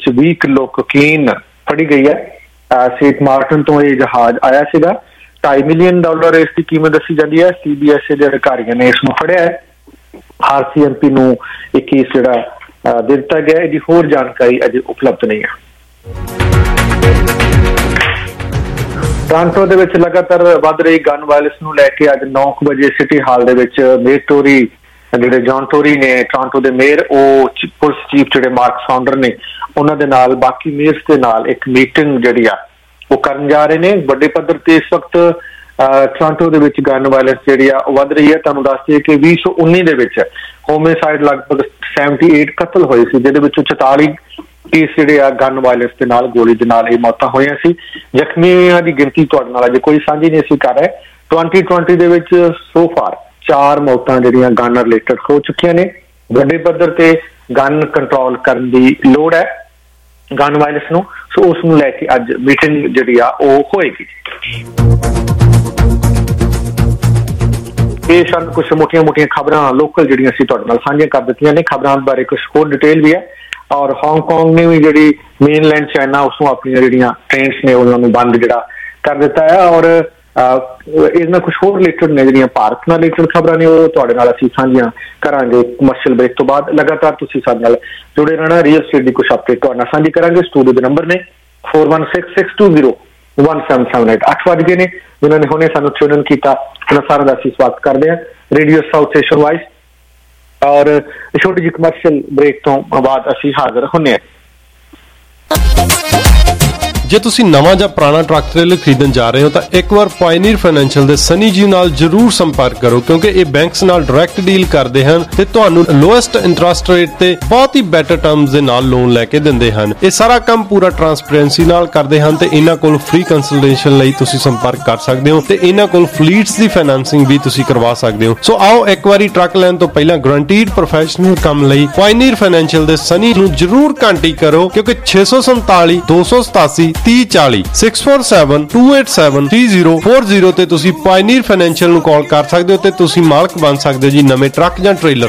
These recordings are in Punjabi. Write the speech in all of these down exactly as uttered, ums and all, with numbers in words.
ਵਿੱਚ ਵੀਹ ਕਿਲੋ ਕੋਕੀਨ ਫੜੀ ਗਈ ਹੈ। ਸੇਂਟ ਮਾਰਟਨ ਤੋਂ ਇਹ ਜਹਾਜ਼ ਆਇਆ ਸੀਗਾ। ਢਾਈ ਮਿਲੀਅਨ ਡਾਲਰ ਇਸ ਦੀ ਕੀਮਤ ਦੱਸੀ ਜਾਂਦੀ ਹੈ। ਸੀ ਬੀ ਐਸ ਈ ਦੇ ਅਧਿਕਾਰੀਆਂ ਨੇ ਇਸ ਨੂੰ ਫੜਿਆ ਹੈ। ਆਰ ਸੀ ਐਮ ਪੀ ਨੂੰ ਇਹ ਕੇਸ ਜਿਹੜਾ ਦੇ ਦਿੱਤਾ ਗਿਆ। ਇਹਦੀ ਹੋਰ ਜਾਣਕਾਰੀ ਅਜੇ ਉਪਲਬਧ ਨਹੀਂ ਹੈ। ਟੋਰਾਂਟੋ ਦੇ ਵਿੱਚ ਲਗਾਤਾਰ ਵੱਧ ਰਹੀ ਗਨ ਵਾਇਲੈਂਸ ਨੂੰ ਲੈ ਕੇ ਅੱਜ ਨੌ ਕੁ ਵਜੇ ਸਿਟੀ ਹਾਲ ਦੇ ਵਿੱਚ ਮੇਅਰ ਟੋਰੀ ਜਿਹੜੇ ਜੌਨ ਟੋਰੀ ਨੇ ਟੋਰਾਂਟੋ ਦੇ ਮੇਅਰ, ਉਹ ਪੁਲਿਸ ਚੀਫ ਜਿਹੜੇ ਮਾਰਕ ਸਾਉਂਡਰ ਨੇ, ਉਹਨਾਂ ਦੇ ਨਾਲ ਬਾਕੀ ਮੇਅਰਸ ਦੇ ਨਾਲ ਇੱਕ ਮੀਟਿੰਗ ਜਿਹੜੀ ਆ ਉਹ ਕਰਨ ਜਾ ਰਹੇ ਨੇ ਵੱਡੇ ਪੱਧਰ ਤੇ। ਇਸ ਵਕਤ ਟੋਰਾਂਟੋ ਦੇ ਵਿੱਚ ਗਨ ਵਾਇਲੈਂਸ ਜਿਹੜੀ ਆ ਉਹ ਵੱਧ ਰਹੀ ਹੈ। ਤੁਹਾਨੂੰ ਦੱਸ ਦਈਏ ਕਿ ਵੀਹ ਸੌ ਉੱਨੀ ਦੇ ਵਿੱਚ ਹੋਮਿਸਾਈਡ ਲਗਭਗ ਅਠੱਤਰ ਕਤਲ ਹੋਏ ਸੀ, ਜਿਹਦੇ ਵਿੱਚੋਂ ਚੁਤਾਲੀ ਕੇਸ ਜਿਹੜੇ ਆ ਗਨ ਵਾਇਲੈਂਸ ਦੇ ਨਾਲ, ਗੋਲੀ ਦੇ ਨਾਲ ਇਹ ਮੌਤਾਂ ਹੋਈਆਂ ਸੀ। ਜ਼ਖਮੀਆਂ ਦੀ ਗਿਣਤੀ ਤੁਹਾਡੇ ਨਾਲ ਅਜੇ ਕੋਈ ਸਾਂਝੀ ਨਹੀਂ ਅਸੀਂ ਕਰ ਰਹੇ। ਟਵੰਟੀ ਟਵੰਟੀ ਦੇ ਵਿੱਚ ਸੋ ਫਾਰ ਚਾਰ ਮੌਤਾਂ ਜਿਹੜੀਆਂ ਗਨ ਰਿਲੇਟਡ ਹੋ ਚੁੱਕੀਆਂ ਨੇ। ਵੱਡੇ ਪੱਧਰ ਤੇ ਗਨ ਕੰਟਰੋਲ ਕਰਨ ਦੀ ਲੋੜ ਹੈ ਗਨ ਵਾਇਲੈਂਸ ਨੂੰ, ਸੋ ਉਸ ਨੂੰ ਲੈ ਕੇ ਅੱਜ ਮੀਟਿੰਗ ਜਿਹੜੀ ਆ ਉਹ ਹੋਏਗੀ। ਇਹ ਸਨ ਕੁਛ ਮੋਟੀਆਂ ਮੋਟੀਆਂ ਖਬਰਾਂ ਲੋਕਲ ਜਿਹੜੀਆਂ ਅਸੀਂ ਤੁਹਾਡੇ ਨਾਲ ਸਾਂਝੀਆਂ ਕਰ ਦਿੱਤੀਆਂ ਨੇ। ਖਬਰਾਂ ਬਾਰੇ ਕੁਛ ਹੋਰ ਡਿਟੇਲ ਵੀ ਹੈ। ਔਰ ਹਾਂਗਕਾਂਗ ਨੇ ਵੀ ਜਿਹੜੀ ਮੇਨਲੈਂਡ ਚਾਈਨਾ ਉਸਨੂੰ ਆਪਣੀਆਂ ਜਿਹੜੀਆਂ ਟ੍ਰੇਨਸ ਨੇ ਉਹਨਾਂ ਨੂੰ ਬੰਦ ਜਿਹੜਾ ਕਰ ਦਿੱਤਾ ਹੈ। ਔਰ ਇਹਦੇ ਨਾਲ ਕੁਛ ਹੋਰ ਰਿਲੇਟਡ ਨੇ ਜਿਹੜੀਆਂ ਭਾਰਤ ਨਾਲ ਰਿਲੇਟਡ ਖਬਰਾਂ ਨੇ ਉਹ ਤੁਹਾਡੇ ਨਾਲ ਅਸੀਂ ਸਾਂਝੀਆਂ ਕਰਾਂਗੇ ਕਮਰਸ਼ੀਅਲ ਬ੍ਰੇਕ ਤੋਂ ਬਾਅਦ। ਲਗਾਤਾਰ ਤੁਸੀਂ ਸਾਡੇ ਨਾਲ ਜੁੜੇ ਰਹਿਣਾ। ਰੀਅਲ ਸਟੇਟ ਦੀ ਕੁਛ ਅਪਡੇਟ ਤੁਹਾਡੇ ਨਾਲ ਸਾਂਝੀ ਕਰਾਂਗੇ। ਸਟੂਡੀਓ ਦੇ ਨੰਬਰ ਨੇ four one six six two zero one seven seven eight. ਅੱਠ ਵੱਜ ਗਏ ਨੇ। ਜਿਨ੍ਹਾਂ ਨੇ ਹੁਣੇ ਸਾਨੂੰ ਟਿਊਨ ਕੀਤਾ ਉਹਨਾਂ ਸਾਰਿਆਂ ਦਾ ਅਸੀਂ ਸਵਾਗਤ ਕਰਦੇ ਹਾਂ ਰੇਡੀਓ ਸਾਊਥ ਏਸ਼ੀਅਨ ਵਾਈਜ਼। ਔਰ ਛੋਟੀ ਜਿਹੀ ਕਮਰਸ਼ੀਅਲ ਬ੍ਰੇਕ ਤੋਂ ਬਾਅਦ ਅਸੀਂ ਹਾਜ਼ਰ ਹੁੰਦੇ ਹਾਂ। ਜੇ ਤੁਸੀਂ ਨਵਾਂ ਜਾਂ ਪੁਰਾਣਾ ਟਰੱਕ ਟ੍ਰੇਲਰ ਖਰੀਦਣ ਜਾ ਰਹੇ ਹੋ ਤਾਂ ਇੱਕ ਵਾਰ ਪਾਇਨੀਅਰ ਫਾਈਨੈਂਸ਼ੀਅਲ ਦੇ ਸਨੀ ਜੀ ਨਾਲ ਜ਼ਰੂਰ ਸੰਪਰਕ ਕਰੋ, ਕਿਉਂਕਿ ਇਹ ਬੈਂਕਸ ਨਾਲ ਡਾਇਰੈਕਟ ਡੀਲ ਕਰਦੇ ਹਨ ਤੇ ਤੁਹਾਨੂੰ ਲੋਐਸਟ ਇੰਟਰਸਟ ਰੇਟ ਤੇ ਬਹੁਤ ਹੀ ਬੈਟਰ ਟਰਮਸ ਦੇ ਨਾਲ ਲੋਨ ਲੈ ਕੇ ਦਿੰਦੇ ਹਨ। ਇਹ ਸਾਰਾ ਕੰਮ ਪੂਰਾ ਟਰਾਂਸਪੇਰੈਂਸੀ ਨਾਲ ਕਰਦੇ ਹਨ ਤੇ ਇਹਨਾਂ ਕੋਲ ਫ੍ਰੀ ਕੰਸਲਟੇਸ਼ਨ ਲਈ ਤੁਸੀਂ ਸੰਪਰਕ ਕਰ ਸਕਦੇ ਹੋ ਤੇ ਇਹਨਾਂ ਕੋਲ ਫਲੀਟਸ ਦੀ ਫਾਈਨੈਂਸਿੰਗ ਵੀ ਤੁਸੀਂ ਕਰਵਾ ਸਕਦੇ ਹੋ। ਸੋ ਆਓ ਇੱਕ ਵਾਰੀ ਟਰੱਕ ਲੈਣ ਤੋਂ ਪਹਿਲਾਂ ਗਰੰਟੀਡ ਪ੍ਰੋਫੈਸ਼ਨਲ ਕੰਮ ਲਈ ਪਾਇਨੀਅਰ ਫਾਈਨੈਂਸ਼ੀਅਲ ਦੇ ਸਨੀ ਨੂੰ ਜ਼ਰੂਰ ਕੰਟੈਕਟ ਕਰੋ, ਕਿਉਂਕਿ ਛੇ ਸੌ ਸੰਤਾਲੀ ਦੋ ਸੌ ਸਤਾਸੀ ਤੀਹ ਚਾਲੀ six four seven two eight seven three zero four zero ਤੇ ਤੁਸੀਂ ਪਾਇਨੀਅਰ ਫਾਈਨੈਂਸ਼ੀਅਲ ਨੂੰ ਕਾਲ ਕਰ ਸਕਦੇ ਹੋ ਤੇ ਤੁਸੀਂ ਮਾਲਕ ਬਣ ਸਕਦੇ ਹੋ ਜੀ ਨਵੇਂ ਟਰੱਕ ਜਾਂ ਟ੍ਰੇਲਰ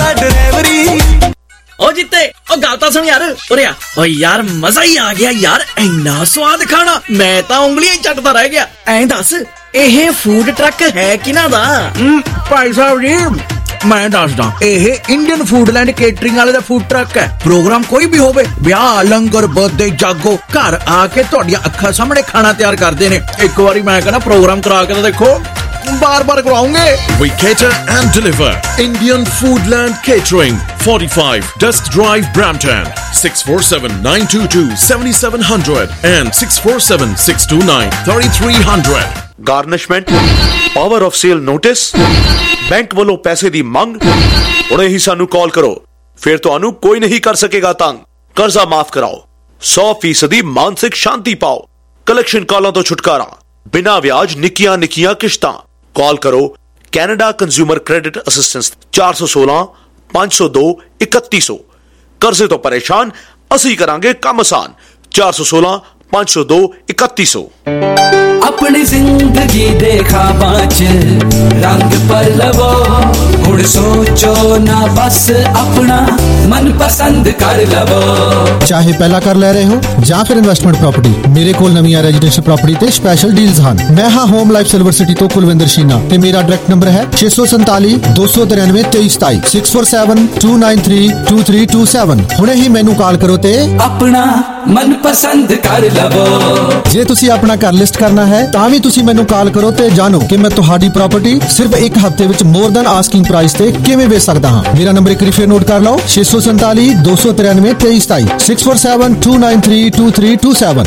ਦੇ। ਓ ਜਿੱਤੇ ਓ ਗੱਲ ਤਾਂ ਸੁਣ ਯਾਰ, ਉਰੇ ਆ। ਓ ਯਾਰ ਮਜ਼ਾ ਹੀ ਆ ਗਿਆ ਯਾਰ, ਇੰਨਾ ਸਵਾਦ ਖਾਣਾ, ਮੈਂ ਤਾਂ ਉਂਗਲੀਆਂ ਹੀ ਚੱਟਦਾ ਰਹਿ ਗਿਆ। ਐਂ ਦੱਸ ਇਹ ਫੂਡ ਟਰੱਕ ਹੈ ਕਿਹਨਾਂ ਦਾ? ਭਾਈ ਸਾਹਿਬ ਜੀ ਮੈਂ ਦੱਸਦਾ, ਇਹ ਇੰਡੀਅਨ ਫੂਡਲੈਂਡ ਕੇਟਰਿੰਗ ਵਾਲੇ ਦਾ ਫੂਡ ਟਰੱਕ ਹੈ। ਪ੍ਰੋਗਰਾਮ ਕੋਈ ਵੀ ਹੋਵੇ, ਵਿਆਹ, ਲੰਗਰ, ਬਰਥਡੇ, ਜਾਗੋ, ਘਰ ਆ ਕੇ ਤੁਹਾਡੀਆਂ ਅੱਖਾਂ ਸਾਹਮਣੇ ਖਾਣਾ ਤਿਆਰ ਕਰਦੇ ਨੇ। ਇੱਕ ਵਾਰੀ ਮੈਂ ਕਹਿੰਦਾ ਪ੍ਰੋਗਰਾਮ ਕਰਾ ਕੇ ਤਾਂ ਦੇਖੋ, ਬਾਰ ਬਾਰ ਕਰਾਉਂਗੇ। We cater and deliver. Indian Foodland Catering, forty-five Dusk Drive, Brampton, six four seven nine two two seven seven zero zero and six four seven six two nine three three zero zero. Garnishment, power of sale notice, bank ਵੱਲੋਂ ਪੈਸੇ ਦੀ ਮੰਗ, ਹੁਣੇ ਹੀ ਸਾਨੂੰ ਕਾਲ ਕਰੋ, ਫਿਰ ਤੁਹਾਨੂੰ ਕੋਈ ਨਹੀਂ ਕਰ ਸਕੇਗਾ ਤੰਗ। ਕਰਜ਼ਾ ਮਾਫ ਕਰਾਓ, ਸੌ ਫੀਸਦੀ ਮਾਨਸਿਕ ਸ਼ਾਂਤੀ ਪਾਓ, ਕਲੈਕਸ਼ਨ ਕਾਲਾਂ ਤੋਂ ਛੁਟਕਾਰਾ, ਬਿਨਾਂ ਵਿਆਜ ਨਿੱਕੀਆਂ ਨਿੱਕੀਆਂ ਕਿਸ਼ਤਾਂ। ਕਾਲ ਕਰੋ ਕੈਨੇਡਾ ਕੰਜ਼ਿਊਮਰ ਕ੍ਰੈਡਿਟ ਅਸਿਸਟੈਂਸ ਚਾਰ ਸੌ ਸੋਲਾਂ ਪੰਜ ਸੌ ਦੋ ਇਕੱਤੀ ਸੌ। ਕਰਜ਼ੇ ਤੋਂ ਪਰੇਸ਼ਾਨ, ਅਸੀਂ ਕਰਾਂਗੇ ਕੰਮ ਆਸਾਨ। ਚਾਰ ਸੌ ਸੋਲਾਂ ਪੰਜ ਸੌ ਦੋ ਇਕੱਤੀ ਸੌ। अपनी जिंदगी दे ख्वाबां च रंग पर लवो, हुण सोचो ना बस अपना मन पसंद कर लवो। चाहे पहला कर ले रहे हो ਜਾਂ ਫਿਰ ਇਨਵੈਸਟਮੈਂਟ ਪ੍ਰਾਪਰਟੀ, ਮੇਰੇ ਕੋਲ ਨਵੀਆਂ ਰੈਜ਼ੀਡੈਂਸ਼ੀਅਲ ਪ੍ਰਾਪਰਟੀ ਤੇ ਸਪੈਸ਼ਲ ਡੀਲਸ ਹਨ। ਮੈਂ ਹਾਂ ਹੋਮ ਲਾਈਫ ਸਿਲਵਰ ਸਿਟੀ ਤੋਂ ਕੁਲਵਿੰਦਰ ਸ਼ੀਨਾ ਤੇ ਮੇਰਾ ਡਾਇਰੈਕਟ ਨੰਬਰ ਹੈ ਛੇ ਸੌ ਸੰਤਾਲੀ ਦੋ ਸੌ ਤਰਾਨਵੇਂ ਤੇਈ ਸਤਾਈ six four seven two nine three two three two seven. ਹੁਣੇ ਹੀ ਮੈਨੂੰ ਕਾਲ ਕਰੋ ਤੇ ਆਪਣਾ ਮਨ ਪਸੰਦ ਕਰ ਲਵੋ। ਜੇ ਤੁਸੀਂ ਆਪਣਾ ਘਰ ਲਿਸਟ ਕਰਨਾ ਹੈ ਤਾਂ ਵੀ ਤੁਸੀਂ ਮੈਨੂੰ ਕਾਲ ਕਰੋ ਤੇ ਜਾਣੋ ਕਿ ਮੈਂ ਤੁਹਾਡੀ ਪ੍ਰਾਪਰਟੀ ਸਿਰਫ ਇੱਕ ਹਫ਼ਤੇ ਵਿੱਚ ਮੋਰ ਦੈਨ ਆਸਕਿੰਗ ਪ੍ਰਾਈਸ ਤੇ ਕਿਵੇਂ ਵੇਚ ਸਕਦਾ ਹਾਂ। ਮੇਰਾ ਨੰਬਰ ਇੱਕ ਵਾਰੀ ਫਿਰ ਨੋਟ ਕਰ ਲਓ, ਛੇ ਸੌ ਸੰਤਾਲੀ ਦੋ ਸੌ ਤਰਾਨਵੇਂ ਤੇਈ ਸਤਾਈ six four seven two nine three two three two seven.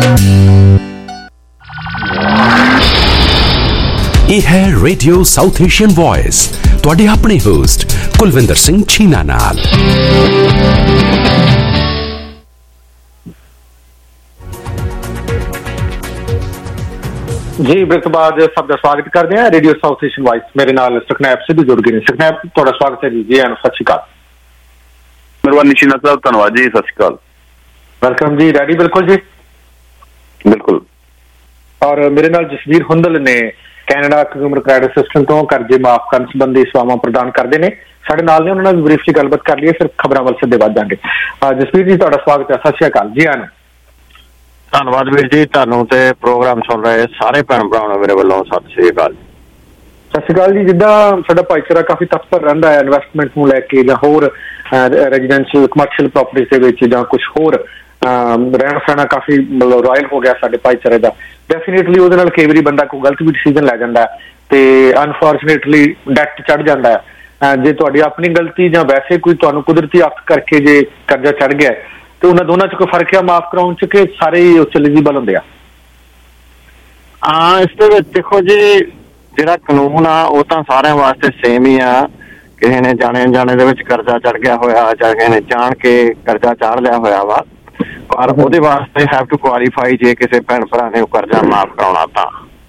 ਇਹ ਹੈ ਰੇਡੀਓ ਸਾਊਥ ਏਸ਼ੀਅਨ ਵੌਇਸ, ਤੁਹਾਡੇ ਆਪਣੇ ਹੋਸਟ ਕੁਲਵਿੰਦਰ ਸਿੰਘ ਛੀਨਾ ਨਾਲ। ਜੀ ਬ੍ਰੇਕ ਤੋਂ ਬਾਅਦ ਸਭ ਦਾ ਸਵਾਗਤ ਕਰਦੇ ਹਾਂ ਰੇਡੀਓ ਸਾਊਥ ਏਸ਼ੀਅਨ ਵਾਈਸ। ਮੇਰੇ ਨਾਲ ਸੁਖਨੈਬ ਸਿੱਧੂ ਜੁੜ ਗਏ ਨੇ। ਸੁਖਨੈਬ, ਤੁਹਾਡਾ ਸਵਾਗਤ ਹੈ ਜੀ। ਜੀ ਆਨ, ਸਤਿ ਸ਼੍ਰੀ ਅਕਾਲ। ਮਿਹਰਬਾਨੀ ਸ਼ੀਨਾ ਸਾਹਿਬ, ਧੰਨਵਾਦ ਜੀ, ਸਤਿ ਸ਼੍ਰੀ ਅਕਾਲ। ਵੈਲਕਮ ਜੀ। ਰੈਡੀ? ਬਿਲਕੁਲ ਜੀ, ਬਿਲਕੁਲ। ਔਰ ਮੇਰੇ ਨਾਲ ਜਸਵੀਰ ਹੁੰਦਲ ਨੇ ਕੈਨੇਡਾ ਕੰਜ਼ਿਊਮਰ ਕ੍ਰੈਡਿਟ ਸਿਸਟਮ ਤੋਂ ਕਰਜ਼ੇ ਮਾਫ ਕਰਨ ਸੰਬੰਧੀ ਸੇਵਾਵਾਂ ਪ੍ਰਦਾਨ ਕਰਦੇ ਨੇ। ਸਾਡੇ ਨਾਲ ਨੇ, ਉਹਨਾਂ ਨਾਲ ਬਰੀਫਲੀ ਗੱਲਬਾਤ ਕਰ ਲਈਏ, ਫਿਰ ਖਬਰਾਂ ਵੱਲ ਸਿੱਧੇ ਵੱਧ ਜਾਵਾਂਗੇ। ਜਸਪੀਰ ਜੀ, ਤੁਹਾਡਾ ਸਵਾਗਤ ਹੈ। ਸਤਿ ਸ਼੍ਰੀ ਅਕਾਲ ਜੀ। ਆਨ ਧੰਨਵਾਦ ਵੀਰ ਜੀ, ਤੁਹਾਨੂੰ ਤੇ ਪ੍ਰੋਗਰਾਮ ਸੁਣ ਰਹੇ ਸਾਰੇ ਭੈਣ ਭਰਾਵਾਂ ਨੂੰ ਮੇਰੇ ਵੱਲੋਂ ਸਤਿ ਸ਼੍ਰੀ ਅਕਾਲ। ਸਤਿ ਸ਼੍ਰੀ ਅਕਾਲ ਜੀ। ਜਿੱਦਾਂ ਸਾਡਾ ਭਾਈਚਾਰਾ ਕਾਫੀ ਤਤਪਰ ਰਹਿੰਦਾ ਹੈ ਇਨਵੈਸਟਮੈਂਟ ਨੂੰ ਲੈ ਕੇ, ਜਾਂ ਹੋਰ ਰੈਜ਼ੀਡੈਂਸ਼ੀਅਲ ਕਮਰਸ਼ੀਅਲ ਪ੍ਰੋਪਰਟੀ ਦੇ ਵਿੱਚ, ਜਾਂ ਕੁਛ ਹੋਰ ਰਹਿਣ ਸਹਿਣਾ ਕਾਫੀ ਮਤਲਬ ਰਾਇਲ ਹੋ ਗਿਆ ਸਾਡੇ ਭਾਈਚਾਰੇ ਦਾ, ਡੈਫੀਨੇਟਲੀ ਉਹਦੇ ਨਾਲ ਕਈ ਵਾਰੀ ਬੰਦਾ ਕੋਈ ਗਲਤ ਵੀ ਡਿਸੀਜ਼ਨ ਲੈ ਜਾਂਦਾ ਤੇ ਅਨਫੋਰਚੂਨੇਟਲੀ ਡੈਟ ਚੜ ਜਾਂਦਾ ਹੈ। ਜੇ ਤੁਹਾਡੀ ਆਪਣੀ ਗਲਤੀ ਜਾਂ ਵੈਸੇ ਕੋਈ ਤੁਹਾਨੂੰ ਕੁਦਰਤੀ ਆਫਤ ਕਰਕੇ ਜੇ ਕਰਜ਼ਾ ਚੜ ਗਿਆ ਤੇ ਉਹਨਾਂ ਦੋਨਾਂ ਚ ਕੋਈ ਫਰਕ ਹੈ ਮਾਫ ਕਰਾਉਣ ਚ, ਕਿ ਸਾਰੇ ਹੀ ਉਸ ਐਲੀਜੀਬਲ ਹੁੰਦੇ ਆ? ਹਾਂ, ਇਸ ਦੇ ਵਿੱਚ ਦੇਖੋ ਜੀ, ਜਿਹੜਾ ਕਾਨੂੰਨ ਆ ਉਹ ਤਾਂ ਸਾਰਿਆਂ ਵਾਸਤੇ ਸੇਮ ਹੀ ਆ। ਕਿਸੇ ਨੇ ਜਾਣੇ ਅਣਜਾਣੇ ਦੇ ਵਿੱਚ ਕਰਜ਼ਾ ਚੜ ਗਿਆ ਹੋਇਆ, ਜਾਂ ਕਿਸੇ ਨੇ ਜਾਣ ਕੇ ਕਰਜ਼ਾ ਚਾੜ ਲਿਆ ਹੋਇਆ ਵਾ, ਪਰ ਉਹਦੇ ਵਾਸਤੇ ਹੈਵ ਟੂ ਕੁਆਲੀਫਾਈ। ਜੇ ਕਿਸੇ ਭੈਣ ਭਰਾ ਨੇ ਉਹ ਕਰਜ਼ਾ ਮਾਫ ਕਰਾਉਣਾ ਤਾਂ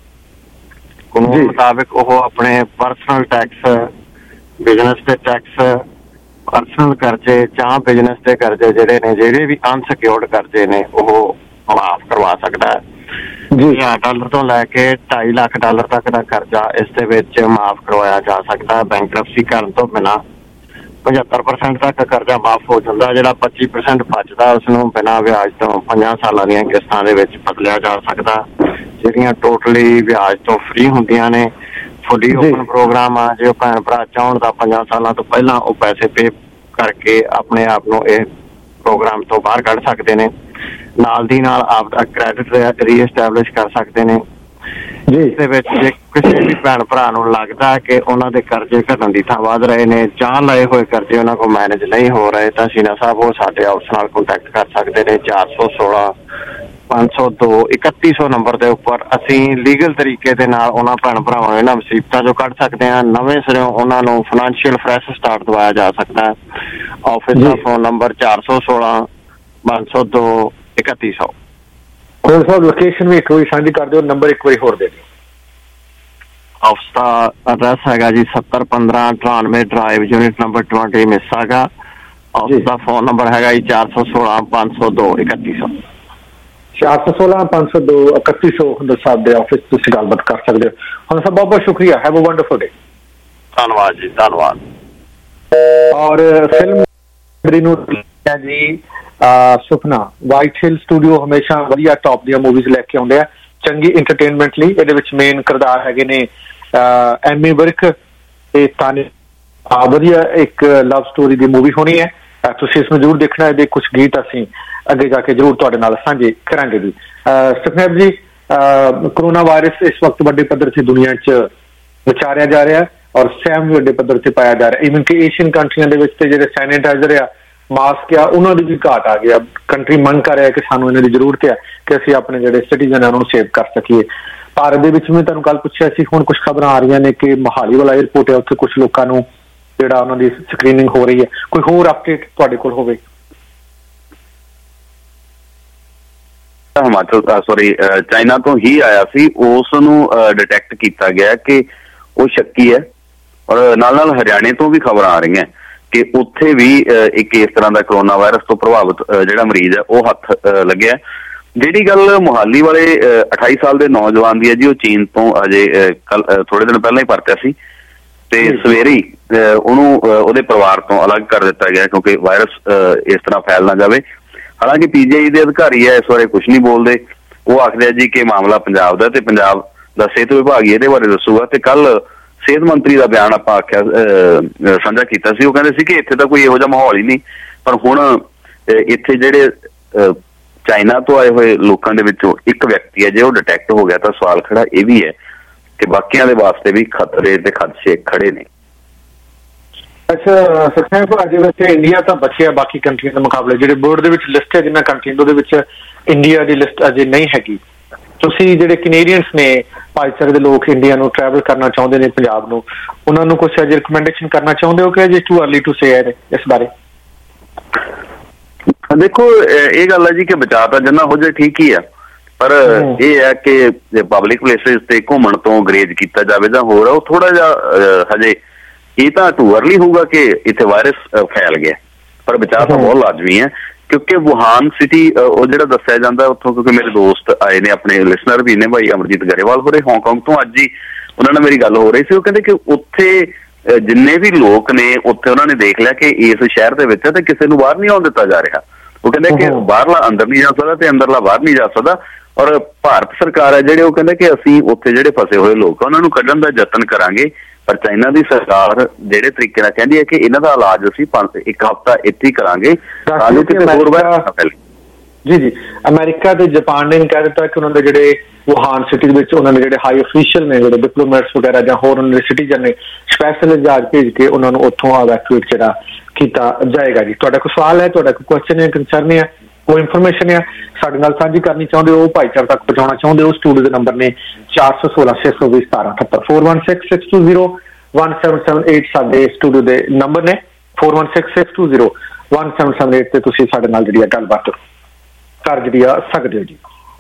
ਕਾਨੂੰਨ ਮੁਤਾਬਿਕ ਉਹ ਆਪਣੇ ਪਰਸਨਲ ਟੈਕਸ, ਬਿਜ਼ਨਸ ਦੇ ਟੈਕਸ, ਪਰਸਨਲ ਕਰਜ਼ੇ ਜਾਂ ਬਿਜ਼ਨਸ ਦੇ ਕਰਜ਼ੇ ਜਿਹੜੇ ਨੇ, ਜਿਹੜੇ ਵੀ ਅਨਸਿਕਿਉਰਡ ਕਰਜ਼ੇ ਨੇ, ਉਹ ਮਾਫ ਕਰਵਾ ਸਕਦਾ ਹੈ। ਹਜ਼ਾਰ ਡਾਲਰ ਤੋਂ ਲੈ ਕੇ ਢਾਈ ਲੱਖ ਡਾਲਰ ਤੱਕ ਦਾ ਕਰਜ਼ਾ ਇਸ ਦੇ ਵਿੱਚ ਮਾਫ ਕਰਵਾਇਆ ਜਾ ਸਕਦਾ ਹੈ। ਬੈਂਕਰਪਸੀ ਕਰਨ ਤੋਂ ਬਿਨਾਂ ਪਝੱਤਰ ਪਰਸੈਂਟ ਤੱਕ ਕਰਜ਼ਾ ਮਾਫ ਹੋ ਜਾਂਦਾ। ਜਿਹੜਾ ਪੱਚੀ ਪਰਸੈਂਟ ਬਚਦਾ ਉਸਨੂੰ ਬਿਨਾਂ ਵਿਆਜ ਤੋਂ ਪੰਜਾਂ ਸਾਲਾਂ ਦੀਆਂ ਕਿਸ਼ਤਾਂ ਦੇ ਵਿੱਚ ਬਦਲਿਆ ਜਾ ਸਕਦਾ, ਜਿਹੜੀਆਂ ਟੋਟਲੀ ਵਿਆਜ ਤੋਂ ਫ੍ਰੀ ਹੁੰਦੀਆਂ ਨੇ। ਫੁੱਲੀ ਓਪਨ ਪ੍ਰੋਗਰਾਮ ਆ। ਜੇ ਉਹ ਭੈਣ ਭਰਾ ਚਾਹੁਣ ਤਾਂ ਪੰਜਾਂ ਸਾਲਾਂ ਤੋਂ ਪਹਿਲਾਂ ਉਹ ਪੈਸੇ ਪੇ ਕਰਕੇ ਆਪਣੇ ਆਪ ਨੂੰ ਇਹ ਪ੍ਰੋਗਰਾਮ ਤੋਂ ਬਾਹਰ ਕੱਢ ਸਕਦੇ ਨੇ। ਨਾਲ ਦੀ ਨਾਲ ਆਪਦਾ ਕ੍ਰੈਡਿਟ ਰੀਐਸਟੈਬਲਿਸ਼ ਕਰ ਸਕਦੇ ਨੇ। ਜਿਸ ਦੇ ਵਿੱਚ ਜੇ ਕਿਸੇ ਵੀ ਭੈਣ ਭਰਾ ਨੂੰ ਲੱਗਦਾ ਕਿ ਉਹਨਾਂ ਦੇ ਕਰਜ਼ੇ ਘਟਣ ਦੀ ਥਾਂ ਵੱਧ ਰਹੇ ਨੇ, ਜਾਂ ਲਏ ਹੋਏ ਕਰਜ਼ੇ ਉਹਨਾਂ ਕੋਲ ਮੈਨੇਜ ਨਹੀਂ ਹੋ ਰਹੇ, ਤਾਂ ਸ਼ੀਨਾ ਸਾਹਿਬ ਉਹ ਸਾਡੇ ਆਫਿਸ ਨਾਲ ਕੰਟੈਕਟ ਕਰ ਸਕਦੇ ਨੇ। ਚਾਰ ਸੌ ਸੋਲਾਂ ਪੰਜ ਸੌ ਦੋ ਇਕੱਤੀ ਸੌ ਨੰਬਰ ਦੇ ਉੱਪਰ ਅਸੀਂ ਲੀਗਲ ਤਰੀਕੇ ਦੇ ਨਾਲ ਉਹਨਾਂ ਭੈਣ ਭਰਾਵਾਂ ਨੂੰ ਇਹਨਾਂ ਮੁਸੀਬਤਾਂ ਚੋਂ ਕੱਢ ਸਕਦੇ ਹਾਂ। ਨਵੇਂ ਸਿਰਿਓਂ ਉਹਨਾਂ ਨੂੰ ਫਾਈਨੈਂਸ਼ੀਅਲ ਫਰੈਸ਼ ਸਟਾਰਟ ਦਵਾਇਆ ਜਾ ਸਕਦਾ ਹੈ। ਆਫਿਸ ਦਾ ਫੋਨ ਨੰਬਰ ਚਾਰ ਸੌ ਸੋਲਾਂ ਪੰਜ ਸੌ ਦੋ ਇਕੱਤੀ ਸੌ। ਕੋਲ ਸਾਹਿਬ ਲੋਕੇਸ਼ਨ ਵੀ ਇੱਕ ਵਾਰੀ ਸਾਂਝੀ ਕਰ ਦਿਓ, ਨੰਬਰ ਇੱਕ ਵਾਰੀ ਹੋਰ ਦੇ ਦਿਓ। ਆਫਿਸ ਦਾ ਐਡਰੈਸ ਹੈਗਾ ਜੀ ਸੱਤਰ ਪੰਦਰਾਂ Tranmere drive, unit number twenty Mississauga. Office ਦਾ ਫੋਨ ਨੰਬਰ ਹੈਗਾ ਜੀ ਚਾਰ ਸੌ ਸੋਲਾਂ ਪੰਜ ਸੌ ਦੋ ਇਕੱਤੀ ਸੌ। ਚਾਰ ਸੌ ਸੋਲਾਂ ਪੰਜ ਸੌ ਦੋ ਇਕੱਤੀ ਸੌ ਹੁੰਦਰ ਸਾਹਿਬ ਦੇ ਆਫਿਸ ਤੁਸੀਂ ਗੱਲਬਾਤ ਕਰ ਸਕਦੇ ਹੋ। ਹੁਣ ਸਾਹਿਬ ਬਹੁਤ ਬਹੁਤ ਸ਼ੁਕਰੀਆ। Have a wonderful day. ਧੰਨਵਾਦ ਜੀ, ਧੰਨਵਾਦ। ਔਰ ਫਿਲਮ ਜੀ ਸੁਪਨਾ ਵਾਈਟ ਹਿਲ ਸਟੂਡੀਓ ਹਮੇਸ਼ਾ ਵਧੀਆ ਟੌਪ ਦੀਆਂ ਮੂਵੀਜ਼ ਲੈ ਕੇ ਆਉਂਦੇ ਆ ਚੰਗੀ ਇੰਟਰਟੇਨਮੈਂਟ ਲਈ। ਇਹਦੇ ਵਿੱਚ ਮੇਨ ਕਿਰਦਾਰ ਹੈਗੇ ਨੇ ਐਮੀ ਵਿਰਕ ਤੇ ਤਾਨੇ। ਵਧੀਆ ਇੱਕ ਲਵ ਸਟੋਰੀ ਦੀ ਮੂਵੀ ਹੋਣੀ ਹੈ, ਤੁਸੀਂ ਇਸ ਨੂੰ ਜ਼ਰੂਰ ਦੇਖਣਾ। ਇਹਦੇ ਕੁਝ ਗੀਤ ਅਸੀਂ ਅੱਗੇ ਜਾ ਕੇ ਜ਼ਰੂਰ ਤੁਹਾਡੇ ਨਾਲ ਸਾਂਝੇ ਕਰਾਂਗੇ ਜੀ। ਸੁਖਨੇਬ ਜੀ, ਕਰੋਨਾ ਵਾਇਰਸ ਇਸ ਵਕਤ ਵੱਡੇ ਪੱਧਰ ਤੇ ਦੁਨੀਆ 'ਚ ਵਿਚਾਰਿਆ ਜਾ ਰਿਹਾ ਔਰ ਸਹਿਮ ਵੀ ਵੱਡੇ ਪੱਧਰ ਤੇ ਪਾਇਆ ਜਾ ਰਿਹਾ। ਈਵਨ ਕਿ ਏਸ਼ੀਅਨ ਕੰਟਰੀਆਂ ਦੇ ਵਿੱਚ ਤੇ ਜਿਹੜੇ ਸੈਨੀਟਾਈਜ਼ਰ ਆ, ਮਾਸਕ ਆ, ਉਹਨਾਂ ਦੀ ਵੀ ਘਾਟ ਆ ਗਈ ਆ। ਕੰਟਰੀ ਮੰਗ ਕਰ ਰਿਹਾ ਕਿ ਸਾਨੂੰ ਇਹਨਾਂ ਦੀ ਜ਼ਰੂਰਤ ਹੈ ਕਿ ਅਸੀਂ ਆਪਣੇ ਜਿਹੜੇ ਸਿਟੀਜ਼ਨ ਆ ਉਹਨਾਂ ਨੂੰ ਸੇਵ ਕਰ ਸਕੀਏ। ਭਾਰਤ ਦੇ ਵਿੱਚ ਵੀ ਤੁਹਾਨੂੰ ਕੱਲ ਪੁੱਛਿਆ ਸੀ, ਹੁਣ ਕੁਝ ਖਬਰਾਂ ਆ ਰਹੀਆਂ ਨੇ ਕਿ ਮੋਹਾਲੀ ਵਾਲਾ ਏਅਰਪੋਰਟ ਹੈ, ਉੱਥੇ ਕੁਝ ਲੋਕਾਂ ਨੂੰ ਜਿਹੜਾ ਉਹਨਾਂ ਦੀ ਸਕਰੀਨਿੰਗ ਹੋ ਰਹੀ ਹੈ। ਕੋਈ ਹੋਰ ਅਪਡੇਟ ਤੁਹਾਡੇ ਕੋਲ ਹੋਵੇ? ਹਿਮਾਚਲ ਸੋਰੀ ਚਾਈਨਾ ਤੋਂ ਹੀ ਆਇਆ ਸੀ, ਉਸ ਨੂੰ ਡਿਟੈਕਟ ਕੀਤਾ ਗਿਆ ਕਿ ਉਹ ਸ਼ੱਕੀ ਹੈ। ਔਰ ਨਾਲ ਨਾਲ ਹਰਿਆਣੇ ਤੋਂ ਵੀ ਖਬਰਾਂ ਆ ਰਹੀਆਂ ਕਿ ਉੱਥੇ ਵੀ ਇੱਕ ਇਸ ਤਰ੍ਹਾਂ ਦਾ ਕਰੋਨਾ ਵਾਇਰਸ ਤੋਂ ਪ੍ਰਭਾਵਿਤ ਜਿਹੜਾ ਮਰੀਜ਼ ਹੈ ਉਹ ਹੱਥ ਲੱਗਿਆ। ਜਿਹੜੀ ਗੱਲ ਮੁਹਾਲੀ ਵਾਲੇ ਅਠਾਈ ਸਾਲ ਦੇ ਨੌਜਵਾਨ ਦੀ ਹੈ ਜੀ, ਉਹ ਚੀਨ ਤੋਂ ਅਜੇ ਕੱਲ ਥੋੜੇ ਦਿਨ ਪਹਿਲਾਂ ਹੀ ਪਰਤਿਆ ਸੀ ਤੇ ਸਵੇਰੇ ਹੀ ਉਹਨੂੰ ਉਹਦੇ ਪਰਿਵਾਰ ਤੋਂ ਅਲੱਗ ਕਰ ਦਿੱਤਾ ਗਿਆ ਕਿਉਂਕਿ ਵਾਇਰਸ ਇਸ ਤਰ੍ਹਾਂ ਫੈਲ ਨਾ ਜਾਵੇ। ਹਾਲਾਂਕਿ ਪੀਜੀਆਈ ਦੇ ਅਧਿਕਾਰੀ ਹੈ ਇਸ ਬਾਰੇ ਕੁਛ ਨਹੀਂ ਬੋਲਦੇ। ਉਹ ਆਖਦੇ ਆ ਜੀ ਕਿ ਮਾਮਲਾ ਪੰਜਾਬ ਦਾ ਤੇ ਪੰਜਾਬ ਦਾ ਸਿਹਤ ਵਿਭਾਗ ਇਹਦੇ ਬਾਰੇ ਦੱਸੂਗਾ। ਤੇ ਕੱਲ ਸਿਹਤ ਮੰਤਰੀ ਦਾ ਬਿਆਨ ਆਪਾਂ ਆਖਿਆ ਸਾਂਝਾ ਕੀਤਾ ਸੀ, ਉਹ ਕਹਿੰਦੇ ਸੀ ਕਿ ਇੱਥੇ ਤਾਂ ਕੋਈ ਇਹੋ ਜਿਹਾ ਮਾਹੌਲ ਹੀ ਨਹੀਂ। ਪਰ ਹੁਣ ਇੱਥੇ ਜਿਹੜੇ ਚਾਈਨਾ ਤੋਂ ਆਏ ਹੋਏ ਲੋਕਾਂ ਦੇ ਵਿੱਚੋਂ ਇੱਕ ਵਿਅਕਤੀ ਹੈ, ਜੇ ਉਹ ਡਿਟੈਕਟ ਹੋ ਗਿਆ ਤਾਂ ਸਵਾਲ ਖੜਾ ਇਹ ਵੀ ਹੈ ਕਿ ਬਾਕੀਆਂ ਦੇ ਵਾਸਤੇ ਵੀ ਖਤਰੇ ਤੇ ਖਦਸ਼ੇ ਖੜੇ ਨੇ। ਅੱਛਾ ਸੁਖਨੇਬ, ਅਜੇ ਵੈਸੇ ਇੰਡੀਆ ਤਾਂ ਬਚਿਆ ਬਾਕੀ ਕੰਟਰੀਆਂ ਦੇ ਮੁਕਾਬਲੇ। ਜਿਹੜੇ ਬੋਰਡ ਦੇ ਵਿੱਚ ਲਿਸਟ ਹੈ ਜਿੰਨਾਂ ਕੰਟਰੀਆਂ ਉਹਦੇ ਵਿੱਚ ਇੰਡੀਆ ਦੀ ਲਿਸਟ ਅਜੇ ਨਹੀਂ ਹੈਗੀ। ਤੁਸੀਂ ਜਿਹੜੇ ਕੈਨੇਡੀਅਨਸ ਨੇ, ਭਾਈਚਾਰੇ ਦੇ ਲੋਕ ਇੰਡੀਆ ਨੂੰ ਟਰੈਵਲ ਕਰਨਾ ਚਾਹੁੰਦੇ ਨੇ, ਪੰਜਾਬ ਨੂੰ, ਉਹਨਾਂ ਨੂੰ ਕੁਛ ਅਜੇ ਰਿਕਮੈਂਡੇਸ਼ਨ ਕਰਨਾ ਚਾਹੁੰਦੇ ਹੋ ਕਿ ਅਜੇ ਟੂ ਅਰਲੀ ਟੂ ਸੇ ਇਸ ਬਾਰੇ? ਦੇਖੋ ਇਹ ਗੱਲ ਹੈ ਜੀ ਕਿ ਬਚਾ ਤਾਂ ਜਿੰਨਾ ਹੋ ਜਾਏ ਠੀਕ ਹੀ ਆ, ਪਰ ਇਹ ਹੈ ਕਿ ਪਬਲਿਕ ਪਲੇਸਿਸ ਤੇ ਘੁੰਮਣ ਤੋਂ ਗਰੇਜ ਕੀਤਾ ਜਾਵੇ ਜਾਂ ਹੋਰ ਉਹ ਥੋੜਾ ਜਿਹਾ ਹਜੇ ਇਹ ਤਾਂ ਟੂ ਅਰਲੀ ਹੋਊਗਾ ਕਿ ਇੱਥੇ ਵਾਇਰਸ ਫੈਲ ਗਿਆ, ਪਰ ਬਚਾਅ ਤਾਂ ਬਹੁਤ ਲਾਜ਼ਮੀ ਹੈ ਕਿਉਂਕਿ ਵੁਹਾਨ ਸਿਟੀ ਉਹ ਜਿਹੜਾ ਦੱਸਿਆ ਜਾਂਦਾ ਉੱਥੋਂ, ਕਿਉਂਕਿ ਮੇਰੇ ਦੋਸਤ ਆਏ ਨੇ, ਆਪਣੇ ਲਿਸਨਰ ਵੀ ਨੇ, ਭਾਈ ਅਮਰਜੀਤ ਗਰੇਵਾਲ ਹੋਰੇ ਹਾਂਗਕਾਂਗ ਤੋਂ, ਅੱਜ ਹੀ ਉਹਨਾਂ ਨਾਲ ਮੇਰੀ ਗੱਲ ਹੋ ਰਹੀ ਸੀ। ਉਹ ਕਹਿੰਦੇ ਕਿ ਉੱਥੇ ਜਿੰਨੇ ਵੀ ਲੋਕ ਨੇ ਉੱਥੇ ਉਹਨਾਂ ਨੇ ਦੇਖ ਲਿਆ ਕਿ ਇਸ ਸ਼ਹਿਰ ਦੇ ਵਿੱਚ ਤੇ ਕਿਸੇ ਨੂੰ ਬਾਹਰ ਨਹੀਂ ਆਉਣ ਦਿੱਤਾ ਜਾ ਰਿਹਾ। ਉਹ ਕਹਿੰਦੇ ਕਿ ਬਾਹਰਲਾ ਅੰਦਰ ਨਹੀਂ ਜਾ ਸਕਦਾ ਤੇ ਅੰਦਰਲਾ ਬਾਹਰ ਨਹੀਂ ਜਾ ਸਕਦਾ। ਔਰ ਭਾਰਤ ਸਰਕਾਰ ਹੈ ਜਿਹੜੇ, ਉਹ ਕਹਿੰਦੇ ਕਿ ਅਸੀਂ ਉੱਥੇ ਜਿਹੜੇ ਫਸੇ ਹੋਏ ਲੋਕ ਆ ਉਹਨਾਂ ਨੂੰ ਕੱਢਣ ਦਾ ਯਤਨ ਕਰਾਂਗੇ, ਪਰ ਚਾਈਨਾ ਦੀ ਸਰਕਾਰ ਜਿਹੜੇ ਤਰੀਕੇ ਨਾਲ ਕਹਿੰਦੀ ਹੈ ਕਿ ਇਹਨਾਂ ਦਾ ਇਲਾਜ ਅਸੀਂ ਇੱਕ ਹਫ਼ਤਾ ਇੱਥੇ ਹੀ ਕਰਾਂਗੇ ਤਾਂ ਜੋ ਕਿਤੇ ਹੋਰ ਬਾਹਰ ਨਾ ਫੈਲੇ। ਜੀ ਜੀ ਅਮਰੀਕਾ ਤੇ ਜਾਪਾਨ ਨੇ ਕਹਿ ਦਿੱਤਾ ਕਿ ਉਹਨਾਂ ਦੇ ਜਿਹੜੇ ਵੁਹਾਨ ਸਿਟੀ ਦੇ ਵਿੱਚ ਉਹਨਾਂ ਦੇ ਜਿਹੜੇ ਹਾਈ ਅਫੀਸ਼ੀਅਲ ਨੇ, ਜਿਹੜੇ ਡਿਪਲੋਮੈਟਸ ਵਗੈਰਾ ਜਾਂ ਹੋਰ ਉਹਨਾਂ ਦੇ ਸਿਟੀਜ਼ਨ ਨੇ, ਸਪੈਸ਼ਲ ਜਹਾਜ਼ ਭੇਜ ਕੇ ਉਹਨਾਂ ਨੂੰ ਉੱਥੋਂ ਇਵੈਕੂਏਟ ਜਿਹੜਾ ਕੀਤਾ ਜਾਏਗਾ। ਜੀ ਤੁਹਾਡਾ ਕੋਈ ਸਵਾਲ ਹੈ, ਤੁਹਾਡਾ ਕੋਈ ਕੁਐਸਚਨ ਹੈ, ਕੰਸਰਨ ਹੈ, ਕੋਈ ਇਨਫੋਰਮੇਸ਼ਨ ਹੈ ਸਾਡੇ ਨਾਲ ਸਾਂਝੀ ਕਰਨੀ ਚਾਹੁੰਦੇ ਹੋ, ਭਾਈਚਾਰੇ ਤੱਕ ਪਹੁੰਚਾਉਣਾ ਚਾਹੁੰਦੇ ਹੋ, ਸਟੂਡੀਓ ਦੇ ਨੰਬਰ ਨੇ ਚਾਰ ਸੌ ਸੋਲਾਂ ਛੇ ਸੌ ਵੀਹ ਸਤਾਰਾਂ ਅਠੱਤਰ four one six six two zero one seven seven eight ਸਾਡੇ ਸਟੂਡੀਓ ਦੇ ਨੰਬਰ ਨੇ four one six six two zero one seven seven eight ਤੇ ਤੁਸੀਂ ਸਾਡੇ ਨਾਲ ਜਿਹੜੀ ਆ ਗੱਲਬਾਤ ਕਰ ਜਿਹੜੀ ਆ ਸਕਦੇ ਹੋ। ਜੀ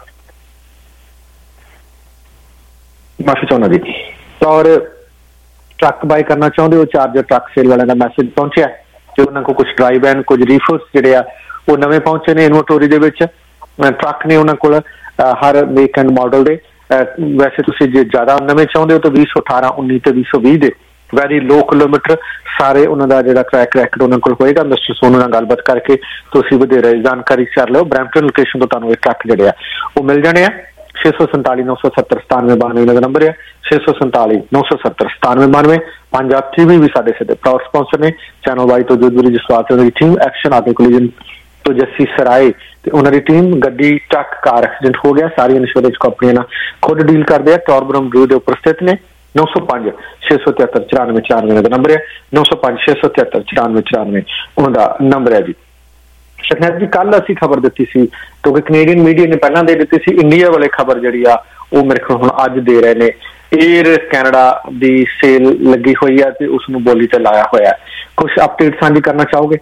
ਮਾਫੀ ਚਾਹੁੰਦਾ ਜੀ। ਔਰ ਟਰੱਕ ਬਾਈ ਕਰਨਾ ਚਾਹੁੰਦੇ ਹੋ, ਚਾਰਜਰ ਟਰੱਕ ਸੇਲ ਵਾਲਿਆਂ ਦਾ ਮੈਸੇਜ ਪਹੁੰਚਿਆ ਕਿ ਉਹਨਾਂ ਕੋਲ ਕੁਝ ਡਰਾਈ ਵੈਨ, ਕੁਝ ਰੀਫਰਸ ਜਿਹੜੇ ਆ ਉਹ ਨਵੇਂ ਪਹੁੰਚੇ ਨੇ ਇਨਵੈਂਟਰੀ ਦੇ ਵਿੱਚ। ਟਰੱਕ ਨੇ ਉਹਨਾਂ ਕੋਲ ਹਰ ਮੇਕ ਐਂਡ ਮਾਡਲ ਦੇ। ਵੈਸੇ ਤੁਸੀਂ ਜੇ ਜ਼ਿਆਦਾ ਨਵੇਂ ਚਾਹੁੰਦੇ ਹੋ ਤਾਂ ਵੀਹ ਸੌ ਅਠਾਰਾਂ ਉੱਨੀ ਤੇ ਵੀਹ ਸੌ ਵੀਹ ਦੇ ਵੈਰੀ ਲੋ ਕਿਲੋਮੀਟਰ ਸਾਰੇ ਉਹਨਾਂ ਦਾ ਜਿਹੜਾ ਟਰੈਕ ਰੈਕਡ ਉਹਨਾਂ ਕੋਲ ਹੋਏਗਾ। ਮਿਸਟਰ ਸੋਨੂ ਨਾਲ ਗੱਲਬਾਤ ਕਰਕੇ ਤੁਸੀਂ ਵਧੇਰੇ ਜਾਣਕਾਰੀ ਕਰ ਲਿਓ। ਬਰੈਂਪਟਨ ਲੋਕੇਸ਼ਨ ਤੋਂ ਤੁਹਾਨੂੰ ਇਹ ਟਰੱਕ ਜਿਹੜੇ ਆ ਉਹ ਮਿਲ ਜਾਣੇ ਆ। ਛੇ ਸੌ ਸੰਤਾਲੀ ਨੌ ਸੌ ਸੱਤਰ ਸਤਾਨਵੇਂ ਬਾਨਵੇਂ ਇਹਨਾਂ ਦਾ ਨੰਬਰ ਹੈ, ਛੇ ਸੌ ਸੰਤਾਲੀ ਨੌ ਸੌ ਸੱਤਰ ਸਤਾਨਵੇਂ ਬਾਨਵੇਂ। ਪੰਜਾਬ ਟੀਵੀ ਵੀ ਸਾਡੇ ਸਿੱਧੇ ਪ੍ਰਾਊਡ ਸਪਾਂਸਰ ਨੇ। ਚੈਨਲ ਵਾਈ ਤੋਂ ਜੋਧਪੁਰੀ ਜਸਵਾਲ ਤੇ ਉਹਨਾਂ ਦੀ ਟੀਮ, ਐਕਸ਼ਨ ਆਟੋ ਕੋਲੀਜਨ ਤੋਂ ਜੱਸੀ ਸਰਾਏ ਤੇ ਉਹਨਾਂ ਦੀ ਟੀਮ। ਗੱਡੀ ਟਰੱਕ ਕਾਰ ਐਕਸੀਡੈਂਟ ਹੋ ਗਿਆ, ਸਾਰੀਆਂ ਇੰਸ਼ੋਰੈਂਸ ਕੰਪਨੀਆਂ ਨਾਲ ਖੁਦ ਡੀਲ ਕਰਦੇ ਆ। ਟੌਰਬਰਮ ਰੋਡ ਦੇ ਉੱਪਰ ਸਥਿਤ ਨੇ। ਨੌ ਸੌ ਪੰਜ ਛੇ ਸੌ ਤਿਹੱਤਰ ਚੁਰਾਨਵੇਂ ਚੁਰਾਨਵੇਂ ਦਾ ਨੰਬਰ ਹੈ, ਨੌ ਸੌ ਪੰਜ ਛੇ ਸੌ ਤਿਹੱਤਰ ਚੁਰਾਨਵੇਂ ਚੁਰਾਨਵੇਂ ਉਹਨਾਂ ਦਾ ਨੰਬਰ ਹੈ। ਜੀ ਸ਼ਕਨੈਤ ਜੀ, ਕੱਲ ਅਸੀਂ ਖਬਰ ਦਿੱਤੀ ਸੀ ਕਿਉਂਕਿ ਕੈਨੇਡੀਅਨ ਮੀਡੀਆ ਨੇ ਪਹਿਲਾਂ ਦੇ ਦਿੱਤੀ ਸੀ, ਇੰਡੀਆ ਵਾਲੇ ਖਬਰ ਜਿਹੜੀ ਆ ਉਹ ਮੇਰੇ ਕੋਲ ਹੁਣ ਅੱਜ ਦੇ ਰਹੇ ਨੇ। ਏਅਰ ਕੈਨੇਡਾ ਦੀ ਸੇਲ ਲੱਗੀ ਹੋਈ ਹੈ ਤੇ ਉਸ ਨੂੰ ਬੋਲੀ ਤੇ ਲਾਇਆ ਹੋਇਆ। ਕੁਝ ਅਪਡੇਟ ਸਾਂਝੀ ਕਰਨਾ ਚਾਹੋਗੇ?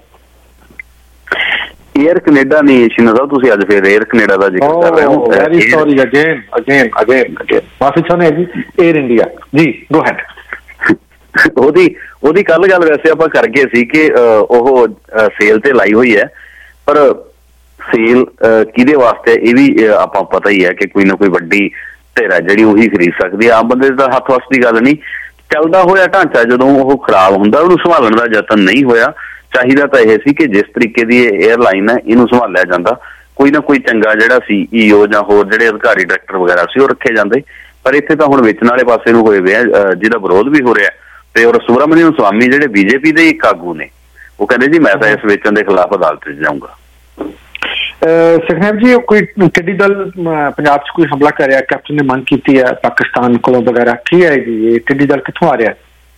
ਏਅਰ ਕੈਨੇਡਾ ਨਹੀਂ ਸ਼ਿਨਾ ਸਾਹਿਬ, ਤੁਸੀਂ ਅੱਜ ਫਿਰ ਏਅਰ ਕੈਨੇਡਾ ਦਾ ਜ਼ਿਕਰ ਕਰ ਰਹੇ ਹੋ। Very sorry again again again again ਮਾਫੀ ਚਾਹੁੰਦੇ ਜੀ। ਏਅਰ ਇੰਡੀਆ ਜੀ ਗੋ ਹੈਡ। ਉਹਦੀ ਉਹਦੀ ਕੱਲ ਗੱਲ ਵੈਸੇ ਆਪਾਂ ਕਰ ਗਏ ਸੀ ਕਿ ਉਹ ਸੇਲ ਤੇ ਲਾਈ ਹੋਈ ਹੈ, ਪਰ ਸੇਲ ਕਿਹਦੇ ਵਾਸਤੇ ਇਹ ਵੀ ਆਪਾਂ ਪਤਾ ਹੀ ਹੈ ਕਿ ਕੋਈ ਨਾ ਕੋਈ ਵੱਡੀ ਧਿਰ ਹੈ ਜਿਹੜੀ ਉਹੀ ਖਰੀਦ ਸਕਦੀ ਹੈ। ਆਮ ਬੰਦੇ ਦਾ ਹੱਥ ਵੱਸ ਦੀ ਗੱਲ ਨਹੀਂ। ਚੱਲਦਾ ਹੋਇਆ ਢਾਂਚਾ ਜਦੋਂ ਉਹ ਖਰਾਬ ਹੁੰਦਾ ਉਹਨੂੰ ਸੰਭਾਲਣ ਦਾ ਯਤਨ ਨਹੀਂ ਹੋਇਆ। ਚਾਹੀਦਾ ਤਾਂ ਇਹ ਸੀ ਕਿ ਜਿਸ ਤਰੀਕੇ ਦੀ ਏਅਰਲਾਈਨ ਹੈ ਇਹਨੂੰ ਸੰਭਾਲਿਆ ਜਾਂਦਾ, ਕੋਈ ਨਾ ਕੋਈ ਚੰਗਾ ਜਿਹੜਾ ਸੀ ਈਓ ਜਾਂ ਹੋਰ ਜਿਹੜੇ ਅਧਿਕਾਰੀ ਡਾਇਰੈਕਟਰ ਵਗੈਰਾ ਸੀ ਉਹ ਰੱਖੇ ਜਾਂਦੇ। ਪਰ ਇੱਥੇ ਤਾਂ ਹੁਣ ਵੇਚਣ ਵਾਲੇ ਪਾਸੇ ਨੂੰ ਹੋਏ ਵੇ ਆ, ਜਿਹਦਾ ਵਿਰੋਧ ਵੀ ਹੋ ਰਿਹਾ। ਤੇ ਔਰ ਸੁਬਰਾਮਨੀਅਮ ਸਵਾਮੀ ਜਿਹੜੇ ਬੀਜੇਪੀ ਦੇ ਇੱਕ ਆਗੂ ਨੇ, ਉਹ ਕਹਿੰਦੇ ਜੀ ਮੈਂ ਤਾਂ ਇਸ ਵੇਚਣ ਦੇ ਖਿਲਾਫ ਅਦਾਲਤ 'ਚ ਜਾਊਂਗਾ। ਸੁਖਨੇਬ ਜੀ, ਕੋਈ ਟਿੱਡੀ ਦਲ ਪੰਜਾਬ 'ਚ ਕੋਈ ਹਮਲਾ ਕਰਿਆ, ਕੈਪਟਨ ਨੇ ਮੰਗ ਕੀਤੀ ਹੈ ਪਾਕਿਸਤਾਨ ਕੋਲੋਂ ਵਗੈਰਾ, ਕੀ ਹੈ ਜੀ ਇਹ ਟਿੱਡੀ ਦਲ ਕਿੱਥੋਂ ਆ ਰਿਹਾ?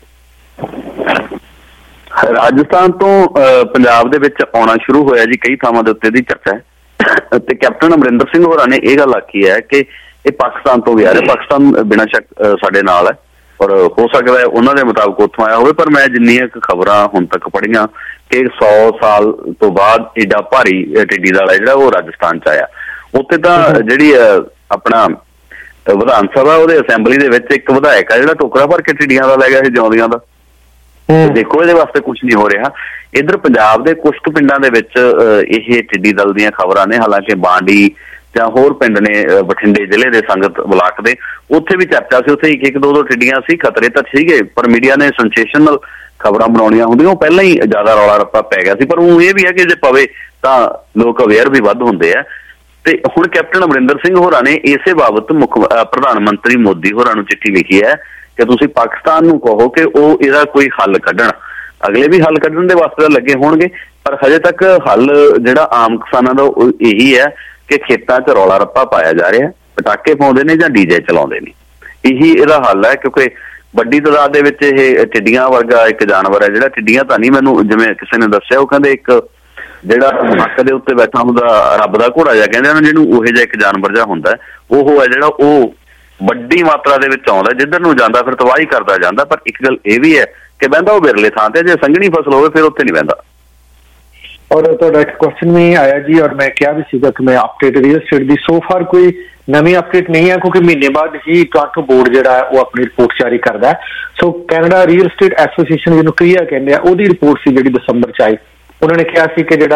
ਰਾਜਸਥਾਨ ਤੋਂ ਪੰਜਾਬ ਦੇ ਵਿੱਚ ਆਉਣਾ ਸ਼ੁਰੂ ਹੋਇਆ ਜੀ। ਕਈ ਥਾਵਾਂ ਦੇ ਉੱਤੇ ਦੀ ਚਰਚਾ ਹੈ ਤੇ ਕੈਪਟਨ ਅਮਰਿੰਦਰ ਸਿੰਘ ਹੋਰਾਂ ਨੇ ਇਹ ਗੱਲ ਆਖੀ ਹੈ ਕਿ ਇਹ ਪਾਕਿਸਤਾਨ ਤੋਂ ਵੀ ਆ ਰਿਹਾ। ਪਾਕਿਸਤਾਨ ਬਿਨਾਂ ਸ਼ੱਕ ਸਾਡੇ ਨਾਲ ਹੈ ਔਰ ਹੋ ਸਕਦਾ ਹੈ ਉਹਨਾਂ ਦੇ ਮੁਤਾਬਕ ਉੱਥੋਂ ਆਇਆ ਹੋਵੇ, ਪਰ ਮੈਂ ਜਿੰਨੀਆਂ ਕੁ ਖਬਰਾਂ ਹੁਣ ਤੱਕ ਪੜ੍ਹੀਆਂ ਕਿ ਸੌ ਸਾਲ ਤੋਂ ਬਾਅਦ ਏਡਾ ਭਾਰੀ ਟਿੱਡੀ ਦਲ ਹੈ ਜਿਹੜਾ ਉਹ ਰਾਜਸਥਾਨ 'ਚ ਆਇਆ। ਉੱਥੇ ਤਾਂ ਜਿਹੜੀ ਆਪਣਾ ਵਿਧਾਨ ਸਭਾ ਉਹਦੇ ਅਸੈਂਬਲੀ ਦੇ ਵਿੱਚ ਇੱਕ ਵਿਧਾਇਕ ਆ ਜਿਹੜਾ ਟੋਕਰਾ ਭਰ ਕੇ ਟਿੱਡੀਆਂ ਦਾ ਲੈ ਗਿਆ ਸੀ, ਜਿਉਂਦੀਆਂ ਦਾ। ਦੇਖੋ ਇਹਦੇ ਵਾਸਤੇ ਕੁਛ ਨਹੀਂ ਹੋ ਰਿਹਾ। ਇੱਧਰ ਪੰਜਾਬ ਦੇ ਕੁਛ ਕੁ ਪਿੰਡਾਂ ਦੇ ਵਿੱਚ ਇਹ ਟਿੱਡੀ ਦਲ ਦੀਆਂ ਖਬਰਾਂ ਨੇ। ਹਾਲਾਂਕਿ ਬਾਂਡੀ ਜਾਂ ਹੋਰ ਪਿੰਡ ਨੇ ਬਠਿੰਡੇ ਜ਼ਿਲ੍ਹੇ ਦੇ ਸੰਗਤ ਬਲਾਕ ਦੇ, ਉੱਥੇ ਵੀ ਚਰਚਾ ਸੀ। ਉੱਥੇ ਇੱਕ ਇੱਕ ਦੋ ਦੋ ਟਿੱਡੀਆਂ ਸੀ, ਖਤਰੇ ਤਾਂ ਸੀਗੇ, ਪਰ ਮੀਡੀਆ ਨੇ ਸੈਂਸੇਸ਼ਨਲ ਖਬਰਾਂ ਬਣਾਉਣੀਆਂ ਹੁੰਦੀਆਂ, ਉਹ ਪਹਿਲਾਂ ਹੀ ਜ਼ਿਆਦਾ ਰੌਲਾ ਰੱਪਾ ਪੈ ਗਿਆ ਸੀ। ਪਰ ਉਹ ਇਹ ਵੀ ਹੈ ਕਿ ਜੇ ਪਵੇ ਤਾਂ ਲੋਕ ਅਵੇਅਰ ਵੀ ਵੱਧ ਹੁੰਦੇ ਆ। ਤੇ ਹੁਣ ਕੈਪਟਨ ਅਮਰਿੰਦਰ ਸਿੰਘ ਹੋਰਾਂ ਨੇ ਇਸੇ ਬਾਬਤ ਮੁੱਖ ਪ੍ਰਧਾਨ ਮੰਤਰੀ ਮੋਦੀ ਹੋਰਾਂ ਨੂੰ ਚਿੱਠੀ ਲਿਖੀ ਹੈ ਕਿ ਤੁਸੀਂ ਪਾਕਿਸਤਾਨ ਨੂੰ ਕਹੋ ਕਿ ਉਹ ਇਹਦਾ ਕੋਈ ਹੱਲ ਕੱਢਣ। ਅਗਲੇ ਵੀ ਹੱਲ ਕੱਢਣ ਦੇ ਵਾਸਤੇ ਲੱਗੇ ਹੋਣਗੇ, ਪਰ ਹਜੇ ਤੱਕ ਹੱਲ ਜਿਹੜਾ ਆਮ ਕਿਸਾਨਾਂ ਦਾ ਉਹ ਇਹੀ ਹੈ ਕਿ ਖੇਤਾਂ 'ਚ ਰੌਲਾ ਰੱਪਾ ਪਾਇਆ ਜਾ ਰਿਹਾ, ਪਟਾਕੇ ਪਾਉਂਦੇ ਨੇ ਜਾਂ ਡੀਜੇ ਚਲਾਉਂਦੇ ਨੇ। ਇਹੀ ਇਹਦਾ ਹੱਲ ਹੈ, ਕਿਉਂਕਿ ਵੱਡੀ ਤਾਦਾਦ ਦੇ ਵਿੱਚ ਇਹ ਟਿੱਡੀਆਂ ਵਰਗਾ ਇੱਕ ਜਾਨਵਰ ਹੈ ਜਿਹੜਾ, ਟਿੱਡੀਆਂ ਤਾਂ ਨਹੀਂ, ਮੈਨੂੰ ਜਿਵੇਂ ਕਿਸੇ ਨੇ ਦੱਸਿਆ, ਉਹ ਕਹਿੰਦੇ ਇੱਕ ਜਿਹੜਾ ਨੱਕ ਦੇ ਉੱਤੇ ਬੈਠਾ ਹੁੰਦਾ ਰੱਬ ਦਾ ਘੋੜਾ ਜਿਹਾ ਕਹਿੰਦੇ ਨੇ ਜਿਹਨੂੰ, ਉਹ ਜਿਹਾ ਇੱਕ ਜਾਨਵਰ ਜਿਹਾ ਹੁੰਦਾ, ਉਹ ਹੈ ਜਿਹੜਾ ਉਹ ਵੱਡੀ ਮਾਤਰਾ ਦੇ ਵਿੱਚ ਆਉਂਦਾ, ਜਿੱਧਰ ਨੂੰ ਜਾਂਦਾ ਫਿਰ ਤਬਾਹੀ ਕਰਦਾ ਜਾਂਦਾ। ਪਰ ਇੱਕ ਗੱਲ ਇਹ ਵੀ ਹੈ ਕਿ ਬਹਿੰਦਾ ਉਹ ਬਿਰਲੇ ਥਾਂ ਤੇ, ਜੇ ਸੰਘਣੀ ਫਸਲ ਹੋਵੇ ਫਿਰ ਉੱਥੇ ਨਹੀਂ ਬਹਿੰਦਾ। ਔਰ ਤੁਹਾਡਾ ਇੱਕ ਕੁਐਸਚਨ ਵੀ ਆਇਆ ਜੀ, ਔਰ ਮੈਂ ਕਿਹਾ ਵੀ ਸੀਗਾ ਕਿ ਮੈਂ ਅਪਡੇਟ ਰੀਅਲ ਸਟੇਟ ਦੀ ਸੋ ਫਾਰ ਕੋਈ ਨਵੀਂ ਅਪਡੇਟ ਨਹੀਂ ਹੈ, ਕਿਉਂਕਿ ਮਹੀਨੇ ਬਾਅਦ ਹੀ ਟੋਰਾਂਟੋ ਬੋਰਡ ਜਿਹੜਾ ਹੈ ਉਹ ਆਪਣੀ ਰਿਪੋਰਟ ਜਾਰੀ ਕਰਦਾ ਹੈ। So Canada real estate association ਜਿਹਨੂੰ ਕ੍ਰੀਆ ਕਹਿੰਦੇ ਆ, ਉਹਦੀ ਰਿਪੋਰਟ ਸੀ ਜਿਹੜੀ ਦਸੰਬਰ 'ਚ ਆਈ। ਉਹਨਾਂ ਨੇ ਕਿਹਾ ਸੀ ਕਿ ਜਿਹੜਾ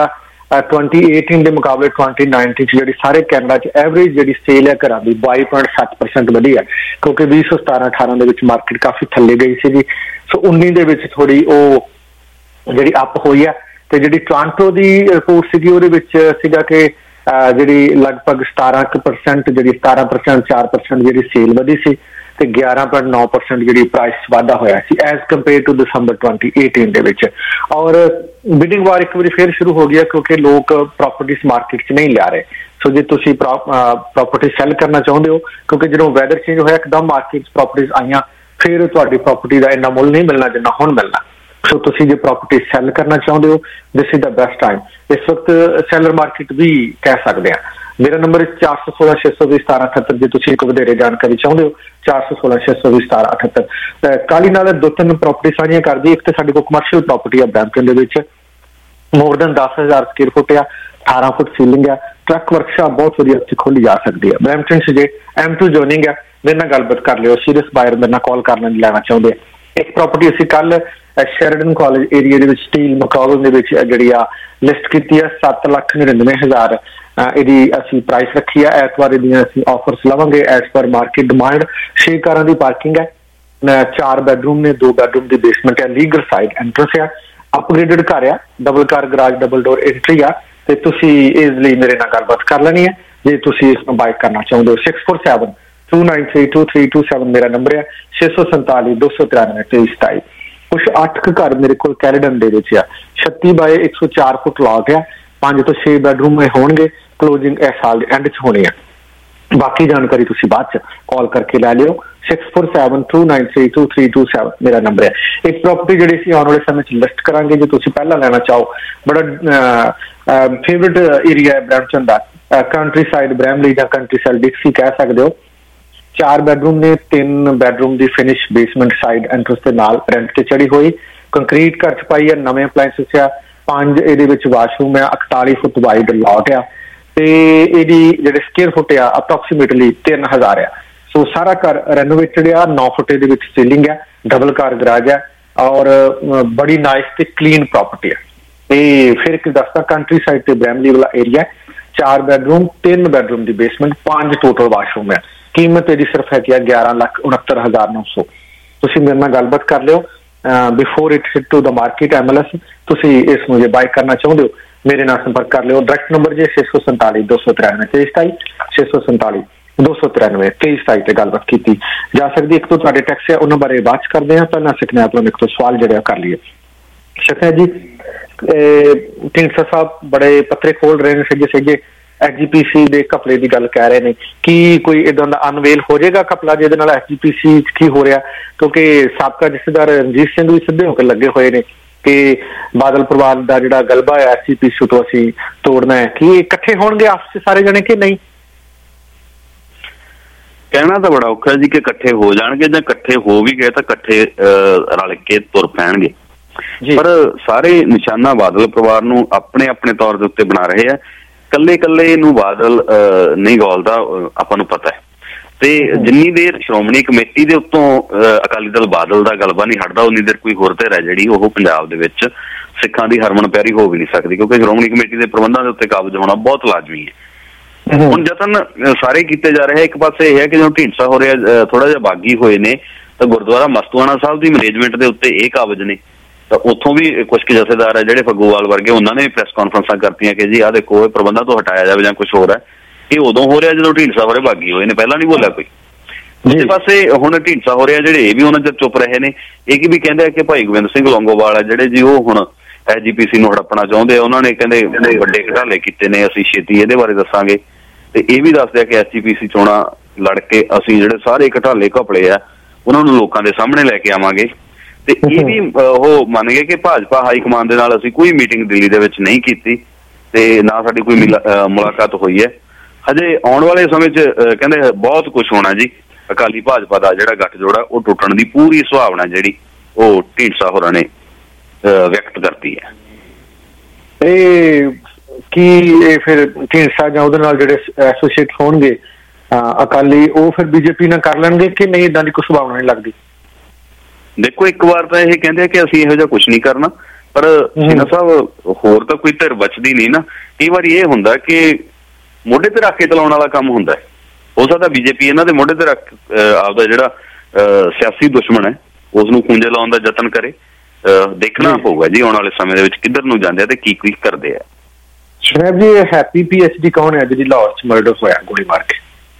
ट्वेंटी एटीन के मुकाबले ट्वेंटी नाइनटीन जी सारे कैनेडा च एवरेज जी सेल है घर की बाई पॉइंट सत्त परसेंट वधी है, क्योंकि भी सौ सतारा अठारह के मार्केट काफ़ी थले गई सी। सो उन्नी के थोड़ी वो जी अप हुई है। तो जी टोरंटो की रिपोर्ट सी वो कि जी लगभग सतारह परसेंट जी सतारह परसेंट चार परसेंट जी सेल वधी सी, तो ग्यारह पॉइंट नौ परसेंट जी प्राइस वाधा होया सी as compared to December twenty eighteen के विच। और बिडिंग वार एक बार फिर शुरू हो गया, क्योंकि लोग प्रॉपर्टीज मार्केट च नहीं लिया रहे। सो जो तुम प्रॉपर्टी सैल करना चाहते हो, क्योंकि जो वैदर चेंज होया एकदम मार्केट प्रॉपर्टीज आईयां, फिर तुहाडी प्रॉपर्टी का इन्ना मुल नहीं मिलना जिन्ना हुण मिलना। सो तुम जो प्रॉपर्टी सैल करना चाहते हो, this is the best time. इस वक्त सैलर मार्केट भी कह सकते हैं। मेरा नंबर चार सौ सोलह छे सौ भी सतारा अठहत्तर जो तुम एक वधेरे जानकारी चाहते हो, चार सौ सोलह छे सौ भी सतारा अठहत्तर। काली नाल दो तीन प्रॉपर्टी साझियां कर दी। एक तो साडे कोल कमर्शियल प्रॉपर्टी है ब्रैम्पटन दे विच, मोर देन दस हजार स्क्वेयर फुट है, अठारह फुट सीलिंग है, ट्रक वर्कशॉप बहुत वधिया उत्थे खोली जा सकती है। ब्रैम्पटन च जे एम टू जोनिंग है, मेरे नाल गलबात कर लियो। सीरियस बायर मेरे नाल कॉल करना लेना चाहते हैं। एक प्रॉपर्टी असीं कल शेरिडन कॉलेज एरिया दे विच स्टील मकॉगल दे विच जिहड़ी आ लिस्ट कीती है, सत्त लख नड़िनवे हज़ार इहदी असीं प्राइस रखी है। ऐतवार इहदियां असीं ऑफर्स लवांगे एज पर मार्केट डिमांड। छे कारां दी पार्किंग है, चार बेडरूम ने, दो बेडरूम दी बेसमेंट है, लीगल साइड एंट्रेंस है, अपग्रेडेड घर है, double car garage double door entry आ। ते तुसीं इजली मेरे नाल गलबात कर लैनी है जे तुसीं इसनूं बाय करना चाहुंदे हो। Six four seven two nine three two three two seven मेरा नंबर है, छे सौ संताली दो सौ तिरानवे तेईस सताई। कुछ अठ क घर मेरे को कैलेडन दे विच आ, छत्ती बाय एक सौ चार फुट लॉट है, पांच तो छे बेडरूम में होणगे, क्लोजिंग इस साल के एंड च होनी है। बाकी जानकारी तुसीं बाद च कॉल करके लै लियो। Six four seven two nine three two three two seven मेरा नंबर है। एक प्रॉपर्टी जी असीं आने वाले समय च लिस्ट करांगे, जो तुसीं पहला लेना चाहो। बड़ा फेवरेट एरिया है ब्रैम्पटन का, कंट्री साइड ब्रैमली या कंट्री साइड डिक्सी कह सकते हो। चार बेडरूम ने, तीन बेडरूम की फिनिश बेसमेंट साइड एंट्रेंस के नाल रेंट ते चढ़ी हुई, कंक्रीट घर च पाई है, नवे अपलायंसिस आ, पांच इहदे विच वाशरूम है, इकताली फुट वाइड लॉट आ, ते इहदी जिहड़े स्क्वेयर फुट आ अप्रोक्सीमेटली तीन हज़ार आ। सो सारा घर रेनोवेटेड आ, नौ फुट इहदे विच सीलिंग है, डबल कार गराज है और बड़ी नाइस ते क्लीन प्रॉपर्टी है। ते फिर एक दसदा कंट्री साइड ते ब्रैमली वाला एरिया है, चार बेडरूम, तीन बेडरूम की बेसमेंट, पांच टोटल वाशरूम है। कीमत यदि सिर्फ है कि ग्यारह लाख उनहत्तर हजार नौ सौ। तुसीं मेरे नाल गलबात कर लियो before it hit to the market M L S. तुसीं इस मुझे बाय करना चाहते हो, मेरे नाल संपर्क कर लियो। डायरेक्ट नंबर जे छे सौ संताली दो सौ तिरानवे तेईस सताई, छे सौ संताली दो सौ तिरानवे तेईस सताई से गलबात की जा सकती। एक तो तुहाडे टैक्स है उन्होंने बारे बात करते हैं, पहला सिखने आप एक तो सवाल जिहड़ा कर लीए। शिखा जी ढींडसा साहब बड़े पत्रे खोल रहे हैं, सजे सजे एच जी पी सी के घपले की गल कह रहे हैं कि कोई इदा का अनवेल हो जाएगा घपला जिहदे नाल एच जी पी सी की हो रहा, क्योंकि साबका जथेदार रणजीत सिंह भी सीधे होकर लगे हुए ने कि बादल परिवार का जिहड़ा गलबा है एच जी पी सी तो असीं तोड़ना है, कि इकट्ठे होणगे आपस सारे जने कि नहीं? कहना तो बड़ा औखा जी कि इकट्ठे हो जाणगे जां इकट्ठे हो भी गए तो इकट्ठे रल के तुर पैणगे, पर सारे निशाना बादल परिवार नूं अपने अपने तौर के उत्ते बना रहे हैं। कल्ले कल्ले नूं बादल नहीं गौलदा, आपां नूं पता है। ते जिन्नी देर श्रोमणी कमेटी दे उत्तों अकाली दल बादल दा गलबा नहीं हटदा, उन्नी देर कोई होर धिर है जिहड़ी ओह पंजाब दे विच सिखां दी हरमन प्यारी हो भी नहीं सकदी, क्योंकि श्रोमणी कमेटी दे प्रबंधां दे उत्ते काबज होना बहुत लाजमी है। हुण जतन सारे कीते जा रहे हैं। एक पासे यह है कि जो ढींडसा हो रहा थोड़ा जिहा बागी होए ने, तो गुरुद्वारा मस्तूआणा साहब की मैनेजमेंट के उत्ते यह काबज ने, तो उतों भी कुछ के जथेदार है जिहड़े फग्गूवाल वर्गे, उन्होंने भी प्रेस कॉन्फ्रेंसा करती कि जी आ देखो प्रबंधों तो हटाया जाए जां कुछ होर है। ये उदों हो रहा जो ढींडसा हो रहे बागी होए ने, पहला नहीं बोलिया कोई। दूसरे पासे हुण ढींडसा हो रहा जिहड़े भी उन्होंने चर चुप रहे ने, एक भी कहते कि भाई गोबिंद सिंह लौंगोवाल है जिहड़े जी वो हुण एच जी पी सी नूं हड़पना चाहुंदे आ, उन्होंने कहंदे वड्डे घटाले कीते ने, असीं छेती इहदे बारे दस्सांगे। ते इह भी दसदे कि एच जी पी सी चोणां लड़ के असीं जिहड़े सारे घटाले घपले आ उन्हां नूं लोकां दे सामणे लैके आवांगे। ते ये भी वो मान गए कि भाजपा हाई कमान दे नाल असीं कोई मीटिंग दिल्ली दे विच नहीं कीती ते ना साडी कोई मुलाकात हुई है। हजे आउण वाले समय च कहंदे बहुत कुछ होना जी। अकाली भाजपा दा जिहड़ा गठजोड़ है वो टुटण दी पूरी संभावना जिहड़ी वो ढींडसा होरां ने व्यक्त करती है। ए की ए फिर ढींडसा जां उहदे नाल जिहड़े एसोसीएट होणगे अकाली, वो फिर बीजेपी नाल कर लैणगे कि नहीं? इदां दी कोई संभावना नहीं लगदी। देखो एक बार तो यह कहते हैं कि असीं इहो जिहा कुछ नहीं करना, ਪਰ ਸ਼ੀਨਾ ਸਾਹਿਬ ਹੋਰ ਤਾਂ ਕੋਈ ਧਿਰ ਬਚਦੀ ਨਹੀਂ ਨਾ। ਕਈ ਵਾਰੀ ਇਹ ਹੁੰਦਾ ਕਿ ਮੋਢੇ ਤੇ ਰੱਖ ਕੇ ਚਲਾਉਣ ਵਾਲਾ ਕੰਮ ਹੁੰਦਾ ਹੈ। ਹੋ ਸਕਦਾ ਬੀਜੇਪੀ ਇਹਨਾਂ ਦੇ ਮੋਢੇ ਤੇ ਰੱਖ ਆਪਦਾ ਜਿਹੜਾ ਸਿਆਸੀ ਦੁਸ਼ਮਣ ਹੈ ਉਸ ਨੂੰ ਖੂੰਜੇ ਲਾਉਣ ਦਾ ਯਤਨ ਕਰੇ। ਦੇਖਣਾ ਪਊਗਾ ਜੀ ਆਉਣ ਵਾਲੇ ਸਮੇਂ ਦੇ ਵਿੱਚ ਕਿੱਧਰ ਨੂੰ ਜਾਂਦੇ ਆ ਤੇ ਕੀ ਕੀ ਕਰਦੇ ਆ। ਸ਼ਰੇਬ ਜੀ, ਹੈਪੀ ਪੀ ਐਚ ਡੀ ਕੌਣ ਹੈ ਜਿਹੜੀ ਲਾਹੌਰ ਚ ਮਰਡਰ ਹੋਇਆ ਗੋਲੀ ਮਾਰ ਕੇ?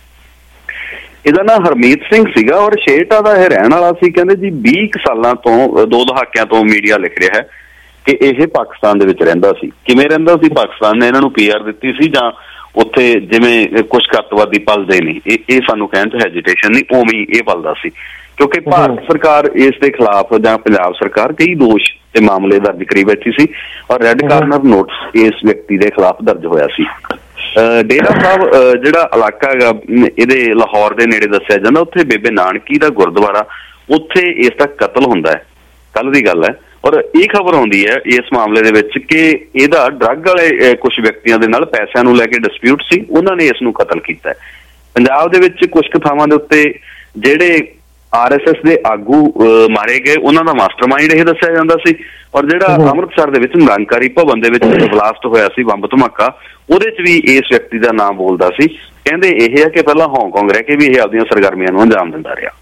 ਇਹਦਾ ਨਾਂ ਹਰਮੀਤ ਸਿੰਘ ਸੀਗਾ ਔਰ ਛੇਹਟਾ ਦਾ ਇਹ ਰਹਿਣ ਵਾਲਾ ਸੀ। ਕਹਿੰਦੇ ਜੀ ਵੀਹ ਕੁ ਸਾਲਾਂ ਤੋਂ, ਦੋ ਦਹਾਕਿਆਂ ਤੋਂ ਮੀਡੀਆ ਲਿਖ ਰਿਹਾ ਹੈ ਕਿ ਇਹ ਪਾਕਿਸਤਾਨ ਦੇ ਵਿੱਚ ਰਹਿੰਦਾ ਸੀ। ਕਿਵੇਂ ਰਹਿੰਦਾ ਸੀ? ਪਾਕਿਸਤਾਨ ਨੇ ਇਹਨਾਂ ਨੂੰ ਪੀ ਆਰ ਦਿੱਤੀ ਸੀ ਜਾਂ ਉੱਥੇ ਜਿਵੇਂ ਕੁਛ ਅੱਤਵਾਦੀ ਪਲਦੇ ਨੇ, ਇਹ ਇਹ ਸਾਨੂੰ ਕਹਿਣ 'ਚ ਹੈਜੀਟੇਸ਼ਨ ਨਹੀਂ, ਉਵੇਂ ਇਹ ਪਲਦਾ ਸੀ। ਕਿਉਂਕਿ ਭਾਰਤ ਸਰਕਾਰ ਇਸ ਦੇ ਖਿਲਾਫ ਜਾਂ ਪੰਜਾਬ ਸਰਕਾਰ ਕਈ ਦੋਸ਼ ਤੇ ਮਾਮਲੇ ਦਰਜ ਕਰੀ ਬੈਠੀ ਸੀ ਔਰ ਰੈੱਡ ਕਾਰਨਰ ਨੋਟਿਸ ਇਸ ਵਿਅਕਤੀ ਦੇ ਖਿਲਾਫ ਦਰਜ ਹੋਇਆ ਸੀ। ਡੇਰਾ ਸਾਹਿਬ ਜਿਹੜਾ ਇਲਾਕਾ ਹੈਗਾ ਇਹਦੇ ਲਾਹੌਰ ਦੇ ਨੇੜੇ ਦੱਸਿਆ ਜਾਂਦਾ, ਉੱਥੇ ਬੇਬੇ ਨਾਨਕੀ ਦਾ ਗੁਰਦੁਆਰਾ, ਉੱਥੇ ਇਸ ਦਾ ਕਤਲ ਹੁੰਦਾ ਹੈ। ਕੱਲ ਦੀ ਗੱਲ ਹੈ ਔਰ ਇਹ ਖਬਰ ਆਉਂਦੀ ਹੈ ਇਸ ਮਾਮਲੇ ਦੇ ਵਿੱਚ ਕਿ ਇਹਦਾ ਡਰੱਗ ਵਾਲੇ ਕੁਝ ਵਿਅਕਤੀਆਂ ਦੇ ਨਾਲ ਪੈਸਿਆਂ ਨੂੰ ਲੈ ਕੇ ਡਿਸਪਿਊਟ ਸੀ, ਉਹਨਾਂ ਨੇ ਇਸ ਨੂੰ ਕਤਲ ਕੀਤਾ। ਪੰਜਾਬ ਦੇ ਵਿੱਚ ਕੁਝ ਕੁ ਥਾਵਾਂ ਦੇ ਉੱਤੇ ਜਿਹੜੇ ਆਰ ਐਸ ਐਸ ਦੇ ਆਗੂ ਮਾਰੇ ਗਏ, ਉਹਨਾਂ ਦਾ ਮਾਸਟਰਮਾਈਂਡ ਇਹ ਦੱਸਿਆ ਜਾਂਦਾ ਸੀ। ਔਰ ਜਿਹੜਾ ਅੰਮ੍ਰਿਤਸਰ ਦੇ ਵਿੱਚ ਨਿਰੰਕਾਰੀ ਭਵਨ ਦੇ ਵਿੱਚ ਬਲਾਸਟ ਹੋਇਆ ਸੀ, ਬੰਬ ਧਮਾਕਾ, ਉਹਦੇ 'ਚ ਵੀ ਇਸ ਵਿਅਕਤੀ ਦਾ ਨਾਮ ਬੋਲਦਾ ਸੀ। ਕਹਿੰਦੇ ਇਹ ਹੈ ਕਿ ਪਹਿਲਾਂ ਹਾਂਗਕਾਂਗ ਰਹਿ ਕੇ ਵੀ ਇਹ ਆਪਦੀਆਂ ਸਰਗਰਮੀਆਂ ਨੂੰ ਅੰਜਾਮ ਦਿੰਦਾ ਰਿਹਾ।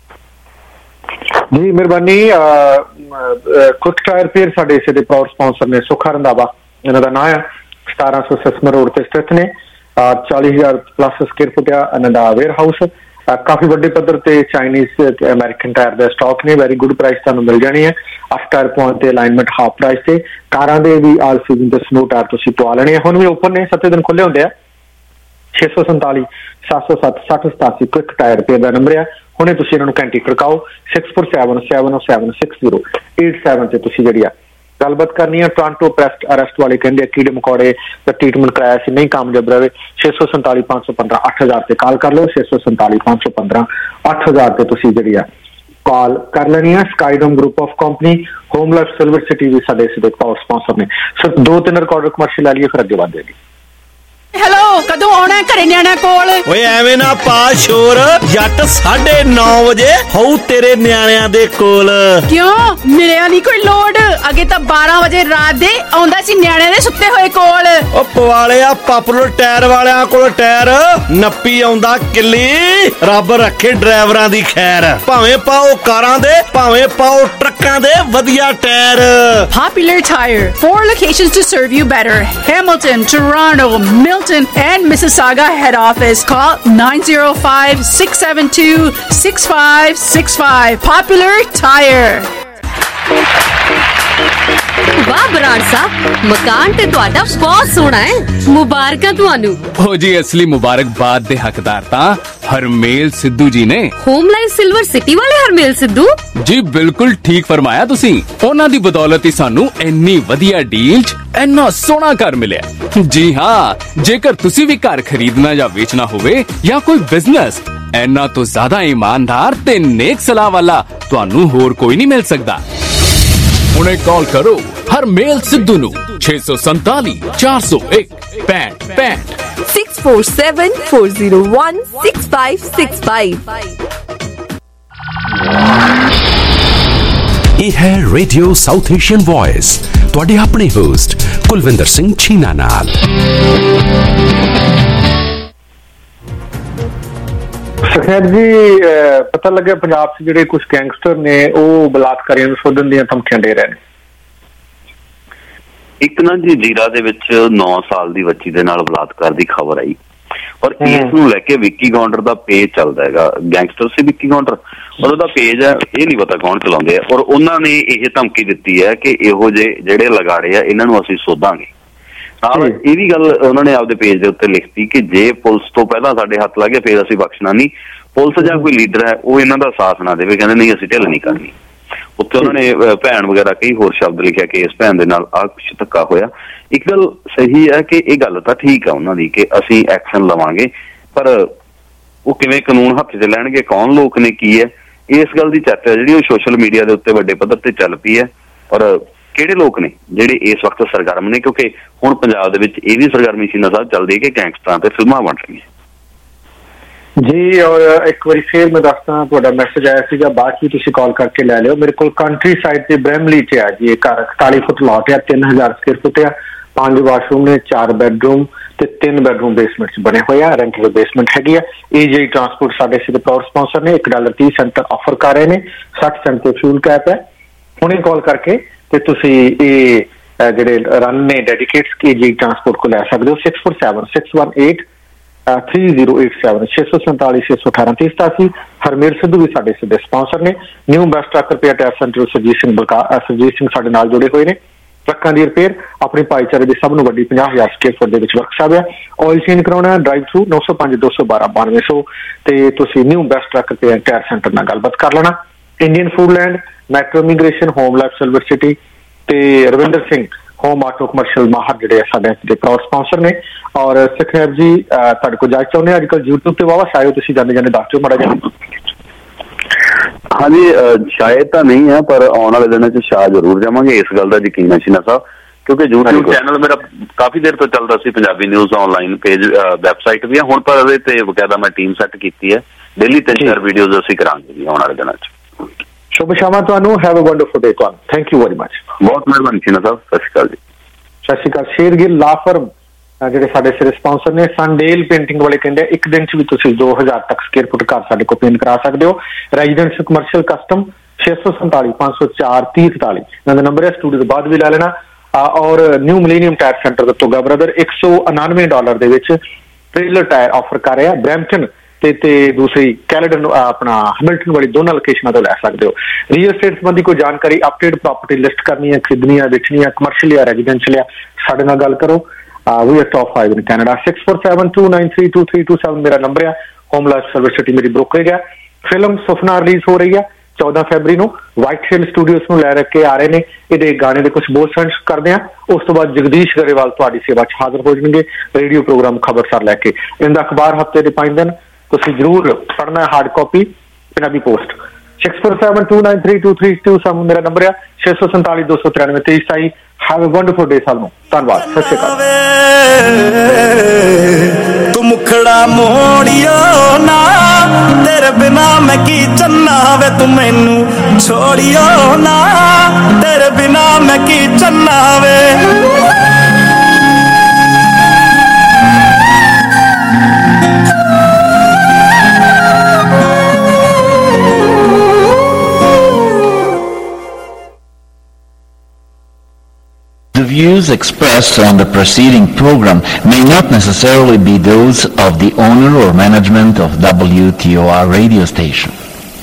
ਜੀ ਮਿਹਰਬਾਨੀ। ਕੁਇਕ ਟਾਇਰ ਫੇਰ ਸਾਡੇ ਇਸੇ ਦੇ ਪ੍ਰਾਊਡ ਸਪਾਂਸਰ ਨੇ, ਸੁੱਖਾ ਰੰਧਾਵਾ ਇਹਨਾਂ ਦਾ ਨਾਂ ਆ। ਸਤਾਰਾਂ ਸੌ ਸਿਸਮਾ ਰੋਡ ਤੇ ਸਥਿਤ ਨੇ। ਚਾਲੀ ਹਜ਼ਾਰ ਪਲੱਸ ਸਕੁਅਰ ਫੁੱਟ ਆ ਇਹਨਾਂ ਦਾ ਵੇਅਰ ਹਾਊਸ। ਕਾਫੀ ਵੱਡੇ ਪੱਧਰ ਤੇ ਚਾਈਨੀਜ਼ ਅਮਰੀਕਨ ਟਾਇਰ ਦਾ ਸਟਾਕ ਨੇ। ਵੈਰੀ ਗੁੱਡ ਪ੍ਰਾਈਸ ਤੁਹਾਨੂੰ ਮਿਲ ਜਾਣੀ ਹੈ। ਅੱਠ ਟਾਇਰ ਪੁਆਇੰਟ ਤੇ ਅਲਾਈਨਮੈਂਟ ਹਾਫ ਪ੍ਰਾਈਸ ਤੇ। ਕਾਰਾਂ ਦੇ ਵੀ ਆਲ ਸੀਜ਼ਨ ਤੇ ਸਨੋ ਟਾਇਰ ਤੁਸੀਂ ਪਵਾ ਲੈਣੇ ਆ। ਹੁਣ ਵੀ ਓਪਨ ਨੇ, ਸੱਤੇ ਦਿਨ ਖੁੱਲੇ ਹੁੰਦੇ ਆ। ਛੇ ਸੌ ਸੰਤਾਲੀ ਸੱਤ ਸੌ ਸੱਤ ਸੱਠ ਸਤਾਸੀ ਕੁਇਕ ਟਾਇਰ ਰਿਪੇਅਰ ਦਾ ਨੰਬਰ ਆ। ਹੁਣੇ ਤੁਸੀਂ ਇਹਨਾਂ ਨੂੰ ਘੰਟੀ ਖੜਕਾਓ six four seven seven seven six zero eight seven ਤੇ ਤੁਸੀਂ ਜਿਹੜੀ ਆ ਗੱਲਬਾਤ ਕਰਨੀ ਆ। ਟੋਰਾਂਟੋ ਪ੍ਰੈਸਟ ਅਰੈਸਟ ਵਾਲੇ ਕਹਿੰਦੇ ਆ ਕੀੜੇ ਮਕੌੜੇ ਦਾ ਟ੍ਰੀਟਮੈਂਟ ਕਰਾਇਆ ਸੀ, ਨਹੀਂ ਕਾਮਯਾਬ ਰਹੇ। ਛੇ ਸੌ ਸੰਤਾਲੀ ਪੰਜ ਸੌ ਪੰਦਰਾਂ ਅੱਠ ਹਜ਼ਾਰ ਤੇ ਕਾਲ ਕਰ ਲਓ। ਛੇ ਸੌ ਸੰਤਾਲੀ ਪੰਜ ਸੌ ਪੰਦਰਾਂ ਅੱਠ ਹਜ਼ਾਰ ਤੇ ਤੁਸੀਂ ਜਿਹੜੀ ਆ ਕਾਲ ਕਰ ਲੈਣੀ ਆ। Skydome group of company, Home Life Silver City ਵੀ ਸਾਡੇ ਇਸ ਦੇ ਪਾਵਰ ਸਪਾਂਸਰ ਨੇ। ਸਿਰਫ ਦੋ ਤਿੰਨ ਰਿਕਾਰਡਰ ਕਮਰਸ਼ੀਅਲ ਲੈ ਲਈਏ ਫਿਰ ਅੱਗੇ ਵਧਦੇ ਜੀ। ਹੈਲੋ, ਕਦੋਂ ਆਉਣਾ ਘਰੇ ਨਿਆਣਿਆਂ ਕੋਲ? ਓਏ ਐਵੇਂ ਨਾ ਪਾ ਸ਼ੋਰ, ਜੱਟ ਸਾਢੇ ਨੌ ਵਜੇ ਹੋਊ ਤੇਰੇ ਨਿਆਣਿਆਂ ਦੇ ਕੋਲ। ਕਿਉਂ ਮਿਲਿਆ ਨਹੀਂ ਕੋਈ ਲੋਡ? ਅੱਗੇ ਤਾਂ ਬਾਰਾਂ ਵਜੇ ਰਾਤ ਦੇ ਆਉਂਦਾ ਸੀ ਨਿਆਣਿਆਂ ਦੇ ਸੁੱਤੇ ਹੋਏ ਕੋਲ। ਓ ਪਵਾਲਿਆ ਪਾਪੂਲਰ ਟਾਇਰ ਵਾਲਿਆਂ ਕੋਲ ਟਾਇਰ ਨੱਪੀ ਆਉਂਦਾ ਕਿੱਲੀ। ਰੱਬ ਰੱਖੇ ਡਰਾਈਵਰਾਂ ਦੀ ਖੈਰ। ਭਾਵੇਂ ਪਾਓ ਕਾਰਾਂ ਦੇ, ਭਾਵੇਂ ਪਾਓ ਟਰੱਕਾਂ ਦੇ ਵਧੀਆ tyre. Popular Tire, four locations to serve you better. Hamilton, Toronto, Milton and Mississauga head office. Call nine zero five six seven two six five six five. Popular Tire. ਵਾਹ ਬਰਾੜ ਸਾਹਿਬ, ਮਕਾਨ ਤੇ ਤੁਹਾਡਾ ਬਹੁਤ ਸੋਹਣਾ ਹੈ। ਮੁਬਾਰਕਾਂ ਤੁਹਾਨੂੰ। ਹੋ ਜੀ, ਅਸਲੀ ਮੁਬਾਰਕਬਾਦ ਦੇ ਹੱਕਦਾਰ ਤਾਂ ਹਰਮੇਲ ਸਿੱਧੂ ਜੀ ਨੇ। ਹੋਮ ਲਾਈਫ ਸਿਲਵਰ ਸਿਟੀ ਵਾਲੇ ਹਰਮੇਲ ਸਿੱਧੂ ਜੀ, ਬਿਲਕੁਲ ਠੀਕ ਫਰਮਾਇਆ ਤੁਸੀਂ। ਉਹਨਾਂ ਦੀ ਬਦੌਲਤ ਹੀ ਸਾਨੂੰ ਇੰਨੀ ਵਧੀਆ ਡੀਲ 'ਚ ਇੰਨਾ ਸੋਹਣਾ ਘਰ ਮਿਲਿਆ। ਜੀ ਹਾਂ, ਜੇਕਰ ਤੁਸੀਂ ਵੀ ਘਰ ਖਰੀਦਣਾ ਜਾਂ ਵੇਚਣਾ ਹੋਵੇ ਜਾਂ ਕੋਈ ਬਿਜ਼ਨਸ, ਇੰਨਾ ਤੋਂ ਜ਼ਿਆਦਾ ਇਮਾਨਦਾਰ ਤੇ ਨੇਕ ਸਲਾਹ ਵਾਲਾ ਤੁਹਾਨੂੰ ਹੋਰ ਕੋਈ ਨਹੀਂ ਮਿਲ ਸਕਦਾ। ਹੁਣੇ ਕਾਲ ਕਰੋ ਹਰਮੇਲ ਸਿੱਧੂ ਨੂੰ ਛੇ ਸੌ ਸੰਤਾਲੀ ਚਾਰ ਸੌ ਇੱਕ ਪੈਂਠ ਪੈਂਠ six four seven four zero one six five six five। ਇਹ ਹੈ ਰੇਡੀਓ ਸਾਊਥ ਏਸ਼ੀਅਨ ਵੌਇਸ, ਤੁਹਾਡੇ ਆਪਣੇ ਹੋਸਟ ਕੁਲਵਿੰਦਰ ਸਿੰਘ ਛੀਨਾ ਨਾਲ। ਸਖੇਰ ਜੀ, ਪਤਾ ਲੱਗਿਆ ਪੰਜਾਬ 'ਚ ਜਿਹੜੇ ਕੁਝ ਗੈਂਗਸਟਰ ਨੇ ਉਹ ਬਲਾਤਕਾਰੀਆਂ ਨੂੰ ਸੋਧਣ ਦੀਆਂ ਧਮਕੀਆਂ ਦੇ ਰਹੇ ਨੇ। ਇੱਕ ਨਾ ਜੀ ਜੀਰਾ ਦੇ ਵਿੱਚ ਨੌ ਸਾਲ ਦੀ ਬੱਚੀ ਦੇ ਨਾਲ ਬਲਾਤਕਾਰ ਦੀ ਖਬਰ ਆਈ ਔਰ ਇਸ ਨੂੰ ਲੈ ਕੇ ਵਿੱਕੀ ਗੌਂਡਰ ਦਾ ਪੇਜ ਚੱਲਦਾ ਹੈਗਾ। ਗੈਂਗਸਟਰ ਸੀ ਵਿੱਕੀ ਗੌਂਡਰ ਔਰ ਉਹਦਾ ਪੇਜ ਹੈ, ਇਹ ਨਹੀਂ ਪਤਾ ਕੌਣ ਚਲਾਉਂਦੇ ਆ। ਔਰ ਉਹਨਾਂ ਨੇ ਇਹ ਧਮਕੀ ਦਿੱਤੀ ਹੈ ਕਿ ਇਹੋ ਜਿਹੇ ਜਿਹੜੇ ਲਗਾੜੇ ਆ ਇਹਨਾਂ ਨੂੰ ਅਸੀਂ ਸੋਧਾਂਗੇ। ਨਾਲ ਇਹ ਵੀ ਗੱਲ ਉਹਨਾਂ ਨੇ ਆਪਦੇ ਪੇਜ ਦੇ ਉੱਤੇ ਲਿਖਤੀ ਕਿ ਜੇ ਪੁਲਿਸ ਤੋਂ ਪਹਿਲਾਂ ਸਾਡੇ ਹੱਥ ਲੱਗੇ ਫਿਰ ਅਸੀਂ ਬਖਸ਼ਣਾ ਨਹੀਂ। ਪੁਲਿਸ ਜਾਂ ਕੋਈ ਲੀਡਰ ਹੈ ਉਹ ਇਹਨਾਂ ਦਾ ਸਾਥ ਨਾ ਦੇਵੇ, ਕਹਿੰਦੇ ਨਹੀਂ ਅਸੀਂ ਢਿੱਲ ਨਹੀਂ ਕਰਨੀ। ਉੱਥੇ ਉਹਨਾਂ ਨੇ ਭੈਣ ਵਗੈਰਾ ਕਈ ਹੋਰ ਸ਼ਬਦ ਲਿਖਿਆ ਕਿ ਇਸ ਭੈਣ ਦੇ ਨਾਲ ਆਹ ਕੁਛ ਧੱਕਾ ਹੋਇਆ। ਇੱਕ ਗੱਲ ਸਹੀ ਹੈ ਕਿ ਇਹ ਗੱਲ ਤਾਂ ਠੀਕ ਆ ਉਹਨਾਂ ਦੀ ਕਿ ਅਸੀਂ ਐਕਸ਼ਨ ਲਵਾਂਗੇ, ਪਰ ਉਹ ਕਿਵੇਂ ਕਾਨੂੰਨ ਹੱਥ 'ਚ ਲੈਣਗੇ, ਕੌਣ ਲੋਕ ਨੇ, ਕੀ ਹੈ, ਇਸ ਗੱਲ ਦੀ ਚਰਚਾ ਜਿਹੜੀ ਉਹ ਸੋਸ਼ਲ ਮੀਡੀਆ ਦੇ ਉੱਤੇ ਵੱਡੇ ਪੱਧਰ ਤੇ ਚੱਲ ਪਈ ਹੈ। ਔਰ ਕਿਹੜੇ ਲੋਕ ਨੇ ਜਿਹੜੇ ਇਸ ਵਕਤ ਸਰਗਰਮ ਨੇ, ਕਿਉਂਕਿ ਹੁਣ ਪੰਜਾਬ ਦੇ ਵਿੱਚ ਇਹ ਵੀ ਸਰਗਰਮੀ ਸ਼ੀਨਾ ਸਾਹਿਬ ਚੱਲਦੀ ਹੈ ਕਿ ਗੈਂਗਸਟਰਾਂ ਤੇ ਫਿਲਮਾਂ ਬਣ ਰਹੀਆਂ। जी और एक बार फिर मैं दसदा तुहाडा मैसेज आया सीगा बाद च तुसीं कॉल करके लै लिओ। मेरे कोल कंट्री साइड ते ब्रैमली च है जी घर इकताली फुट लॉट है, तीन हजार स्क्वेयर फुट है, पांच वाशरूम ने, चार बेडरूम ते तीन बेडरूम बेसमेंट च बने हुए हैं। रेंटल बेसमेंट हैगी है। एजी ट्रांसपोर्ट साडे सिर प्राउड स्पॉन्सर ने, एक डॉलर तीस सेंट ऑफर कर रहे हैं, साठ सेंट ते फ्यूल कैप है। हुणे कॉल करके ते तुसीं ये जिहड़े रन ने डेडिकेट्स के जी ट्रांसपोर्ट को लै सकदे हो। Six four seven six one eight three zero eight seven छे सौ संताली छे सौ अठारह तीस सतासी। हरमेल सिद्धू भी साडे सीधे स्पॉन्सर ने। New Best Truck Repair Tyre Centre Sarjit Singh बलका सरजीत सिंह साडे नाल जुड़े हुए ने। ट्रकों की रिपेयर अपने भाईचारे की सब नूं वड्डी पचास हजार स्क्वेयर फुट दे विच वर्कशॉप है। ऑयल चेंज कराउणा ड्राइव थ्रू नौ सौ पांच दो सौ बारह बानवे सौ ते तुसीं New Best Truck Repair Tyre Centre नाल गलबात कर लेना। Indian Foodland, Metro Immigration, Home Life Silver City ते Ravinder Singh home auto commercial माहर जिहड़े साडे प्राउड स्पॉन्सर ने। और सुखनैब जी तुहाडे कोल जाच चाहुंदे अजकल यूट्यूब ते वावा शायद तुसीं जांदे जांदे दस दिओ माड़ा जिहा। हाँ जी, शायद तो नहीं है पर आने वाले दिनों शायद जरूर जावांगे, इस गल का यकीन है शीना साहब, क्योंकि यूट्यूब चैनल मेरा काफी देर तो चलता सी, Punjabi news online page website भी है हुण, पर इहदे ते बकायदा मैं टीम सैट कीती है। डेली तीन चार वीडियोज़ असीं करांगे जी आने वाले दिनों च। शुभ शामा तुहानूं, हैव अ वंडरफुल डे तुहानूं। थैंक यू वेरी मच, बहुत मेहरबानी शीना साहब, सत श्री अकाल जी। सत श्री अकाल। शेरगिल ला फर्म ਜਿਹੜੇ ਸਾਡੇ ਸਿਰ ਸਪਾਂਸਰ ਨੇ। ਸੰਡੇਲ ਪੇਂਟਿੰਗ ਵਾਲੇ ਕਹਿੰਦੇ ਇੱਕ ਦਿਨ ਚ ਵੀ ਤੁਸੀਂ ਦੋ ਹਜ਼ਾਰ ਤੱਕ ਸਕੁਅਰ ਫੁੱਟ ਘਰ ਸਾਡੇ ਕੋਲ ਪੇਂਟ ਕਰਾ ਸਕਦੇ ਹੋ। ਰੈਜ਼ੀਡੈਂਸ਼ੀਅਲ ਕਮਰਸ਼ੀਅਲ ਕਸਟਮ ਛੇ ਸੌ ਸੰਤਾਲੀ ਪੰਜ ਸੌ ਚਾਰ ਤੀਹ ਇਕਤਾਲੀ ਇਹਨਾਂ ਦਾ ਨੰਬਰ ਹੈ। ਸਟੂਡੀਓ ਤੋਂ ਬਾਅਦ ਵੀ ਲੈ ਲੈਣਾ। ਔਰ ਨਿਊ ਮਿਲੇਨੀਅਮ ਟਾਇਰ ਸੈਂਟਰ ਦਾ ਤੋਗਾ ਬ੍ਰਦਰ ਇੱਕ ਸੌ ਉਨਾਨਵੇਂ ਡਾਲਰ ਦੇ ਵਿੱਚ ਟ੍ਰੇਲਰ ਟਾਇਰ ਆਫਰ ਕਰ ਰਿਹਾ ਬ੍ਰੈਂਪਟਨ ਤੇ ਤੇ ਦੂਸਰੀ ਕੈਲੇਡਨ ਆਪਣਾ ਹੈਮਿਲਟਨ ਵਾਲੀ ਦੋਨਾਂ ਲੋਕੇਸ਼ਨਾਂ ਤੋਂ ਲੈ ਸਕਦੇ ਹੋ। ਰੀਅਲ estate ਸੰਬੰਧੀ ਕੋਈ ਜਾਣਕਾਰੀ, ਅਪਡੇਟ ਪ੍ਰੋਪਰਟੀ ਲਿਸਟ ਕਰਨੀ ਹੈ, ਖਰੀਦਣੀ ਹੈ, ਵੇਚਣੀ ਹੈ, ਕਮਰਸ਼ੀਅਲ ਜਾਂ ਰੈਜ਼ੀਡੈਂਸ਼ੀਅਲ ਹੈ, ਸਾਡੇ ਨਾਲ ਗੱਲ ਕਰੋ। Uh, we are top five in Canada. six four seven two nine three two three two seven मेरा नंबर है। होम लाइफ सर्विस सिटी मेरी ब्रोकरेज है। फिल्म सुफना रिलीज हो रही है चौदह फरवरी को। वाइट हिल स्टूडियोज में लै रख के आ रहे हैं। ये गाने के कुछ बोल सेंस करते हैं, उस तो बाद जगदीश गरेवाल तुहाडी सेवा च हाजिर हो जाएंगे रेडियो प्रोग्राम खबरसार लैके। इनका अखबार हफ्ते के पांच दिन तुसीं जरूर पढ़ना है, hard copy Punjabi post. Six four seven two nine three two three two seven मेरा नंबर है। छे सौ संताली दो सौ तिरानवे तेईस सताई। हैव अ वंडरफुल डे सानू। धन्यवाद, सत श्री अकाल। तू मुखड़ा मोड़ियो ना, तेरे बिना मैं की चन्ना वे, तू मैनू छोड़ियो ना, तेरे बिना मैं की चन्ना वे। The views expressed on the preceding program may not necessarily be those of the owner or management of W T O R radio station.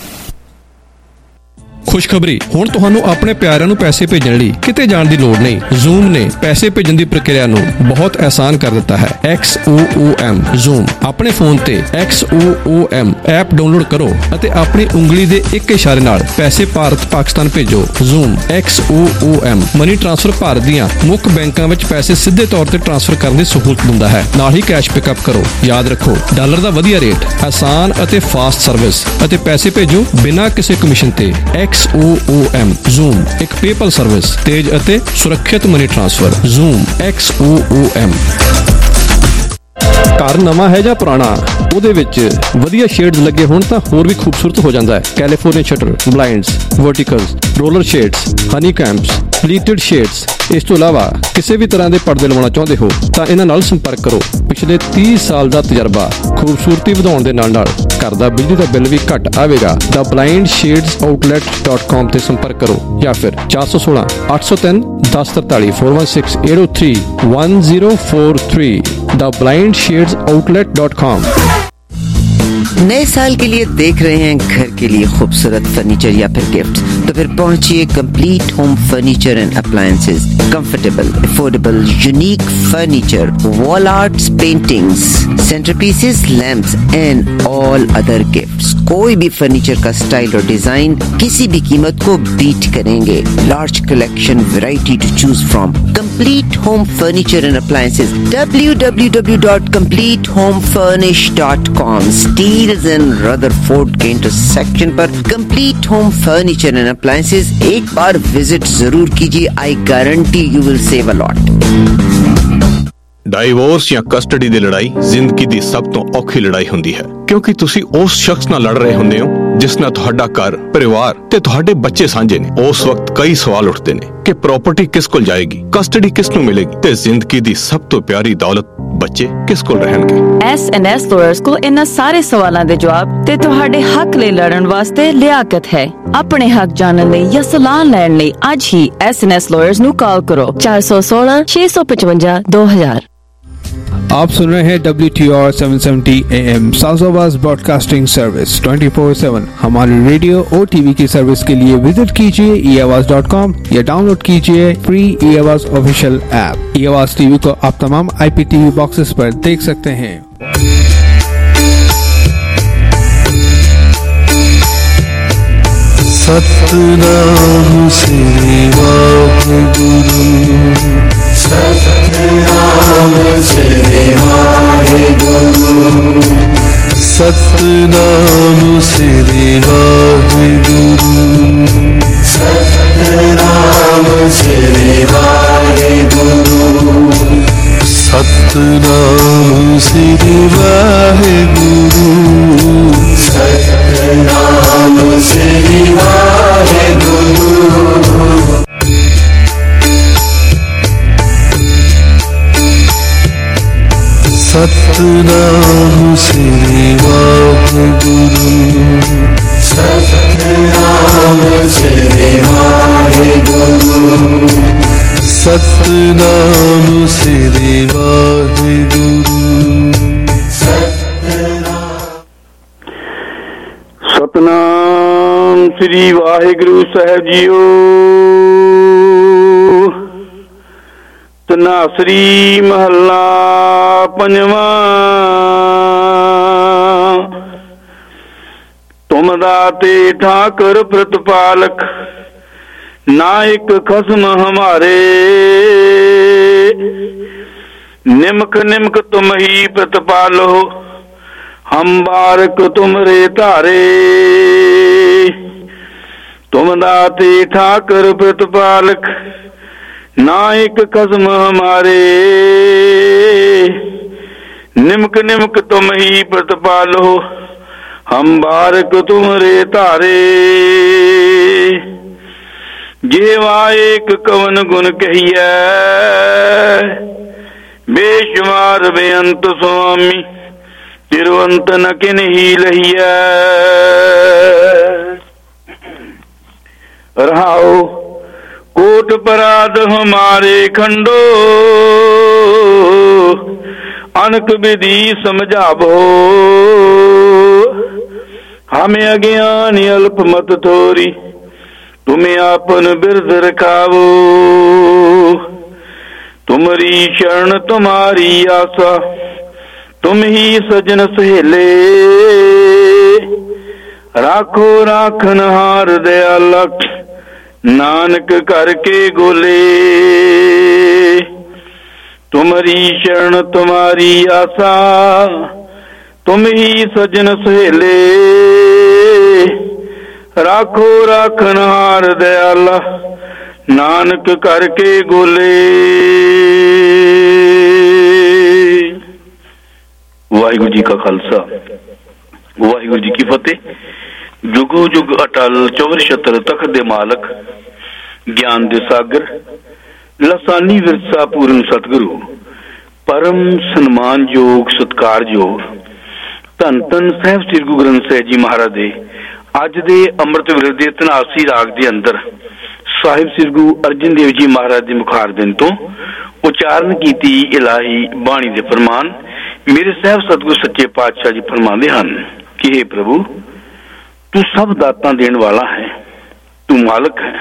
ਖੁਸ਼ਖਬਰੀ, ਹੁਣ ਤੁਹਾਨੂੰ ਆਪਣੇ ਪਿਆਰਿਆਂ ਨੂੰ ਪੈਸੇ ਭੇਜਣ ਲਈ ਕਿਤੇ ਜਾਣ ਦੀ ਲੋੜ ਨਹੀਂ। Zoom ਨੇ ਪੈਸੇ ਭੇਜਣ ਦੀ ਪ੍ਰਕਿਰਿਆ ਨੂੰ ਬਹੁਤ ਆਸਾਨ ਕਰ ਦਿੱਤਾ ਹੈ। X O O M Zoom ਆਪਣੇ ਫੋਨ ਤੇ X O O M app download ਕਰੋ ਅਤੇ ਆਪਣੀ ਉਂਗਲੀ ਦੇ ਇੱਕ ਇਸ਼ਾਰੇ ਨਾਲ ਪੈਸੇ ਭਾਰਤ ਪਾਕਿਸਤਾਨ ਭੇਜੋ। Zoom X O O M money transfer Bharat ਦੀਆਂ ਮੁੱਖ ਬੈਂਕਾਂ ਵਿੱਚ ਪੈਸੇ ਸਿੱਧੇ ਤੌਰ ਤੇ ਟ੍ਰਾਂਸਫਰ ਕਰਨ ਦੀ ਸਹੂਲਤ ਦਿੰਦਾ ਹੈ, ਨਾਲ ਹੀ ਕੈਸ਼ ਪਿਕਅਪ ਕਰੋ। ਯਾਦ ਰੱਖੋ, ਡਾਲਰ ਦਾ ਵਧੀਆ ਰੇਟ, ਆਸਾਨ ਅਤੇ ਫਾਸਟ ਸਰਵਿਸ ਅਤੇ ਪੈਸੇ ਭੇਜੋ ਬਿਨਾਂ ਕਿਸੇ ਕਮਿਸ਼ਨ ਤੇ। X O O M Zoom ਇੱਕ ਪੇਪਲ ਸਰਵਿਸ, ਤੇਜ਼ ਅਤੇ ਸੁਰੱਖਿਅਤ money transfer. Zoom X O O M। ਘਰ ਨਵਾਂ ਹੈ ਜਾਂ ਪੁਰਾਣਾ, ਉਹਦੇ ਵਿੱਚ ਵਧੀਆ ਸ਼ੇਡਸ ਲੱਗੇ ਹੋਣ ਤਾਂ ਹੋਰ ਵੀ ਖੂਬਸੂਰਤ ਹੋ ਜਾਂਦਾ ਹੈ। California shutter, blinds, verticals, roller shades, honeycombs, pleated shades. ਇਸ ਤੋਂ ਇਲਾਵਾ ਕਿਸੇ ਵੀ ਤਰ੍ਹਾਂ ਦੇ ਪਰਦੇ ਲਵਾਉਣਾ ਚਾਹੁੰਦੇ ਹੋ ਤਾਂ ਇਹਨਾਂ ਨਾਲ ਸੰਪਰਕ ਕਰੋ। ਪਿਛਲੇ ਤੀਹ ਸਾਲ ਦਾ ਤਜਰਬਾ, ਖੂਬਸੂਰਤੀ ਵਧਾਉਣ ਦੇ ਨਾਲ ਨਾਲ ਘਰ ਦਾ ਬਿਜਲੀ ਦਾ ਬਿੱਲ ਵੀ ਘੱਟ ਆਵੇਗਾ। ਦਾ blind shades outlet dot com ਤੇ ਸੰਪਰਕ ਕਰੋ ਜਾਂ ਫਿਰ ਚਾਰ ਸੌ ਸੋਲਾਂ ਅੱਠ ਸੌ ਤਿੰਨ ਦਸ ਤਰਤਾਲੀ four one six eight O three one zero four three the blind shades outlet dot com. नए साल के लिए देख रहे हैं घर के लिए खूबसूरत फर्नीचर या फिर गिफ्ट, तो फिर पहुंचिए Complete home furniture and Appliances. Comfortable, affordable, unique furniture, wall arts, paintings, centrepieces, lamps and all other gifts. कोई भी फर्नीचर का स्टाइल और डिजाइन किसी भी कीमत को बीट करेंगे। Large collection, variety to choose from. Complete home furniture and appliances W W W dot complete home furnish dot com. Steeles and Rutherford के इंटरसेक्शन पर complete home furniture and appliances एक बार विजिट जरूर कीजिए। I guarantee you will save a lot. Divorce ਜਾਂ ਕਸਟਡੀ ਦੀ ਲੜਾਈ ਜ਼ਿੰਦਗੀ ਦੀ ਸਭ ਤੋਂ ਔਖੀ ਲੜਾਈ ਹੁੰਦੀ ਹੈ, ਕਿਉਂਕਿ ਤੁਸੀਂ ਉਸ ਸ਼ਖਸ ਨਾਲ ਲੜ ਰਹੇ ਹੁੰਦੇ ਹੋ ਜਿਸ ਨਾਲ ਤੁਹਾਡਾ ਘਰ, ਪਰਿਵਾਰ ਤੇ ਤੁਹਾਡੇ ਬੱਚੇ ਸਾਂਝੇ ਨੇ। ਉਸ ਵਕਤ ਕਈ ਸਵਾਲ ਉੱਠਦੇ ਨੇ ਕਿ ਪ੍ਰਾਪਰਟੀ ਕਿਸ ਕੋਲ ਜਾਏਗੀ, ਕਸਟਡੀ ਕਿਸ ਨੂੰ ਮਿਲੇਗੀ ਤੇ ਜ਼ਿੰਦਗੀ ਦੀ ਸਭ ਤੋਂ ਪਿਆਰੀ ਦੌਲਤ ਬੱਚੇ ਕਿਸ ਕੋਲ ਰਹਿਣਗੇ। ਐਸ ਐਂਡ ਐਸ ਲਾਇਰਸ ਕੋਲ ਇਹਨਾਂ ਸਾਰੇ ਸਵਾਲਾਂ ਦੇ ਜਵਾਬ ਤੇ ਤੁਹਾਡੇ ਹੱਕ ਲਈ ਲੜਨ ਵਾਸਤੇ ਲਿਆਕਤ ਹੈ। ਆਪਣੇ ਹੱਕ ਜਾਣਨ ਲਈ ਜਾਂ ਸਲਾਹ ਲੈਣ ਲਈ ਅੱਜ ਹੀ ਐਸ ਐਂਡ ਐਸ ਲਾਇਰਸ ਨੂੰ ਕਾਲ ਕਰੋ ਚਾਰ ਸੌ सोलह छह सौ पचवंजा दो हजार। आप सुन रहे हैं W T R seven seventy A M South Broadcasting Service twenty four seven. हमारी रेडियो और टीवी की सर्विस के लिए विजिट कीजिए ई आवाज डॉट कॉम या डाउनलोड कीजिए free e Awaaz official app. ई आवाज टीवी को आप तमाम आई पी टीवी बॉक्सेस पर देख सकते हैं। सतनाम श्री वाहेगुरु, सतनाम श्री वाहेगुरु, सतनाम श्री वाहेगुरु, सतनाम श्री वाहेगुरु, सतनाम श्री वाहेगुरु, सतनाम श्री वाहेगुरु। सतनाम श्री वाहेगुरु, सतनाम श्री वाहेगुरु, सतनाम श्री वाहेगुरु। सतनाम श्री वाहेगुरु साहिब जीओ। तनासरी महला पंजवा। तुम दाते ठाकर प्रतिपालक, नायक खसम हमारे, निमक निमक तुम ही प्रतिपालो, हम बारक तुमरे तारे। तुम दाते ठाकर प्रतिपालक, नायक खसम हमारे, निमक निमक तुम ही प्रतिपालो, हम बारक तुमरे तारे। जेवा एक कवन गुण कहिए, बेशुमार बेअंत स्वामी, तिरुवंत न किन ही लहिया। रहाओ कोट पराध हमारे खंडो, अनक विधि समझाबो, हमें अज्ञान अल्प मत थोरी, तुम्हें आपन बिरद रखावो। तुम्हारी शरण तुम्हारी आशा, तुम ही सजन सहेले, राखो राखन हार दयाला, नानक करके गोले। तुम्हारी शरण तुम्हारी आशा, तुम ही सजन सहेले, राखो राखन हार दयाला, नानक करके गोले। वाहिगुरु जी का खालसा, वाहिगुरु जी की फतेह। जुगो जुग अटल चौर छत्र तख दे मालक, ज्ञान दे सागर, लसानी विरसा पूर्ण सतगुरु, परम सन्मान योग सत्कार योग धन धन साहिब श्री गुरु ग्रंथ साहिब जी महाराज दे अज दे अमृत विरद दे तनासी राग दे अंदर साहिब श्री गुरु अर्जन देव जी महाराज दे मुखारबिंद तो उच्चारण कीती इलाही बाणी दे फरमान मेरे साहब सतगुरु सच्चे पातशाह जी फरमाते हैं कि हे प्रभु, तू सब दाता देने वाला है, तू मालक है,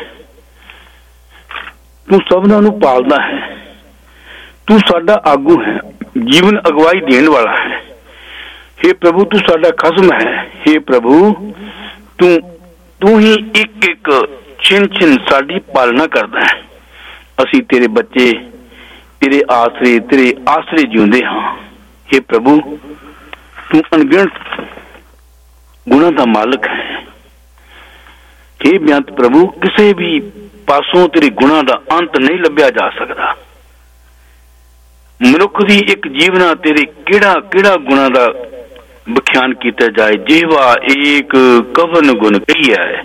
तू सबना नू पालदा है, तू साडा आगू है, जीवन अगवाई देने वाला है। हे प्रभु, तू साडा खसम है। हे प्रभु, तू तू ही एक एक छिन छिन साडी पालना करदा है। असी तेरे बच्चे, तेरे आसरे तेरे आसरे जिउंदे हां। हे प्रभु, तू अनगिनत गुणा दा मालक है। हे बेअंत प्रभु, किसी भी पासों तेरे गुणा दा अंत नहीं लभ्या जा सकता। ਮਨੁੱਖ ਦੀ ਇੱਕ ਜੀਵਨਾ ਤੇਰੇ ਕਿਹੜਾ ਕਿਹੜਾ ਗੁਣਾ ਦਾ ਵਿਖਿਆਨ ਕੀਤਾ ਜਾਏ। ਜਿਹਵਾ ਏਕ ਕਵਨ ਗੁਣ ਕਹੀਆ ਹੈ,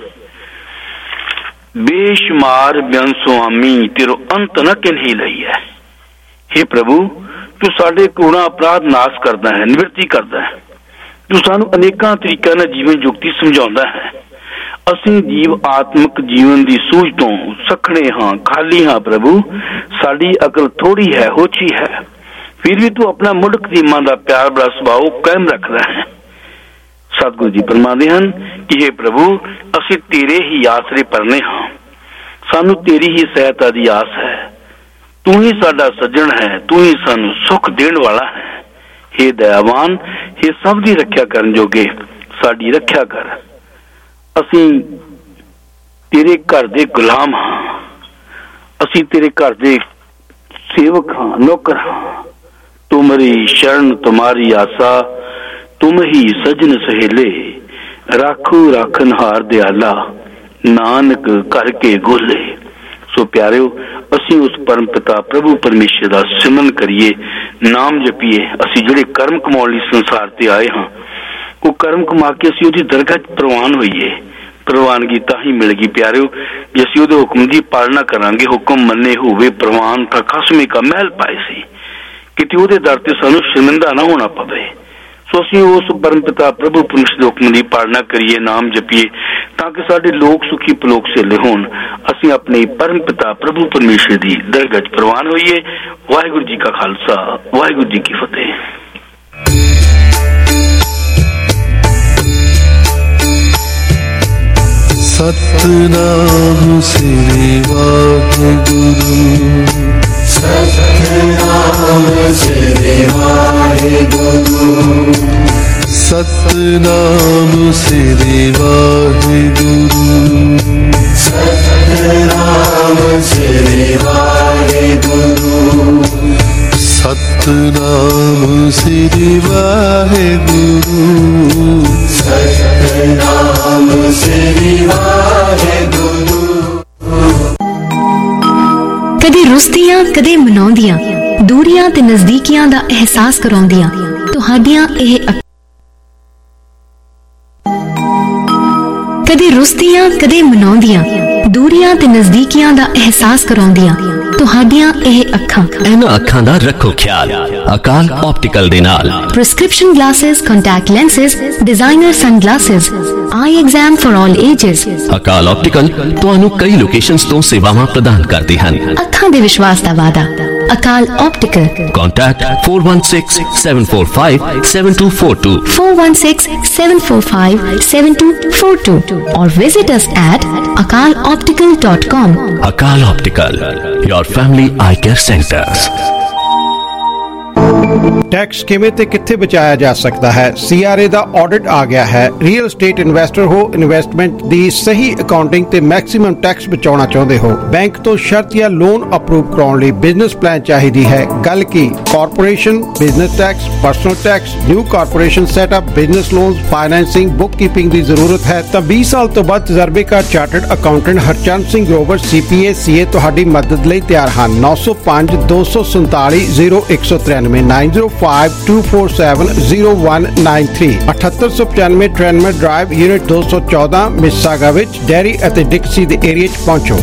ਬੇਸ਼ੁਮਾਰ ਬਿਆਨ ਸੁਆਮੀ ਤੇਰੋ ਅੰਤ ਨਾ ਕਿਨਹੀ ਲਈ ਹੈ। हे ਪ੍ਰਭੂ, ਤੂੰ ਸਾਡੇ ਗੁਨਾਹ ਅਪਰਾਧ ਨਾਸ਼ ਕਰਦਾ ਹੈ, ਨਿਵਰਤੀ ਕਰਦਾ ਹੈ। ਤੂੰ ਸਾਨੂੰ ਅਨੇਕਾਂ ਤਰੀਕਿਆਂ ਨਾਲ ਜੀਵਨ ਜੁਗਤੀ ਸਮਝਾਉਂਦਾ ਹੈ। ਅਸੀਂ ਜੀਵ ਆਤਮਿਕ ਜੀਵਨ ਦੀ ਸੂਝ ਤੋਂ ਸਖਣੇ ਹਾਂ, ਖਾਲੀ ਹਾਂ ਪ੍ਰਭੂ। ਸਾਡੀ ਅਕਲ ਥੋੜੀ ਹੈ, ਹੋਛੀ ਹੈ, ਫਿਰ ਵੀ ਤੂੰ ਆਪਣਾ ਮੁਲਕ ਦੀ ਮਾਂ ਦਾ ਪਿਆਰ ਬੜਾ ਸੁਭਾਅ ਕਾਇਮ ਰੱਖਦਾ ਹੈ। ਸਤਿਗੁਰੂ ਜੀ ਫਰਮਾਉਂਦੇ ਹਨ ਕਿ हे ਪ੍ਰਭੂ, ਅਸੀਂ ਤੇਰੇ ਹੀ ਆਸਰੇ ਪਰਨੇ ਹਾਂ, ਸਾਨੂੰ ਤੇਰੀ ਹੀ ਸਹਾਇਤਾ ਦੀ ਆਸ ਹੈ। ਤੂੰ ਹੀ ਸਾਡਾ ਸੱਜਣ ਹੈ, ਤੂੰ ਹੀ ਸਾਨੂੰ ਸੁੱਖ ਦੇਣ ਵਾਲਾ ਹੈ। हे ਦਇਆਵਾਨ, हे ਸਭ ਦੀ ਰੱਖਿਆ ਕਰਨ ਜੋਗੇ, ਸਾਡੀ ਰੱਖਿਆ ਕਰ। ਅਸੀਂ ਤੇਰੇ ਘਰ ਦੇ ਗੁਲਾਮ ਹਾਂ, ਅਸੀਂ ਤੇਰੇ ਘਰ ਦੇ ਸੇਵਕ ਹਾਂ, ਨੌਕਰ ਹਾਂ। ਤੁਮਰੀ ਸ਼ਰਨ ਤੁਮਾਰੀ ਆਸਾ, तुम ही सजन सहेले, राखू राखन हार दयाला, नानक करके गोले। सो प्यारिओ, असी उस परम पिता प्रभु परमेश्वर का सिमरन करिए, नाम जपीए। असी जिहड़े कर्म कमाउण लई संसार ते आए हाँ, वो कर्म कमा के असी उहदी दरगाह च प्रवान होईए। प्रवानगी तां ही मिलेगी प्यारिओ जे असी उहदे हुक्म की पालना करांगे। हुक्म मन्ने होवे प्रवान तां खसमे का महल पाए सी, किते उहदे दर ते सानूं शर्मिंदा ना होना पवे। सो असीं उस परम पिता प्रभु परमेश्वर दे हुक्म की पालना करिए, नाम जपीए, ताकि साडे लोक सुखी पलोक सेले होण। असीं अपने परम पिता प्रभु परमेश्वर की दरगाह च प्रवान होइए। वाहिगुरू जी का खालसा, वाहिगुरू जी की फतेह। सतनाम श्री वाहिगुरु, सतनाम श्री वाहिगुरु, सतनाम श्री वाहिगुरु, सतनाम श्री वाहिगुरु, सतनाम श्री वाहिगुरु, सतनाम श्री वाहिगुरु। कदे रुसदियां कदे मनाउंदियां, दूरियां ते नजदीकियां दा एहसास कराउंदियां तुहाडियां ਇਹ कदे रुसदियां कदे मनाउंदियां, दूरियां ते नजदीकियां दा एहसास कराउंदियां ਤੁਹਾਡੀਆਂ ਇਹ ਅੱਖਾਂ। ਇਹਨਾਂ ਅੱਖਾਂ ਦਾ ਰੱਖੋ ਖਿਆਲ ਅਕਾਲ ਆਪਟੀਕਲ ਦੇ ਨਾਲ। Prescription glasses, contact lenses, designer sunglasses, eye exam for all ages. Akal optical ਤੁਹਾਨੂੰ ਕਈ ਲੋਕੇਸ਼ਨਸ ਤੋਂ ਸੇਵਾਵਾਂ ਪ੍ਰਦਾਨ ਕਰਦੇ ਹਨ। ਅੱਖਾਂ ਦੇ ਵਿਸ਼ਵਾਸ ਦਾ ਵਾਅਦਾ, Akal optical. Contact four one six seven four five seven two four two, four one six seven four five seven two four two, or visit us at akal optical dot com. Akal Optical, your family eye care centers. Tax ਕਿਵੇਂ ਤੇ ਕਿੱਥੇ ਬਚਾਇਆ ਜਾ ਸਕਦਾ ਹੈ? ਸੀਆਰਏ ਦਾ ਆਡਿਟ ਆ ਗਿਆ ਹੈ। ਰੀਅਲ ਸਟੇਟ ਇਨਵੈਸਟਰ ਹੋ, ਇਨਵੈਸਟਮੈਂਟ ਦੀ ਸਹੀ ਅਕਾਊਂਟਿੰਗ ਤੇ ਮੈਕਸਿਮਮ ਟੈਕਸ ਬਚਾਉਣਾ ਚਾਹੁੰਦੇ ਹੋ, ਬੈਂਕ ਤੋਂ ਸ਼ਰਤ ਜਾਂ ਲੋਨ ਅਪਰੂਵ ਕਰਾਉਣ ਲਈ ਬਿਜ਼ਨਸ ਪਲਾਨ ਚਾਹੀਦੀ ਹੈ। ਗੱਲ ਕੀ corporation, business tax, personal tax, new corporation setup, business loans, financing, book keeping ਦੀ ਜ਼ਰੂਰਤ ਹੈ ਤਾਂ ਵੀਹ ਸਾਲ ਤੋਂ ਵੱਧ ਤਜਰਬੇਕਾਰ chartered accountant Harchand Singh Grover CPA CA ਤੁਹਾਡੀ ਮਦਦ ਲਈ ਤਿਆਰ ਹਨ। ਨੌ ਸੌ ਪੰਜ ਦੋ ਸੌ ਸੰਤਾਲੀ ਜ਼ੀਰੋ ਇੱਕ ਸੌ ਤਰਾਨਵੇਂ nine zero five two four seven zero one nine three ਅਠੱਤਰ ਸੌ ਪਚਾਨਵੇਂ ਟ੍ਰੈਨਮਰ ਡਰਾਈਵ ਯੂਨਿਟ ਦੋ ਸੌ ਚੌਦਾਂ ਮਿਸਿਸਾਗਾ ਵਿੱਚ ਡੈਰੀ ਅਤੇ ਡਿਕਸੀ ਦੇ ਏਰੀਆ 'ਚ ਪਹੁੰਚੋ।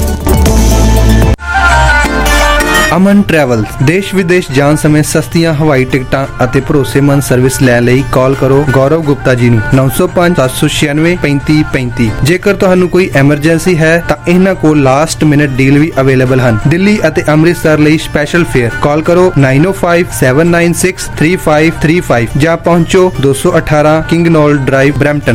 ਅਮਨ ਟਰੈਵਲ ਦੇਸ਼ ਵਿਦੇਸ਼ ਜਾਣ ਸਮੇਂ ਸਸਤੀਆਂ ਹਵਾਈ ਟਿਕਟਾਂ ਅਤੇ ਭਰੋਸੇਮੰਦ ਸਰਵਿਸ ਲੈਣ ਲਈ ਕਾਲ ਕਰੋ ਗੌਰਵ ਗੁਪਤਾ ਜੀ ਨੂੰ ਨੌ ਸੌ ਪੰਜ ਸੱਤ ਸੌ ਛਿਆਨਵੇਂ ਪੈਂਤੀ ਪੈਂਤੀ। ਜੇਕਰ ਤੁਹਾਨੂੰ ਕੋਈ ਐਮਰਜੈਂਸੀ ਹੈ ਤਾਂ ਇਹਨਾਂ ਕੋਲ ਲਾਸਟ ਮਿੰਟ ਡੀਲ ਵੀ ਅਵੇਲੇਬਲ ਹਨ। ਦਿੱਲੀ ਅਤੇ ਅੰਮ੍ਰਿਤਸਰ ਲਈ ਸਪੈਸ਼ਲ ਫੇਅਰ ਕਾਲ ਕਰੋ nine oh five seven nine six three five three five ਜਾਂ ਪਹੁੰਚੋ ਦੋ ਸੌ ਅਠਾਰਾਂ Kingknoll Drive Brampton.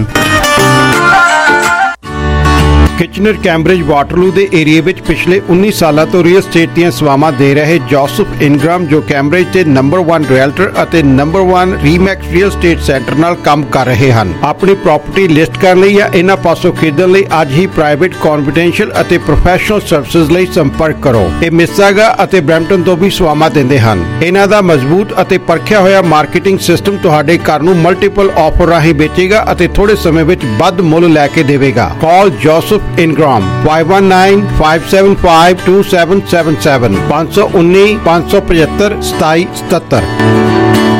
Kitchener Cambridge Waterloo ਦੇ ਏਰੀਏ ਵਿੱਚ ਪਿਛਲੇ ਉੱਨੀ ਸਾਲਾਂ ਤੋਂ ਰੀਅਲ ਸਟੇਟ ਦੀਆਂ ਸੇਵਾਵਾਂ ਦੇ ਰਹੇ ਜੋਸਫ ਇਨਗ੍ਰਾਮ, ਜੋ ਕੈਂਬਰਿਜ ਦੇ ਨੰਬਰ ਇੱਕ ਰੀਅਲਟਰ ਅਤੇ ਨੰਬਰ ਇੱਕ ਰੀਮੈਕਸ ਰੀਅਲ ਸਟੇਟ ਸੈਂਟਰ ਨਾਲ ਕੰਮ ਕਰ ਰਹੇ ਹਨ। ਆਪਣੀ ਪ੍ਰਾਪਰਟੀ ਲਿਸਟ ਕਰਨ ਲਈ ਜਾਂ ਇਹਨਾਂ ਪਾਸੋਂ ਖਰੀਦਣ ਲਈ ਅੱਜ ਹੀ ਪ੍ਰਾਈਵੇਟ, ਕੌਨਫੀਡੈਂਸ਼ੀਅਲ ਅਤੇ ਪ੍ਰੋਫੈਸ਼ਨਲ ਸਰਵਿਸਿਜ਼ ਲਈ ਸੰਪਰਕ ਕਰੋ। ਇਹ ਮਿਸਿਸਾਗਾ ਅਤੇ ਬਰੈਂਪਟਨ ਤੋਂ ਵੀ ਸੇਵਾਵਾਂ ਦਿੰਦੇ ਹਨ। ਇਹਨਾਂ ਦਾ ਮਜ਼ਬੂਤ ਅਤੇ ਪਰਖਿਆ ਹੋਇਆ ਮਾਰਕੀਟਿੰਗ ਸਿਸਟਮ ਤੁਹਾਡੇ ਘਰ ਨੂੰ ਮਲਟੀਪਲ ਆਫਰ ਰਾਹੀਂ ਵੇਚੇਗਾ ਅਤੇ ਥੋੜੇ ਸਮੇਂ ਵਿੱਚ ਵੱਧ ਮੁੱਲ ਲੈ ਕੇ ਦੇਵੇਗਾ। Call Joseph Ingram five one nine, five seven five, two seven seven seven five one nine, five seven five, seven seven seven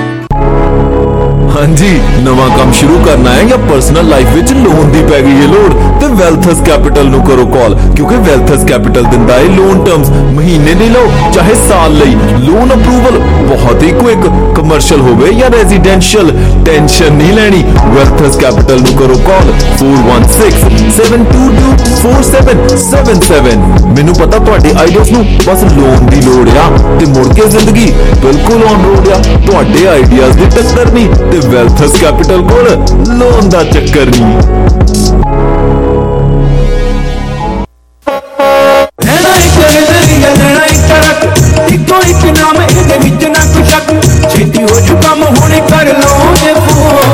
ਹਾਂਜੀ ਨਵਾਂ ਕੰਮ ਸ਼ੁਰੂ ਕਰਨਾ ਹੈ ਜਾਂ ਪਰਸਨਲ ਲਾਈਫ ਵਿੱਚ ਲੋਨ ਦੀ ਪੈ ਗਈ ਹੈ ਲੋੜ ਤੇ ਵੈਲਥਸ ਕੈਪੀਟਲ ਨੂੰ ਕਰੋ ਕਾਲ ਕਿਉਂਕਿ ਵੈਲਥਸ ਕੈਪੀਟਲ ਦਿੰਦਾ ਹੈ ਲੋਨ ਟਰਮਸ ਮਹੀਨੇ ਲਈ ਲਓ ਚਾਹੇ ਸਾਲ ਲਈ ਲੋਨ ਅਪਰੂਵਲ ਬਹੁਤ ਹੀ ਕੁਇਕ ਕਮਰਸ਼ੀਅਲ ਹੋਵੇ ਜਾਂ ਰੈਜ਼ੀਡੈਂਸ਼ੀਅਲ ਟੈਨਸ਼ਨ ਨਹੀਂ ਲੈਣੀ ਵੈਲਥਸ ਕੈਪੀਟਲ ਨੂੰ ਕਰੋ ਕਾਲ four one six, seven two two, four seven seven seven ਮੈਨੂੰ ਪਤਾ ਤੁਹਾਡੇ ਆਈਡੀਆਸ ਨੂੰ ਬਸ ਲੋਨ ਦੀ ਲੋੜ ਆ ਤੇ ਮੁੜ ਕੇ ਜ਼ਿੰਦਗੀ ਬਿਲਕੁਲ ਔਨ ਰੋਡ ਆ ਤੁਹਾਡੇ ਆਈਡੀਆਸ ਦੀ ਟੱਕਰ ਨਹੀਂ ਤੇ ਵੈਲਥਸ ਕੈਪੀਟਲ ਕੋਲ ਲੋਨ ਦਾ ਚੱਕਰ ਨਹੀਂ ਲੈਣਾ ਇੱਕ ਨਜ਼ਰੀਆ ਲੈਣਾ ਇੱਕ ਰੱਖ ਇੱਕੋ ਇੱਕ ਨਾਮ ਇਹਦੇ ਵਿੱਚ ਨਾ ਕੋਈ ਸ਼ੱਕ ਛੇਤੀ ਹੋ ਜੂ ਕੰਮ ਹੁਣੇ ਕਰ ਲਓ ਜੇ ਫੋਨ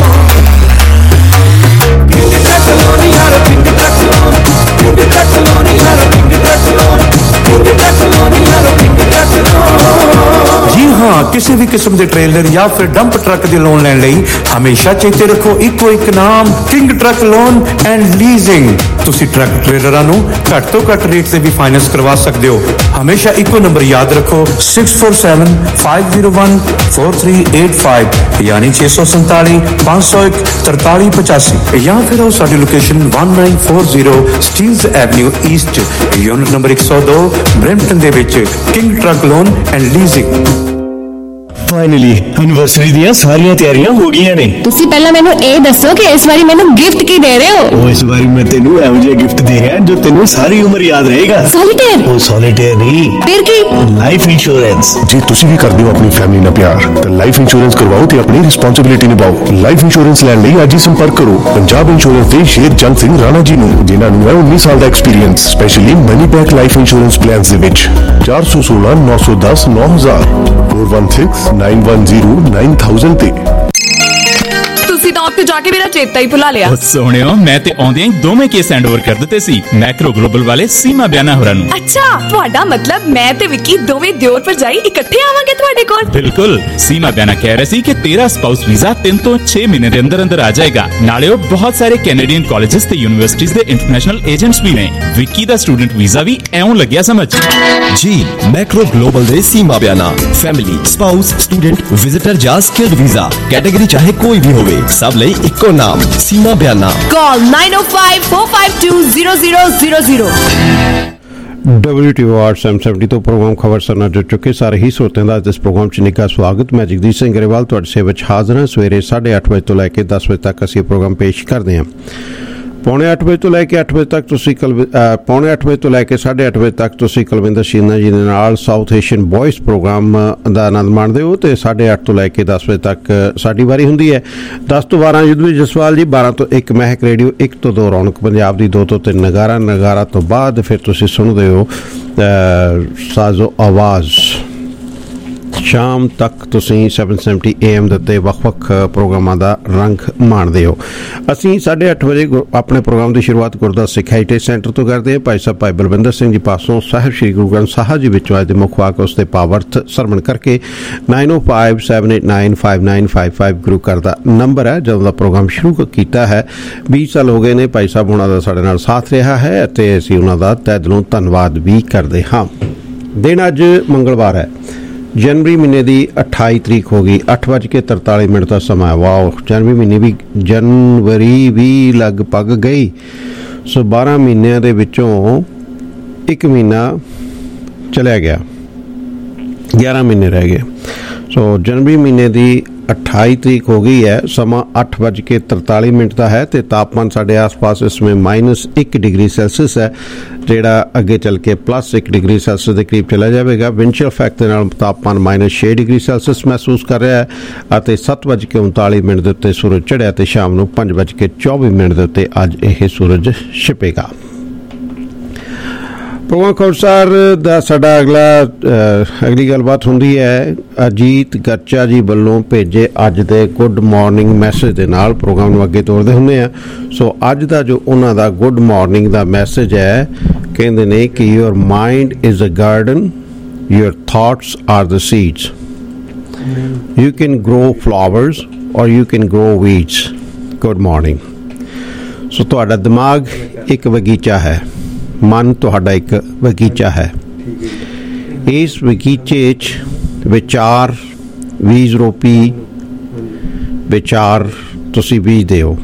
ਕਿੰਨੇ ਤੱਕ ਲੋਨੀ ਯਾਰ ਕਿੰਨੇ ਤੱਕ ਲੋਨ ਕਿੰਨੇ ਤੱਕ ਲੋਨੀ ਯਾਰ ਕਿੰਨੇ ਤੱਕ ਲੋਨ ਕਿੰਨੇ ਤੱਕ ਲੋਨੀ ਯਾਰ ਕਿੰਨੇ ਤੱਕ ਲੋਨ ਜੀ ਹਾਂ ਕਿਸੇ ਵੀ ਕਿਸਮ ਦੇ ਟ੍ਰੇਲਰ ਜਾਂ ਫਿਰ ਡੰਪ ਟਰੱਕ ਦੇ ਲੋਨ ਲੈਣ ਲਈ ਹਮੇਸ਼ਾ ਚੇਤੇ ਰੱਖੋ ਇੱਕੋ ਇੱਕ ਨਾਮ King Truck Loan and Leasing ਤੁਸੀਂ ਟਰੱਕ ਟ੍ਰੇਲਰਾਂ ਨੂੰ ਘੱਟ ਤੋਂ ਘੱਟ ਰੇਟ ਤੇ ਵੀ ਫਾਈਨੈਂਸ ਕਰਵਾ ਸਕਦੇ ਹੋ ਹਮੇਸ਼ਾ ਇੱਕੋ ਨੰਬਰ ਯਾਦ ਰੱਖੋ six four seven, five zero one, four three eight five ਯਾਨੀ six four seven, five zero one, three three five zero ਜਾਂ ਫਿਰ ਉਹ ਸਾਡੀ location one nine four zero Steeles Avenue East unit number one oh two Brampton ਦੇ ਵਿੱਚ King Truck Loan and Leasing finally anniversary ਦੀਆਂ ਸਾਰੀਆਂ ਤਿਆਰੀਆਂ ਹੋ ਗਈਆਂ ਨੇ ਤੁਸੀਂ ਪਹਿਲਾਂ ਮੈਨੂੰ ਇਹ ਦੱਸੋ ਕਿ ਇਸ ਵਾਰੀ ਮੈਨੂੰ ਗਿਫਟ ਕੀ ਦੇ ਰਹੇ ਹੋ ਉਹ ਇਸ ਵਾਰੀ ਮੈਂ ਤੈਨੂੰ ਇਹੋ ਜਿਹਾ ਗਿਫਟ ਦੇ ਰਿਹਾ ਜੋ ਤੈਨੂੰ ਸਾਰੀ ਉਮਰ ਯਾਦ ਰਹੇਗਾ ਸੋਲੀਟੇਅਰ ਉਹ ਸੋਲੀਟੇਅਰ ਨਹੀਂ ਫਿਰ ਕੀ ਲਾਈਫ ਇੰਸ਼ੋਰੈਂਸ ਜੇ ਤੁਸੀਂ ਵੀ ਕਰਦੇ ਹੋ ਆਪਣੀ ਫੈਮਿਲੀ ਨਾਲ ਪਿਆਰ ਤਾਂ ਲਾਈਫ ਇੰਸ਼ੋਰੈਂਸ ਕਰਵਾਓ ਤੇ ਆਪਣੀ ਰਿਸਪੌਂਸਿਬਿਲਿਟੀ ਨਿਭਾਓ ਲਾਈਫ ਇੰਸ਼ੋਰੈਂਸ ਲੈਣ ਲਈ ਅੱਜ ਹੀ ਸੰਪਰਕ ਕਰੋ ਪੰਜਾਬ ਇੰਸ਼ੋਰੈਂਸ ਦੇ ਸ਼ੇਰ ਜੰਗ ਸਿੰਘ ਰਾਣਾ ਜੀ ਨੂੰ ਜਿਨ੍ਹਾਂ ਨੂੰ ਹੈ ਉੱਨੀ ਸਾਲ ਦਾ experience specially money back life insurance plans ਦੇ ਵਿੱਚ ਚਾਰ ਸੌ ਸੋਲਾਂ ਨੌ ਸੌ ਦਸ ਨੌ ਹਜ਼ਾਰ four one six, nine one zero, nine thousand ਤੇ ਤੁਸੀਂ ਤਾਂ ਉੱਥੇ ਜਾ ਕੇ ਮੇਰਾ ਚੇਤਾ ਹੀ ਭੁਲਾ ਲਿਆ ਸੋਹਣਿਓ ਮੈਂ ਤੇ ਆਉਂਦਿਆਂ ਹੀ ਦੋਵੇਂ ਕੇਸ ਹੈਂਡ ਓਵਰ ਕਰ ਦਿੱਤੇ ਸੀ ਮੈਕਰੋ ਗਲੋਬਲ ਵਾਲੇ ਸੀਮਾ ਬਿਆਨਾ ਹੋਰਾਂ ਨੂੰ ਅੱਛਾ ਤੁਹਾਡਾ ਮਤਲਬ ਮੈਂ ਤੇ ਵਿੱਕੀ ਦੋਵੇਂ ਦਿਓਰ ਭਰਜਾਈ ਇਕੱਠੇ ਆਵਾਂਗੇ ਤੁਹਾਡੇ ਕੋਲ ਬਿਲਕੁਲ ਸੀਮਾ ਬਿਆਨਾ ਕਹਿ ਰਹੀ ਸੀ ਕਿ ਤੇਰਾ ਸਪਾਊਸ ਵੀਜ਼ਾ ਤਿੰਨ ਤੋਂ ਛੇ ਮਹੀਨੇ ਦੇ ਅੰਦਰ ਅੰਦਰ ਆ ਜਾਏਗਾ ਨਾਲੇ ਉਹ ਬਹੁਤ ਸਾਰੇ ਕੈਨੇਡੀਅਨ ਕਾਲਜਸ ਤੇ ਯੂਨੀਵਰਸਿਟੀਜ਼ ਦੇ ਇੰਟਰਨੈਸ਼ਨਲ ਏਜੰਟਸ ਵੀ ਨੇ ਵਿੱਕੀ ਦਾ ਸਟੂਡੈਂਟ ਵੀਜ਼ਾ ਵੀ ਐਉਂ ਲੱਗਿਆ ਸਮਝ ਜੀ ਮੈਕਰੋ ਗਲੋਬਲ ਦੇ Seema Biana family spouse student visitor ਜਾਂ ਸਕਿਲਡ ਵੀਜ਼ਾ ਕੈਟਾਗਰੀ ਚਾਹੇ ਕੋਈ ਵੀ ਹੋਵੇ ਸਭ ਲਈ ਇੱਕੋ ਨਾਮ Seema Biana call nine oh five, four five two, zero zero zero zero W T O R seven seventy ਤੋਂ ਪ੍ਰੋਗਰਾਮ ਖਬਰ ਸੁਣਾ ਜੋ ਚੁੱਕੇ ਸਾਰੇ ਹੀ ਸਰੋਤਿਆਂ ਦਾ ਇਸ ਪ੍ਰੋਗਰਾਮ 'ਚ ਨਿੱਘਾ ਸਵਾਗਤ ਮੈਂ ਜਗਦੀਸ਼ ਸਿੰਘ ਗਰੇਵਾਲ ਤੁਹਾਡੇ ਸੇਵਾ 'ਚ ਹਾਜ਼ਰ ਹਾਂ ਸਵੇਰੇ ਸਾਢੇ ਅੱਠ ਵਜੇ ਤੋਂ ਲੈ ਕੇ ਦਸ ਵਜੇ ਤੱਕ ਅਸੀਂ ਇਹ ਪ੍ਰੋਗਰਾਮ ਪੇਸ਼ ਕਰਦੇ ਹਾਂ ਪੌਣੇ ਅੱਠ ਵਜੇ ਤੋਂ ਲੈ ਕੇ ਅੱਠ ਵਜੇ ਤੱਕ ਤੁਸੀਂ ਕਲ ਪੌਣੇ ਅੱਠ ਵਜੇ ਤੋਂ ਲੈ ਕੇ ਸਾਢੇ ਅੱਠ ਵਜੇ ਤੱਕ ਤੁਸੀਂ ਕੁਲਵਿੰਦਰ ਸ਼ੀਨਾ ਜੀ ਦੇ ਨਾਲ ਸਾਊਥ ਏਸ਼ੀਅਨ ਵੌਇਸ ਪ੍ਰੋਗਰਾਮ ਦਾ ਆਨੰਦ ਮਾਣਦੇ ਹੋ ਤੇ ਸਾਢੇ ਅੱਠ ਤੋਂ ਲੈ ਕੇ ਦਸ ਵਜੇ ਤੱਕ ਸਾਡੀ ਵਾਰੀ ਹੁੰਦੀ ਹੈ ਦਸ ਤੋਂ ਬਾਰਾਂ ਯੁੱਧਵੀ ਜਸਵਾਲ ਜੀ ਬਾਰਾਂ ਤੋਂ ਇੱਕ ਮਹਿਕ ਰੇਡੀਓ ਇੱਕ ਤੋਂ ਦੋ ਰੌਣਕ ਪੰਜਾਬ ਦੀ ਦੋ ਤੋਂ ਤਿੰਨ ਨਗਾਰਾ ਨਗਾਰਾ ਤੋਂ ਬਾਅਦ ਫਿਰ ਤੁਸੀਂ ਸੁਣਦੇ ਹੋ ਸਾਜ਼ੋ ਆਵਾਜ਼ ਸ਼ਾਮ ਤੱਕ ਤੁਸੀਂ seven seventy A M ਦੇ ਉੱਤੇ ਵੱਖ-ਵੱਖ ਪ੍ਰੋਗਰਾਮਾਂ ਦਾ ਰੰਗ ਮਾਣਦੇ ਹੋ ਅਸੀਂ ਸਾਢੇ ਅੱਠ ਵਜੇ ਆਪਣੇ ਪ੍ਰੋਗਰਾਮ ਦੀ ਸ਼ੁਰੂਆਤ ਗੁਰਦੁਆਰਾ ਸਿੱਖ ਹੈਰੀਟੇਜ ਸੈਂਟਰ ਤੋਂ ਕਰਦੇ ਹਾਂ ਭਾਈ ਸਾਹਿਬ ਭਾਈ ਬਲਵਿੰਦਰ ਸਿੰਘ ਜੀ ਪਾਸੋਂ ਸਾਹਿਬ ਸ੍ਰੀ ਗੁਰੂ ਗ੍ਰੰਥ ਸਾਹਿਬ ਜੀ ਵਿੱਚੋਂ ਅੱਜ ਦੇ ਮੁੱਖ ਵਾਕ ਉਸ ਦੇ ਪਾਵਰਥ ਸਰਵਣ ਕਰਕੇ nine oh five, seven eight nine, five nine five five ਗੁਰੂ ਘਰ ਦਾ ਨੰਬਰ ਹੈ ਜਦੋਂ ਦਾ ਪ੍ਰੋਗਰਾਮ ਸ਼ੁਰੂ ਕੀਤਾ ਹੈ ਵੀਹ ਸਾਲ ਹੋ ਗਏ ਨੇ ਭਾਈ ਸਾਹਿਬ ਉਹਨਾਂ ਦਾ ਸਾਡੇ ਨਾਲ ਸਾਥ ਰਿਹਾ ਹੈ ਅਤੇ ਅਸੀਂ ਉਹਨਾਂ ਦਾ ਤਹਿ ਦਿਲੋਂ ਧੰਨਵਾਦ ਵੀ ਕਰਦੇ ਹਾਂ ਦਿਨ ਅੱਜ ਮੰਗਲਵਾਰ ਹੈ जनवरी महीने की अठाई तरीक हो गई अठ बज के तरताली मिनट का समा है वाह जनवरी महीने भी जनवरी भी लगभग गई सो बारह महीनों के विचों एक महीना चलिया गया ग्यारह महीने रह गए सो जनवरी महीने की अठाई तरीक हो गई है समा अठ बज के तरताली मिनट का है तो तापमान साढ़े आस पास इसमें माइनस एक डिग्री सैल्सियस है ਜਿਹੜਾ ਅੱਗੇ ਚੱਲ ਕੇ ਪਲੱਸ ਇੱਕ ਡਿਗਰੀ ਸੈਲਸੀਅਸ ਦੇ ਕਰੀਬ ਚਲਾ ਜਾਵੇਗਾ ਵਿੰਡਸ਼ੀਲ ਇਫੈਕਟ ਦੇ ਨਾਲ ਤਾਪਮਾਨ ਮਾਈਨਸ ਛੇ ਡਿਗਰੀ ਸੈਲਸੀਅਸ ਮਹਿਸੂਸ ਕਰ ਰਿਹਾ ਹੈ ਅਤੇ ਸੱਤ ਵੱਜ ਕੇ ਉਨਤਾਲੀ ਮਿੰਟ ਦੇ ਉੱਤੇ ਸੂਰਜ ਚੜ੍ਹਿਆ ਤੇ ਸ਼ਾਮ ਨੂੰ ਪੰਜ ਵੱਜ ਕੇ ਚੌਵੀ ਮਿੰਟ ਦੇ ਉੱਤੇ ਅੱਜ ਇਹ ਸੂਰਜ ਛਿਪੇਗਾ ਪ੍ਰੋਗਰਾਮ ਖਬਰਸਾਰ ਦਾ ਸਾਡਾ ਅਗਲਾ ਅਗਲੀ ਗੱਲਬਾਤ ਹੁੰਦੀ ਹੈ ਅਜੀਤ ਗਰਚਾ ਜੀ ਵੱਲੋਂ ਭੇਜੇ ਅੱਜ ਦੇ ਗੁੱਡ ਮਾਰਨਿੰਗ ਮੈਸੇਜ ਦੇ ਨਾਲ ਪ੍ਰੋਗਰਾਮ ਨੂੰ ਅੱਗੇ ਤੋਰਦੇ ਹੁੰਦੇ ਆ ਸੋ ਅੱਜ ਦਾ ਜੋ ਉਹਨਾਂ ਦਾ ਗੁੱਡ ਮਾਰਨਿੰਗ ਦਾ ਮੈਸੇਜ ਹੈ ਕਹਿੰਦੇ ਨੇ ਕਿ your mind is a garden your thoughts are the seeds you can grow flowers or you can grow weeds good morning so ਤੁਹਾਡਾ ਦਿਮਾਗ ਇੱਕ ਬਗੀਚਾ ਹੈ, ਮਨ ਤੁਹਾਡਾ ਇੱਕ ਬਗੀਚਾ ਹੈ। ਇਸ ਬਗੀਚੇ 'ਚ ਵਿਚਾਰ ਬੀਜ ਰੋਪੀ ਵਿਚਾਰ ਤੁਸੀਂ ਬੀਜਦੇ ਹੋ।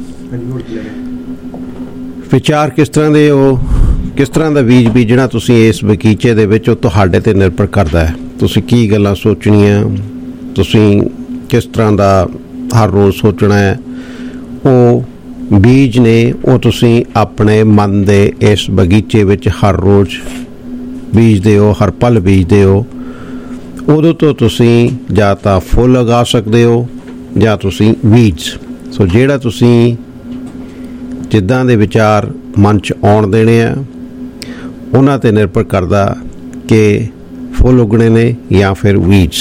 ਵਿਚਾਰ ਕਿਸ ਤਰ੍ਹਾਂ ਦੇ ਹੋ, ਕਿਸ ਤਰ੍ਹਾਂ ਦਾ ਬੀਜ ਬੀਜਣਾ ਤੁਸੀਂ ਇਸ ਬਗੀਚੇ ਦੇ ਵਿੱਚ, ਉਹ ਤੁਹਾਡੇ 'ਤੇ ਨਿਰਭਰ ਕਰਦਾ ਹੈ। ਤੁਸੀਂ ਕੀ ਗੱਲਾਂ ਸੋਚਣੀਆਂ, ਤੁਸੀਂ ਕਿਸ ਤਰ੍ਹਾਂ ਦਾ ਹਰ ਰੋਜ਼ ਸੋਚਣਾ ਹੈ, ਉਹ ਬੀਜ ਨੇ, ਉਹ ਤੁਸੀਂ ਆਪਣੇ ਮਨ ਦੇ ਇਸ ਬਗੀਚੇ ਵਿੱਚ ਹਰ ਰੋਜ਼ ਬੀਜਦੇ ਹੋ, ਹਰ ਪਲ ਬੀਜਦੇ ਹੋ। ਉਦੋਂ ਤੋਂ ਤੁਸੀਂ ਜਾਂ ਤਾਂ ਫੁੱਲ ਉਗਾ ਸਕਦੇ ਹੋ ਜਾਂ ਤੁਸੀਂ ਬੀਜ। ਸੋ ਜਿਹੜਾ ਤੁਸੀਂ ਜਿੱਦਾਂ ਦੇ ਵਿਚਾਰ ਮਨ 'ਚ ਆਉਣ ਦੇਣੇ ਆ, ਉਹਨਾਂ 'ਤੇ ਨਿਰਭਰ ਕਰਦਾ ਕਿ ਫੁੱਲ ਉਗਣੇ ਨੇ ਜਾਂ ਫਿਰ ਬੀਜ।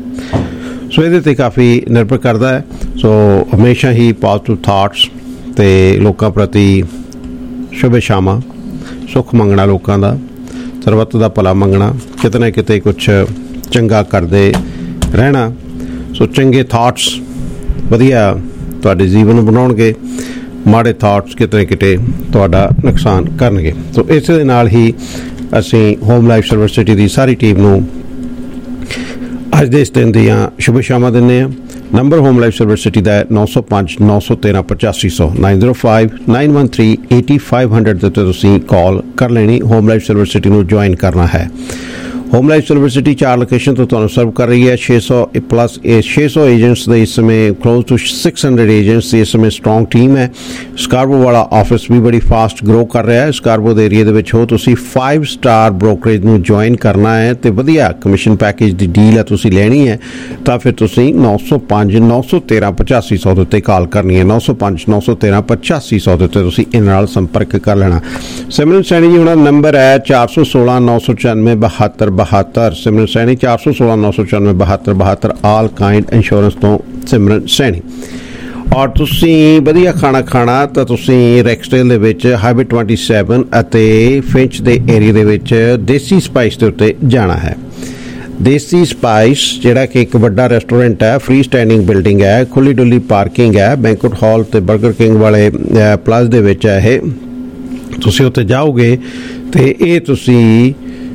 ਸੋ ਇਹਦੇ 'ਤੇ ਕਾਫੀ ਨਿਰਭਰ ਕਰਦਾ ਹੈ। ਸੋ ਹਮੇਸ਼ਾ ਹੀ ਪੋਜ਼ਿਟਿਵ ਥਾਟਸ ਅਤੇ ਲੋਕਾਂ ਪ੍ਰਤੀ ਸ਼ੁਭ ਸ਼ਾਮਾਂ, ਸੁੱਖ ਮੰਗਣਾ, ਲੋਕਾਂ ਦਾ ਸਰਬੱਤ ਦਾ ਭਲਾ ਮੰਗਣਾ, ਕਿਤੇ ਨਾ ਕਿਤੇ ਕੁਛ ਚੰਗਾ ਕਰਦੇ ਰਹਿਣਾ। ਸੋ ਚੰਗੇ ਥਾਟਸ ਵਧੀਆ ਤੁਹਾਡੇ ਜੀਵਨ ਨੂੰ ਬਣਾਉਣਗੇ, ਮਾੜੇ ਥਾਟਸ ਕਿਤੇ ਨਾ ਕਿਤੇ ਤੁਹਾਡਾ ਨੁਕਸਾਨ ਕਰਨਗੇ। ਸੋ ਇਸ ਦੇ ਨਾਲ ਹੀ ਅਸੀਂ ਹੋਮ ਲਾਈਫ ਸਰਵਿਸ ਸਿਟੀ ਦੀ ਸਾਰੀ ਟੀਮ ਨੂੰ ਅੱਜ ਦੇ ਇਸ ਦਿਨ ਦੀਆਂ ਸ਼ੁਭ ਸ਼ਾਮਾਂ ਦਿੰਦੇ ਹਾਂ। Number Home Life Service City ਦਾ ਹੈ ਨੌ ਸੌ ਪੰਜ ਨੌ ਸੌ ਤੇਰਾਂ ਪਚਾਸੀ ਸੌ nine zero five nine one three eighty five hundred ਦੇ ਉੱਤੇ ਤੁਸੀਂ ਕਾਲ ਕਰ ਲੈਣੀ। ਹੋਮ ਲਾਈਫ ਸਰਵਿਸ ਸਿਟੀ ਨੂੰ ਜੁਆਇਨ ਕਰਨਾ ਹੈ। ਹੋਮ ਲਾਈਫ ਸਰਵਿਸ ਸਿਟੀ ਚਾਰ ਲੋਕੇਸ਼ਨ ਤੋਂ ਤੁਹਾਨੂੰ ਸਰਵ ਕਰ ਰਹੀ ਹੈ। ਛੇ ਸੌ ਪਲੱਸ ਛੇ ਸੌ ਏਜੰਟਸ ਦੇ ਇਸ ਸਮੇਂ close to six hundred agents ਦੀ ਇਸ ਸਮੇਂ ਸਟਰੋਂਗ ਟੀਮ ਹੈ। ਸਕਾਰਬੋ ਵਾਲਾ ਆਫਿਸ ਵੀ ਬੜੀ ਫਾਸਟ ਗਰੋ ਕਰ ਰਿਹਾ ਹੈ। ਸਕਾਰਬੋ ਦੇ ਏਰੀਆ ਦੇ ਵਿੱਚ ਹੋ ਤੁਸੀਂ ਫਾਈਵ ਸਟਾਰ ਬ੍ਰੋਕਰੇਜ ਨੂੰ ਜੁਆਇਨ ਕਰਨਾ ਹੈ ਅਤੇ ਵਧੀਆ ਕਮਿਸ਼ਨ ਪੈਕੇਜ ਦੀ ਡੀਲ ਹੈ ਤੁਸੀਂ ਲੈਣੀ ਹੈ, ਤਾਂ ਫਿਰ ਤੁਸੀਂ ਨੌ ਸੌ ਪੰਜ ਨੌ ਸੌ ਤੇਰਾਂ ਪਚਾਸੀ ਸੌ ਦੇ ਉੱਤੇ ਕਾਲ ਕਰਨੀ ਹੈ। ਨੌ ਸੌ ਪੰਜ ਨੌ ਸੌ ਤੇਰਾਂ ਪਚਾਸੀ ਸੌ ਦੇ ਉੱਤੇ ਤੁਸੀਂ ਇਹਨਾਂ ਨਾਲ ਸੰਪਰਕ ਕਰ ਲੈਣਾ। ਸਿਮਰਨ ਸੈਣੀ ਜੀ ਉਹਨਾਂ ਦਾ ਨੰਬਰ ਹੈ ਚਾਰ ਸੌ ਸੋਲਾਂ ਨੌ ਸੌ ਚੁਰਾਨਵੇਂ ਬਹੱਤਰ ਬਹੱਤਰ। ਸਿਮਰਨ ਸੈਣੀ ਚਾਰ ਸੌ ਸੋਲਾਂ ਨੌ ਸੌ ਚੁਰਾਨਵੇਂ ਬਹੱਤਰ ਬਹੱਤਰ। ਆਲ ਕਾਇੰਡ ਇੰਸ਼ੋਰੈਂਸ ਤੋਂ ਸਿਮਰਨ ਸੈਣੀ। ਔਰ ਤੁਸੀਂ ਵਧੀਆ ਖਾਣਾ ਖਾਣਾ ਤਾਂ ਤੁਸੀਂ ਰੈਕਸਟੇਲ ਦੇ ਵਿੱਚ ਹਾਈਵੇ ਟਵੈਂਟੀ ਸੈਵਨ ਅਤੇ ਫਿੰਚ ਦੇ ਏਰੀਆ ਦੇ ਵਿੱਚ ਦੇਸੀ ਸਪਾਈਸ ਦੇ ਉੱਤੇ ਜਾਣਾ ਹੈ। ਦੇਸੀ ਸਪਾਈਸ ਜਿਹੜਾ ਕਿ ਇੱਕ ਵੱਡਾ ਰੈਸਟੋਰੈਂਟ ਹੈ, ਫ੍ਰੀ ਸਟੈਂਡਿੰਗ ਬਿਲਡਿੰਗ ਹੈ, ਖੁੱਲੀ ਡੁੱਲੀ ਪਾਰਕਿੰਗ ਹੈ, ਬੈਂਕੁਏਟ ਹਾਲ ਅਤੇ ਬਰਗਰ ਕਿੰਗ ਵਾਲੇ ਪਲਾਜ਼ ਦੇ ਵਿੱਚ ਹੈ ਇਹ। ਤੁਸੀਂ ਉੱਥੇ ਜਾਓਗੇ ਅਤੇ ਇਹ ਤੁਸੀਂ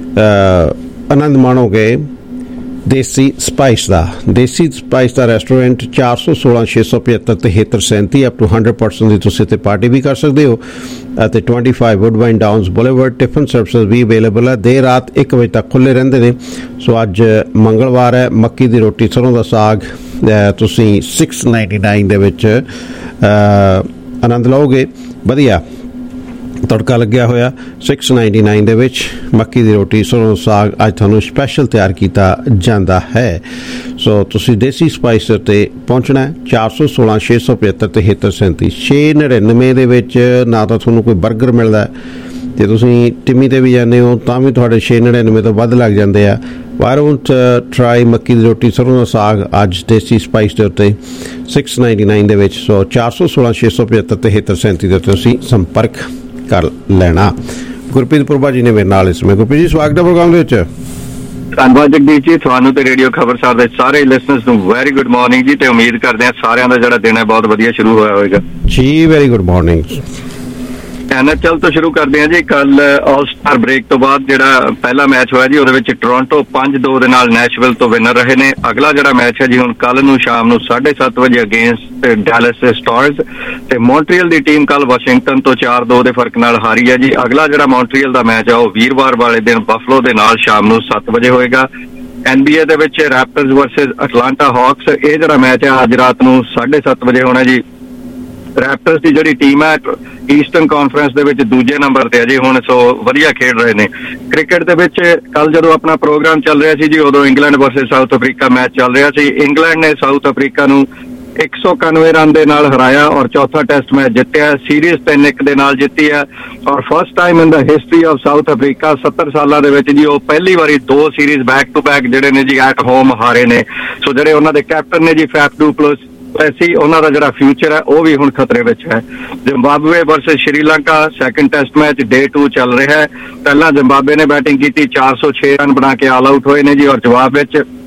ਆਨੰਦ ਮਾਣੋਗੇ ਦੇਸੀ ਸਪਾਈਸ ਦਾ। ਦੇਸੀ ਸਪਾਈਸ ਦਾ ਰੈਸਟੋਰੈਂਟ ਚਾਰ ਸੌ ਸੋਲਾਂ ਛੇ ਸੌ ਪਝੱਤਰ ਤਿਹੱਤਰ ਸੈਂਤੀ ਅਪ ਟੂ ਹੰਡਰਡ ਪਰਸੈਂਟ ਦੀ ਤੁਸੀਂ ਇੱਥੇ ਪਾਰਟੀ ਵੀ ਕਰ ਸਕਦੇ ਹੋ ਅਤੇ twenty five Woodbine Downs Boulevard tiffin services ਵੀ ਅਵੇਲੇਬਲ ਹੈ। ਦੇਰ ਰਾਤ ਇੱਕ ਵਜੇ ਤੱਕ ਖੁੱਲ੍ਹੇ ਰਹਿੰਦੇ ਨੇ। ਸੋ ਅੱਜ ਮੰਗਲਵਾਰ ਹੈ, ਮੱਕੀ ਦੀ ਰੋਟੀ ਸਰੋਂ ਦਾ ਸਾਗ ਤੁਸੀਂ ਸਿਕਸ ਨਾਈਨਟੀ ਨਾਈਨ ਦੇ ਵਿੱਚ ਆਨੰਦ ਲਓਗੇ। ਵਧੀਆ ਤੜਕਾ ਲੱਗਿਆ ਹੋਇਆ ਸਿਕਸ ਨਾਈਨਟੀ ਨਾਈਨ ਦੇ ਵਿੱਚ ਮੱਕੀ ਦੀ ਰੋਟੀ ਸਰੋਂ ਸਾਗ ਅੱਜ ਤੁਹਾਨੂੰ ਸਪੈਸ਼ਲ ਤਿਆਰ ਕੀਤਾ ਜਾਂਦਾ ਹੈ। ਸੋ ਤੁਸੀਂ ਦੇਸੀ ਸਪਾਈਸ ਉੱਤੇ ਪਹੁੰਚਣਾ ਚਾਰ ਸੌ ਸੋਲਾਂ ਛੇ ਸੌ ਪਝੱਤਰ ਤਿਹੱਤਰ ਸੈਂਤੀ। ਛੇ ਨੜਿਨਵੇਂ ਦੇ ਵਿੱਚ ਨਾ ਤਾਂ ਤੁਹਾਨੂੰ ਕੋਈ ਬਰਗਰ ਮਿਲਦਾ, ਜੇ ਤੁਸੀਂ ਟਿੰਮੀ 'ਤੇ ਵੀ ਜਾਂਦੇ ਹੋ ਤਾਂ ਵੀ ਤੁਹਾਡੇ ਛੇ ਨੜਿਨਵੇਂ ਤੋਂ ਵੱਧ ਲੱਗ ਜਾਂਦੇ ਆ। ਵਾਈ ਡੋਂਟ ਟਰਾਈ ਮੱਕੀ ਦੀ ਰੋਟੀ ਸਰੋਂ ਦਾ ਸਾਗ ਅੱਜ ਦੇਸੀ ਸਪਾਈਸ ਦੇ ਉੱਤੇ ਸਿਕਸ ਨਾਈਨਟੀ ਨਾਈਨ ਦੇ ਵਿੱਚ। ਸੋ ਚਾਰ ਸੌ ਸੋਲਾਂ ਛੇ ਸੌ ਪਝੱਤਰ ਤਿਹੱਤਰ ਸੈਂਤੀ ਦੇ ਉੱਤੇ ਤੁਸੀਂ ਸੰਪਰਕ ਕਰ ਲੈਣਾ। ਗੁਰਪ੍ਰੀਤ ਪੁਰਬਾ ਜੀ ਨੇ ਮੇਰੇ ਨਾਲ ਇਸ ਸਮੇਂ। ਗੁਰਪ੍ਰੀਤ ਜੀ ਸਵਾਗਤ ਹੈ ਪ੍ਰੋਗਰਾਮ ਦੇ ਵਿੱਚ। ਧੰਨਵਾਦ ਜਗਦੀਸ਼ ਜੀ, ਤੁਹਾਨੂੰ ਤੇ ਰੇਡੀਓ ਖਬਰਸਾਰ ਦੇ ਸਾਰੇ ਲਿਸਨਰਸ ਨੂੰ ਵੈਰੀ ਗੁੱਡ ਮਾਰਨਿੰਗ ਜੀ, ਤੇ ਉਮੀਦ ਕਰਦੇ ਹਾਂ ਸਾਰਿਆਂ ਦਾ ਜਿਹੜਾ ਦਿਨ ਹੈ ਬਹੁਤ ਵਧੀਆ ਸ਼ੁਰੂ ਹੋਇਆ ਹੋਵੇਗਾ ਜੀ। Very good morning. N H L ਤੋਂ ਸ਼ੁਰੂ ਕਰਦੇ ਹਾਂ ਜੀ। ਕੱਲ ਆਲ ਸਟਾਰ ਬ੍ਰੇਕ ਤੋਂ ਬਾਅਦ ਜਿਹੜਾ ਪਹਿਲਾ ਮੈਚ ਹੋਇਆ ਜੀ, ਉਹਦੇ ਵਿੱਚ ਟੋਰਾਂਟੋ ਪੰਜ ਦੋ ਦੇ ਨਾਲ ਨੈਸ਼ਵਿਲ ਤੋਂ ਵਿਨਰ ਰਹੇ ਨੇ। ਅਗਲਾ ਜਿਹੜਾ ਮੈਚ ਹੈ ਜੀ ਹੁਣ ਕੱਲ ਨੂੰ ਸ਼ਾਮ ਨੂੰ ਸਾਢੇ ਸੱਤ ਵਜੇ ਅਗੇਂਸਟ ਡੈਲਸ ਸਟਾਰਜ਼, ਤੇ ਮੌਂਟਰੀਅਲ ਦੀ ਟੀਮ ਕੱਲ ਵਾਸ਼ਿੰਗਟਨ ਤੋਂ ਚਾਰ ਦੋ ਦੇ ਫਰਕ ਨਾਲ ਹਾਰੀ ਹੈ ਜੀ। ਅਗਲਾ ਜਿਹੜਾ ਮੌਂਟਰੀਅਲ ਦਾ ਮੈਚ ਹੈ ਉਹ ਵੀਰਵਾਰ ਵਾਲੇ ਦਿਨ ਬਫਲੋ ਦੇ ਨਾਲ ਸ਼ਾਮ ਨੂੰ ਸੱਤ ਵਜੇ ਹੋਏਗਾ। ਐਨ ਬੀ ਏ ਦੇ ਵਿੱਚ ਰੈਪਟਰਸ ਵਰਸਸ ਅਟਲਾਂਟਾ ਹਾਕਸ, ਇਹ ਜਿਹੜਾ ਮੈਚ ਹੈ ਅੱਜ ਰਾਤ ਨੂੰ ਸਾਢੇ ਸੱਤ ਵਜੇ ਹੋਣਾ ਜੀ। ਰੈਪਟਰਸ ਦੀ ਜਿਹੜੀ ਟੀਮ ਹੈ ਈਸਟਰਨ ਕਾਨਫਰੰਸ ਦੇ ਵਿੱਚ ਦੂਜੇ ਨੰਬਰ ਤੇ ਹੈ ਜੀ ਹੁਣ, ਸੋ ਵਧੀਆ ਖੇਡ ਰਹੇ ਨੇ। ਕ੍ਰਿਕਟ ਦੇ ਵਿੱਚ ਕੱਲ ਜਦੋਂ ਆਪਣਾ ਪ੍ਰੋਗਰਾਮ ਚੱਲ ਰਿਹਾ ਸੀ ਜੀ, ਉਦੋਂ England versus South Africa match ਚੱਲ ਰਿਹਾ ਸੀ। ਇੰਗਲੈਂਡ ਨੇ ਸਾਊਥ ਅਫਰੀਕਾ ਨੂੰ ਇੱਕ ਸੌ ਇਕਾਨਵੇਂ ਰਨ ਦੇ ਨਾਲ ਹਰਾਇਆ ਔਰ ਚੌਥਾ ਟੈਸਟ ਮੈਚ ਜਿੱਤਿਆ। ਸੀਰੀਜ਼ ਤਿੰਨ ਇੱਕ ਦੇ ਨਾਲ ਜਿੱਤੀ ਹੈ ਔਰ first time in the history of South Africa ਸੱਤਰ ਸਾਲਾਂ ਦੇ ਵਿੱਚ ਜੀ ਉਹ ਪਹਿਲੀ ਵਾਰੀ ਦੋ ਸੀਰੀਜ਼ ਬੈਕ ਟੂ ਬੈਕ ਜਿਹੜੇ ਨੇ ਜੀ ਐਟ ਹੋਮ ਹਾਰੇ ਨੇ। ਸੋ ਜਿਹੜੇ ਉਹਨਾਂ ਦੇ ਕੈਪਟਨ ਨੇ ਜੀ ਫੈਫ ਡੂ ਪਲਸ ਐਸੀ, ਉਹਨਾਂ ਦਾ ਜਿਹੜਾ ਫਿਊਚਰ ਹੈ ਉਹ ਵੀ ਹੁਣ ਖਤਰੇ ਵਿੱਚ ਹੈ। Zimbabwe versus Sri Lanka second test match day to ਚੱਲ ਰਿਹਾ ਹੈ। ਪਹਿਲਾਂ ਜ਼ਿੰਬਾਬਵੇ ਨੇ ਬੈਟਿੰਗ ਕੀਤੀ, ਚਾਰ ਸੌ ਛੇ ਰਨ ਬਣਾ ਕੇ ਆਲ ਆਊਟ ਹੋਏ ਨੇ ਜੀ, ਔਰ ਜਵਾਬ ਵਿੱਚ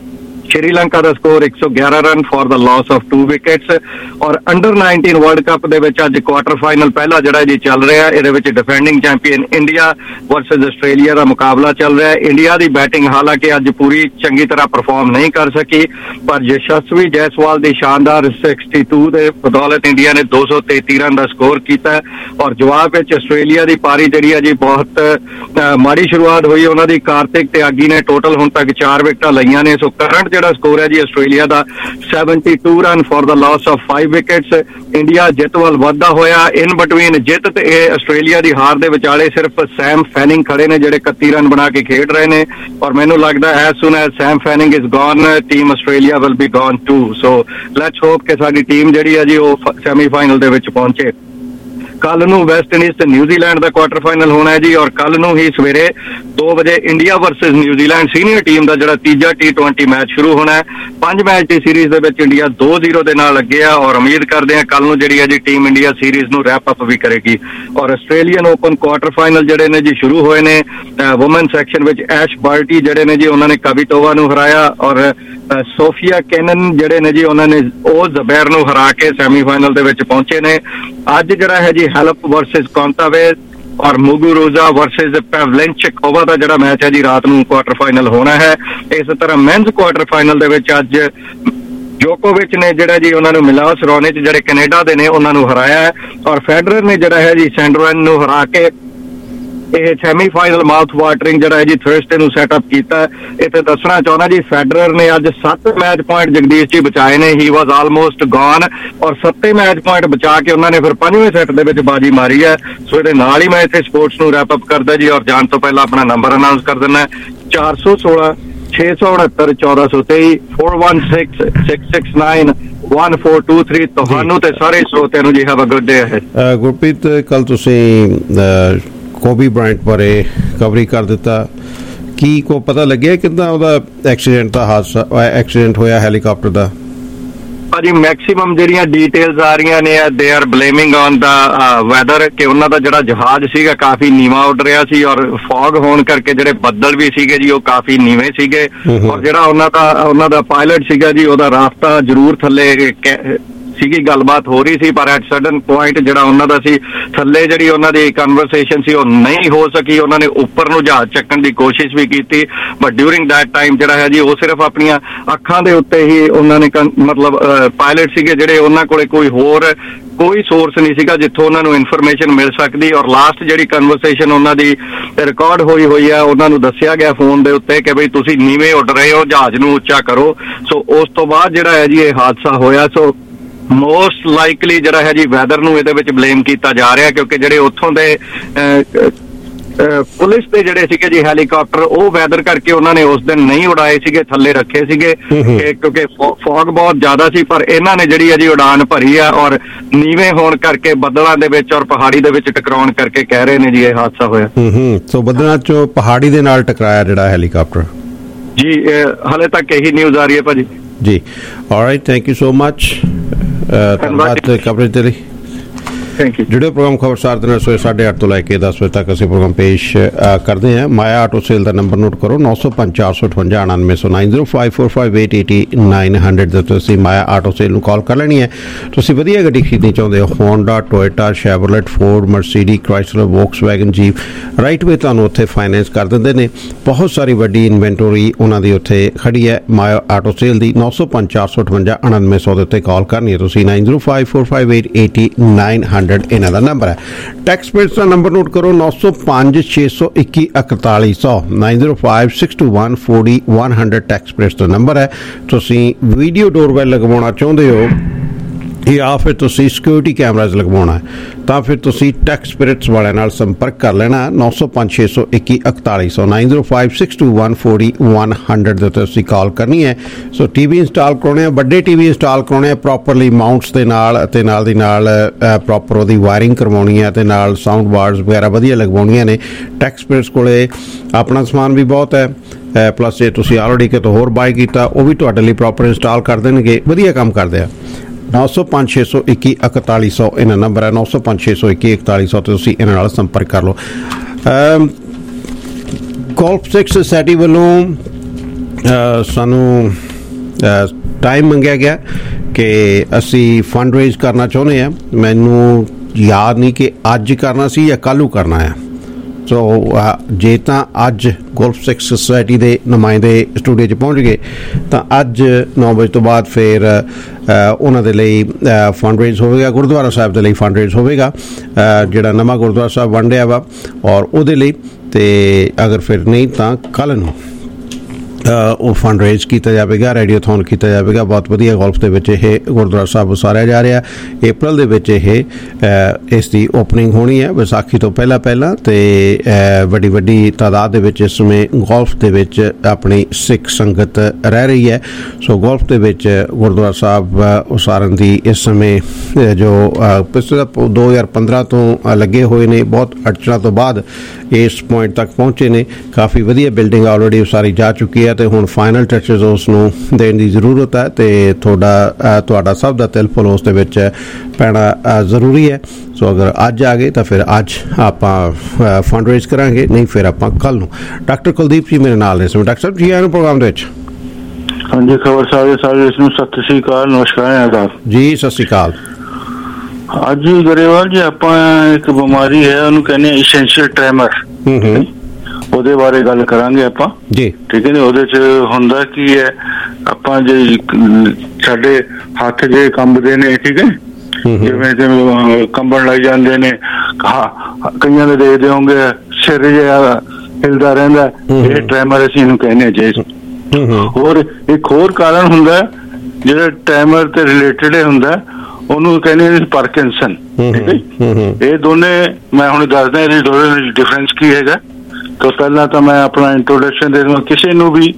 श्रीलंका का स्कोर एक सौ ग्यारह run for the loss of two wickets. और अंडर नाइनटीन वर्ल्ड कप दे विच अज क्वार्टर फाइनल पहला जिहड़ा जी चल रहा है, इहदे विच defending champion India versus Australia का मुकाबला चल रहा है। इंडिया की बैटिंग हालांकि अज पूरी चंगी तरह परफॉर्म नहीं कर सकी, पर यशस्वी जायसवाल की शानदार सिक्सटी टू के बदौलत इंडिया ने दो सौ तेती रन का स्कोर किया। और जवाब विच आस्ट्रेलिया की पारी जिहड़ी है जी बहुत माड़ी शुरुआत हुई उन्होंने। कार्तिक त्यागी ने टोटल हुण तक चार विकेटां लईआं ने। सो करंट जिहड़ा स्कोर है जी आस्ट्रेलिया का seventy two run for the loss of five wickets. India जित वल वधदा होया। इन बिटवीन जित ते आस्ट्रेलिया की हार दे विचाले सिर्फ सैम फैनिंग खड़े ने जिहड़े इकत्ती रन बना के खेड रहे ने। और मैनूं लगदा as soon as Sam Fanning is gone team Australia will be gone too. So let's hope कि साडी टीम जिहड़ी है जी वो सैमीफाइनल दे विच पहुंचे। कल नूं वेस्ट इंडीज ते न्यूजीलैंड का क्वार्टर फाइनल होना है जी। और कल नूं ही सवेरे दो बजे India versus New Zealand senior team का जिहड़ा तीजा टी ट्वेंटी मैच शुरू होना है। पांच मैच की सीरीज दे विच इंडिया दो जीरो के नाल लगे आ और उम्मीद करते हैं कल नूं जिहड़ी है जी टीम इंडिया सीरीज नूं रैप अप भी करेगी। और आस्ट्रेलियन ओपन क्वार्टर फाइनल जिहड़े ने जी शुरू होए ने। वुमेन सैक्शन विच ऐश बार्टी जिहड़े ने जी उन्होंने कवितोवा नूं हराया और सोफिया कैनन जिहड़े ने जी उन्होंने ओ ज़बैर नूं हरा के सैमीफाइनल दे विच पहुंचे ने। अज जिहड़ा है जी हेल्प वर्सेस कॉन्टावे और मुगुरुजा वर्सेस पेवलेंचकोवा का जिहड़ा मैच है जी रात नूं क्वार्टर फाइनल होना है। इस तरह मेंस क्वार्टर फाइनल दे विच अज जोकोविच ने जिहड़ा जी उन्होंने मिलास रोनिच जिहड़े कनेडा दे ने उन्होंने हराया है। और फेडरर ने जिहड़ा है जी सैंडरन नूं हरा के ਇਹ ਸੈਮੀਫਾਈਨਲ ਮਾਊਥ ਵਾਟਰਿੰਗ ਜਿਹੜਾ ਹੈ ਜੀ ਥਰਸਡੇ ਨੂੰ ਸੈਟਅਪ ਕੀਤਾ। ਇੱਥੇ ਦੱਸਣਾ ਚਾਹੁੰਦਾ ਜੀ ਫੈਡਰਰ ਨੇ ਅੱਜ ਸੱਤ ਮੈਚ ਪੁਆਇੰਟ ਜਗਦੀਸ਼ ਜੀ ਬਚਾਏ ਨੇ। ਹੀ ਵਾਜ਼ ਆਲਮੋਸਟ ਗੌਨ ਔਰ ਸੱਤੇ ਮੈਚ ਪੁਆਇੰਟ ਬਚਾ ਕੇ ਉਹਨਾਂ ਨੇ ਫਿਰ ਪੰਜਵੇਂ ਸੈੱਟ ਦੇ ਵਿੱਚ ਬਾਜੀ ਮਾਰੀ ਹੈ। ਸੋ ਇਹਦੇ ਨਾਲ ਹੀ ਮੈਂ ਇੱਥੇ ਸਪੋਰਟਸ ਨੂੰ ਰੈਪ ਅਪ ਕਰਦਾ ਜੀ। ਔਰ ਜਾਣ ਤੋਂ ਪਹਿਲਾਂ ਆਪਣਾ ਨੰਬਰ ਅਨਾਉਂਸ ਕਰ ਦਿੰਦਾ ਚਾਰ ਸੌ ਸੋਲਾਂ ਛੇ ਸੌ ਉਣਹੱਤਰ ਚੌਦਾਂ ਸੌ ਤੇਈ four one six six six nine one four two three. ਤੁਹਾਨੂੰ ਤੇ ਸਾਰੇ ਸਰੋਤਿਆਂ ਨੂੰ ਜੀ have a good day ahead. Gurpreet ਕੱਲ ਤੁਸੀਂ ਕੋਬੀ ਬ੍ਰਾਇੰਟ ਬਾਰੇ ਕਵਰੀ ਕਰ ਦਿੱਤਾ, ਕੀ ਕੋ ਪਤਾ ਲੱਗਿਆ ਕਿੱਦਾਂ ਉਹਦਾ ਐਕਸੀਡੈਂਟ ਦਾ ਹਾਦਸਾ ਐਕਸੀਡੈਂਟ ਹੋਇਆ ਹੈਲੀਕਾਪਟਰ ਦਾ? ਭਾਜੀ ਮੈਕਸੀਮਮ ਜਿਹੜੀਆਂ ਡੀਟੇਲਸ ਆ ਰਹੀਆਂ ਨੇ they are blaming on the weather ਕਿ ਉਹਨਾਂ ਦਾ ਜਿਹੜਾ ਜਹਾਜ਼ ਸੀਗਾ ਕਾਫੀ ਨੀਵਾਂ ਉੱਡ ਰਿਹਾ ਸੀ ਔਰ ਫੌਗ ਹੋਣ ਕਰਕੇ ਜਿਹੜੇ ਬੱਦਲ ਵੀ ਸੀਗੇ ਜੀ ਉਹ ਕਾਫੀ ਨੀਵੇਂ ਸੀਗੇ। ਔਰ ਜਿਹੜਾ ਉਹਨਾਂ ਦਾ ਉਹਨਾਂ ਦਾ ਪਾਇਲਟ ਸੀਗਾ ਜੀ ਉਹਦਾ ਰਾਸਤਾ ਜ਼ਰੂਰ ਥੱਲੇ ਸੀਗੀ, ਗੱਲਬਾਤ ਹੋ ਰਹੀ ਸੀ ਪਰ ਐਟ ਸਡਨ ਪੁਆਇੰਟ ਜਿਹੜਾ ਉਹਨਾਂ ਦਾ ਸੀ ਥੱਲੇ ਜਿਹੜੀ ਉਹਨਾਂ ਦੀ ਕਨਵਰਸੇਸ਼ਨ ਸੀ ਉਹ ਨਹੀਂ ਹੋ ਸਕੀ। ਉਹਨਾਂ ਨੇ ਉੱਪਰ ਨੂੰ ਜਹਾਜ਼ ਚੱਕਣ ਦੀ ਕੋਸ਼ਿਸ਼ ਵੀ ਕੀਤੀ ਬਟ ਡਿਊਰਿੰਗ ਦੈਟ ਟਾਈਮ ਜਿਹੜਾ ਹੈ ਜੀ ਉਹ ਸਿਰਫ ਆਪਣੀਆਂ ਅੱਖਾਂ ਦੇ ਉੱਤੇ ਹੀ ਉਹਨਾਂ ਨੇ ਮਤਲਬ ਪਾਇਲਟ ਸੀਗੇ ਜਿਹੜੇ ਉਹਨਾਂ ਕੋਲੇ ਕੋਈ ਹੋਰ ਕੋਈ ਸੋਰਸ ਨਹੀਂ ਸੀਗਾ ਜਿੱਥੋਂ ਉਹਨਾਂ ਨੂੰ ਇਨਫੋਰਮੇਸ਼ਨ ਮਿਲ ਸਕਦੀ। ਔਰ ਲਾਸਟ ਜਿਹੜੀ ਕਨਵਰਸੇਸ਼ਨ ਉਹਨਾਂ ਦੀ ਰਿਕਾਰਡ ਹੋਈ ਹੋਈ ਆ ਉਹਨਾਂ ਨੂੰ ਦੱਸਿਆ ਗਿਆ ਫੋਨ ਦੇ ਉੱਤੇ ਕਿ ਬਈ ਤੁਸੀਂ ਨੀਵੇਂ ਉੱਡ ਰਹੇ ਹੋ, ਜਹਾਜ਼ ਨੂੰ ਉੱਚਾ ਕਰੋ। ਸੋ ਉਸ ਤੋਂ ਬਾਅਦ ਜਿਹੜਾ ਹੈ ਜੀ ਇਹ ਹਾਦਸਾ ਹੋਇਆ। ਸੋ ਮੋਸਟ ਲਾਈਕਲੀ ਜਿਹੜਾ ਹੈ ਜੀ ਵੈਦਰ ਨੂੰ ਇਹਦੇ ਵਿੱਚ ਬਲੇਮ ਕੀਤਾ ਜਾ ਰਿਹਾ ਕਿਉਂਕਿ ਜਿਹੜੇ ਉੱਥੋਂ ਦੇ ਪੁਲਿਸ ਦੇ ਜਿਹੜੇ ਸੀਗੇ ਜੀ ਹੈਲੀਕਾਪਟਰ ਉਹ ਵੈਦਰ ਕਰਕੇ ਉਹਨਾਂ ਨੇ ਉਸ ਦਿਨ ਨਹੀਂ ਉਡਾਏ ਸੀਗੇ, ਥੱਲੇ ਰੱਖੇ ਸੀਗੇ ਕਿਉਂਕਿ ਫੌਗ ਬਹੁਤ ਜ਼ਿਆਦਾ ਸੀ। ਪਰ ਇਹਨਾਂ ਨੇ ਜਿਹੜੀ ਹੈ ਜੀ ਉਡਾਨ ਭਰੀ ਆ ਔਰ ਨੀਵੇਂ ਹੋਣ ਕਰਕੇ ਬੱਦਲਾਂ ਦੇ ਵਿੱਚ ਔਰ ਪਹਾੜੀ ਦੇ ਵਿੱਚ ਟਕਰਾਉਣ ਕਰਕੇ ਕਹਿ ਰਹੇ ਨੇ ਜੀ ਇਹ ਹਾਦਸਾ ਹੋਇਆ। ਸੋ ਬੱਦਲਾਂ ਚੋਂ ਪਹਾੜੀ ਦੇ ਨਾਲ ਟਕਰਾਇਆ ਜਿਹੜਾ ਹੈਲੀਕਾਪਟਰ ਜੀ। ਹਾਲੇ ਤੱਕ ਇਹੀ ਨਿਊਜ਼ ਆ ਰਹੀ ਹੈ ਭਾਜੀ ਜੀ। Alright, thank you so much. ਧੰਨਵਾਦ ਕਵਰੇਜ ਦੇ ਲਈ। Thank you. ਜੁੜੇ ਪ੍ਰੋਗਰਾਮ ਖਬਰਸਾਰ ਦੇ ਨਾਲ ਸਵੇਰੇ ਸਾਢੇ ਅੱਠ ਤੋਂ ਲੈ ਕੇ ਦਸ ਵਜੇ ਤੱਕ ਅਸੀਂ ਪ੍ਰੋਗਰਾਮ ਪੇਸ਼ ਕਰਦੇ ਹਾਂ। ਮਾਇਆ ਆਟੋ ਸੇਲ ਦਾ ਨੰਬਰ ਨੋਟ ਕਰੋ ਨੌ ਸੌ ਪੰਜ ਚਾਰ ਸੌ ਅਠਵੰਜਾ ਉਣਾਨਵੇਂ ਸੌ nine zero five four five eight eighty nine hundred ਦੇ ਤੁਸੀਂ ਮਾਇਆ ਆਟੋ ਸੇਲ ਨੂੰ ਕਾਲ ਕਰ ਲੈਣੀ ਹੈ। ਤੁਸੀਂ ਵਧੀਆ ਗੱਡੀ ਖਰੀਦਣੀ ਚਾਹੁੰਦੇ ਹੋ, Honda, Toyota, Chevrolet, Ford, Mercedes, Chrysler, Volkswagen, Jeep, right way ਤੁਹਾਨੂੰ ਉੱਥੇ ਫਾਈਨੈਂਸ ਕਰ ਦਿੰਦੇ ਨੇ। ਬਹੁਤ ਸਾਰੀ ਵੱਡੀ ਇਨਵੈਂਟਰੀ ਉਹਨਾਂ ਦੀ ਉੱਥੇ ਖੜੀ ਹੈ ਮਾਇਆ ਆਟੋ ਸੇਲ ਦੀ। ਨੌ ਸੌ ਪੰਜ ਚਾਰ ਸੌ ਅਠਵੰਜਾ ਉਣਾਨਵੇਂ ਸੌ ਦੇ ਉੱਤੇ ਕਾਲ ਕਰਨੀ ਹੈ ਤੁਸੀਂ nine zero five four five eight eighty nine hundred ਇਹਨਾਂ ਦਾ ਨੰਬਰ। ਟੈਕਸ ਪੇਡਸ ਦਾ ਨੰਬਰ ਨੋਟ ਕਰੋ ਨੌ ਸੌ ਪੰਜ ਛੇ ਸੌ ਇੱਕੀ ਇਕਤਾਲੀ ਸੌ nine zero five six two one forty one hundred tax ਪੇਡਸ ਦਾ ਨੰਬਰ ਹੈ। ਤੁਸੀਂ ਵੀਡੀਓ ਡੋਰਵੈਲ ਲਗਵਾਉਣਾ ਚਾਹੁੰਦੇ ਹੋ ਜਾਂ ਫਿਰ ਤੁਸੀਂ ਸਿਕਿਉਰਿਟੀ ਕੈਮਰਾਜ਼ ਲਗਵਾਉਣਾ ਹੈ ਤਾਂ ਫਿਰ ਤੁਸੀਂ ਟੈਕਸ ਸਪਿਰਿਟਸ ਵਾਲਿਆਂ ਨਾਲ ਸੰਪਰਕ ਕਰ ਲੈਣਾ ਨੌ ਸੌ ਪੰਜ ਛੇ ਸੌ ਇੱਕੀ ਇਕਤਾਲੀ ਸੌ nine zero five six two one forty one hundred ਦੇ ਉੱਤੇ ਤੁਸੀਂ ਕਾਲ ਕਰਨੀ ਹੈ। ਸੋ ਟੀ ਵੀ ਇੰਸਟਾਲ ਕਰਾਉਣੇ ਆ, ਵੱਡੇ ਟੀ ਵੀ ਇੰਸਟਾਲ ਕਰਾਉਣੇ ਆ ਪ੍ਰੋਪਰਲੀ ਮਾਊਂਟਸ ਦੇ ਨਾਲ ਅਤੇ ਨਾਲ ਦੀ ਨਾਲ ਪ੍ਰੋਪਰ ਉਹਦੀ ਵਾਇਰਿੰਗ ਕਰਵਾਉਣੀ ਹੈ ਅਤੇ ਨਾਲ ਸਾਊਂਡ ਬਾਰਸ ਵਗੈਰਾ ਵਧੀਆ ਲਗਵਾਉਣੀਆਂ ਨੇ। ਟੈਕਸ ਸਪਿਰਿਟਸ ਕੋਲੇ ਆਪਣਾ ਸਮਾਨ ਵੀ ਬਹੁਤ ਹੈ ਪਲੱਸ ਜੇ ਤੁਸੀਂ ਆਲਰੇਡੀ ਕਿਤੋਂ ਹੋਰ ਬਾਏ ਕੀਤਾ ਉਹ ਵੀ ਤੁਹਾਡੇ ਲਈ ਪ੍ਰੋਪਰ ਇੰਸਟਾਲ ਕਰ ਦੇਣਗੇ, ਵਧੀਆ ਕੰਮ ਕਰਦੇ ਆ। ਨੌ ਸੌ ਪੰਜ ਛੇ ਸੌ ਇੱਕੀ ਇਕਤਾਲੀ ਸੌ ਇਹਨਾਂ ਨੰਬਰ ਹੈ। ਨੌ ਸੌ ਪੰਜ ਛੇ ਸੌ ਇੱਕੀ ਇਕਤਾਲੀ ਸੌ ਤੇ ਤੁਸੀਂ ਇਹਨਾਂ ਨਾਲ ਸੰਪਰਕ ਕਰ ਲਓ। ਗੋਲਫ ਸਿਕਸ ਸੋਸਾਇਟੀ ਵੱਲੋਂ ਸਾਨੂੰ ਟਾਈਮ ਮੰਗਿਆ ਗਿਆ ਕਿ ਅਸੀਂ ਫੰਡ ਰੇਜ਼ ਕਰਨਾ ਚਾਹੁੰਦੇ ਹਾਂ। ਮੈਨੂੰ ਯਾਦ ਨਹੀਂ ਕਿ ਅੱਜ ਕਰਨਾ ਸੀ ਜਾਂ ਕੱਲ੍ਹ ਨੂੰ ਕਰਨਾ ਹੈ। ਸੋ ਜੇ ਤਾਂ ਅੱਜ ਗੋਲਫ ਸਿੱਖ ਸੁਸਾਇਟੀ ਦੇ ਨੁਮਾਇੰਦੇ ਸਟੂਡੀਓ 'ਚ ਪਹੁੰਚ ਗਏ ਤਾਂ ਅੱਜ ਨੌ ਵਜੇ ਤੋਂ ਬਾਅਦ ਫਿਰ ਉਹਨਾਂ ਦੇ ਲਈ ਫੰਡ ਰੇਜ਼ ਹੋਵੇਗਾ, ਗੁਰਦੁਆਰਾ ਸਾਹਿਬ ਦੇ ਲਈ ਫੰਡ ਰੇਜ਼ ਹੋਵੇਗਾ, ਜਿਹੜਾ ਨਵਾਂ ਗੁਰਦੁਆਰਾ ਸਾਹਿਬ ਬਣ ਰਿਹਾ ਵਾ ਔਰ ਉਹਦੇ ਲਈ। ਅਤੇ ਅਗਰ ਫਿਰ ਨਹੀਂ ਤਾਂ ਕੱਲ੍ਹ ਨੂੰ ਉਹ ਫੰਡ ਰੇਜ਼ ਕੀਤਾ ਜਾਵੇਗਾ, ਰੇਡੀਓਥੋਨ ਕੀਤਾ ਜਾਵੇਗਾ। ਬਹੁਤ ਵਧੀਆ ਗੋਲਫ ਦੇ ਵਿੱਚ ਇਹ ਗੁਰਦੁਆਰਾ ਸਾਹਿਬ ਉਸਾਰਿਆ ਜਾ ਰਿਹਾ। ਅਪ੍ਰੈਲ ਦੇ ਵਿੱਚ ਇਹ ਇਸ ਦੀ ਓਪਨਿੰਗ ਹੋਣੀ ਹੈ ਵਿਸਾਖੀ ਤੋਂ ਪਹਿਲਾਂ ਪਹਿਲਾਂ, ਅਤੇ ਵੱਡੀ ਵੱਡੀ ਤਾਦਾਦ ਦੇ ਵਿੱਚ ਇਸ ਸਮੇਂ ਗੋਲਫ ਦੇ ਵਿੱਚ ਆਪਣੀ ਸਿੱਖ ਸੰਗਤ ਰਹਿ ਰਹੀ ਹੈ। ਸੋ ਗੋਲਫ ਦੇ ਵਿੱਚ ਗੁਰਦੁਆਰਾ ਸਾਹਿਬ ਉਸਾਰਨ ਦੀ ਇਸ ਸਮੇਂ ਜੋ ਪਿਛਲੇ ਦੋ ਹਜ਼ਾਰ ਪੰਦਰਾਂ ਤੋਂ ਲੱਗੇ ਹੋਏ ਨੇ, ਬਹੁਤ ਅੜਚਣਾਂ ਤੋਂ ਬਾਅਦ ਇਸ ਪੁਆਇੰਟ ਤੱਕ ਪਹੁੰਚੇ ਨੇ। ਕਾਫੀ ਵਧੀਆ ਬਿਲਡਿੰਗ ਆਲਰੇਡੀ ਉਸਾਰੀ ਜਾ ਚੁੱਕੀ ਹੈ ਅਤੇ ਹੁਣ ਫਾਈਨਲ ਟੱਚਸ ਉਸ ਨੂੰ ਦੇਣ ਦੀ ਜ਼ਰੂਰਤ ਹੈ, ਅਤੇ ਤੁਹਾਡਾ ਤੁਹਾਡਾ ਸਭ ਦਾ ਤਿਲ ਫੁੱਲ ਉਸ ਦੇ ਵਿੱਚ ਪੈਣਾ ਜ਼ਰੂਰੀ ਹੈ। ਸੋ ਅਗਰ ਅੱਜ ਆ ਗਏ ਤਾਂ ਫਿਰ ਅੱਜ ਆਪਾਂ ਫੰਡ ਰੇਜ਼ ਕਰਾਂਗੇ, ਨਹੀਂ ਫਿਰ ਆਪਾਂ ਕੱਲ੍ਹ ਨੂੰ। ਡਾਕਟਰ ਕੁਲਦੀਪ ਜੀ ਮੇਰੇ ਨਾਲ ਨੇ ਇਸ ਸਮੇਂ। ਡਾਕਟਰ ਸਾਹਿਬ ਜੀ ਆਏ ਨੂੰ ਪ੍ਰੋਗਰਾਮ ਦੇ ਵਿੱਚ। ਹਾਂਜੀ, ਖਬਰ ਸਾਰੇ ਸਾਰੇ ਇਸ ਨੂੰ ਸਤਿ ਸ਼੍ਰੀ ਅਕਾਲ, ਨਮਸਕਾਰ ਆਦਾਬ ਜੀ। ਸਤਿ ਸ਼੍ਰੀ ਅਕਾਲ। ਅੱਜ ਗਰੇਵਾਲ ਜੀ ਆਪਾਂ ਇੱਕ ਬਿਮਾਰੀ ਹੈ ਉਹਨੂੰ ਕਹਿੰਦੇ ਇਸੈਂਸ਼ੀਅਲ ਟ੍ਰੈਮਰ, ਉਹਦੇ ਬਾਰੇ ਗੱਲ ਕਰਾਂਗੇ ਆਪਾਂ ਜੀ, ਠੀਕ ਹੈ। ਉਹਦੇ ਚ ਹੁੰਦਾ ਕੀ ਹੈ, ਆਪਾਂ ਜੇ ਸਾਡੇ ਹੱਥ ਜੇ ਕੰਬਦੇ ਨੇ, ਠੀਕ ਹੈ, ਜਿਵੇਂ ਜਿਵੇਂ ਕੰਬਣ ਲੱਗ ਜਾਂਦੇ ਨੇ, ਕਈਆਂ ਦੇ ਦੇਖਦੇ ਹੋਗੇ ਸਿਰ ਜਿਹਾ ਹਿਲਦਾ ਰਹਿੰਦਾ, ਇਹ ਟ੍ਰੈਮਰ ਅਸੀਂ ਇਹਨੂੰ ਕਹਿੰਦੇ ਜੇ। ਹੋਰ ਇੱਕ ਹੋਰ ਕਾਰਨ ਹੁੰਦਾ ਜਿਹੜਾ ਟ੍ਰੈਮਰ ਤੇ ਰਿਲੇਟਡ ਹੁੰਦਾ, ਉਹਨੂੰ ਕਹਿੰਦੇ ਪਾਰਕਿੰਸਨ, ਠੀਕ ਹੈ। ਇਹ ਦੋਨੇ ਮੈਂ ਹੁਣ ਦੱਸਦਾ ਇਹਦੇ ਦੋਨੇ ਡਿਫਰੈਂਸ ਕੀ ਹੈਗਾ। ਤਾਂ ਪਹਿਲਾਂ ਤਾਂ ਮੈਂ ਆਪਣਾ ਇੰਟਰੋਡਕਸ਼ਨ ਦੇ ਦੂੰਗਾ। ਕਿਸੇ ਨੂੰ ਵੀ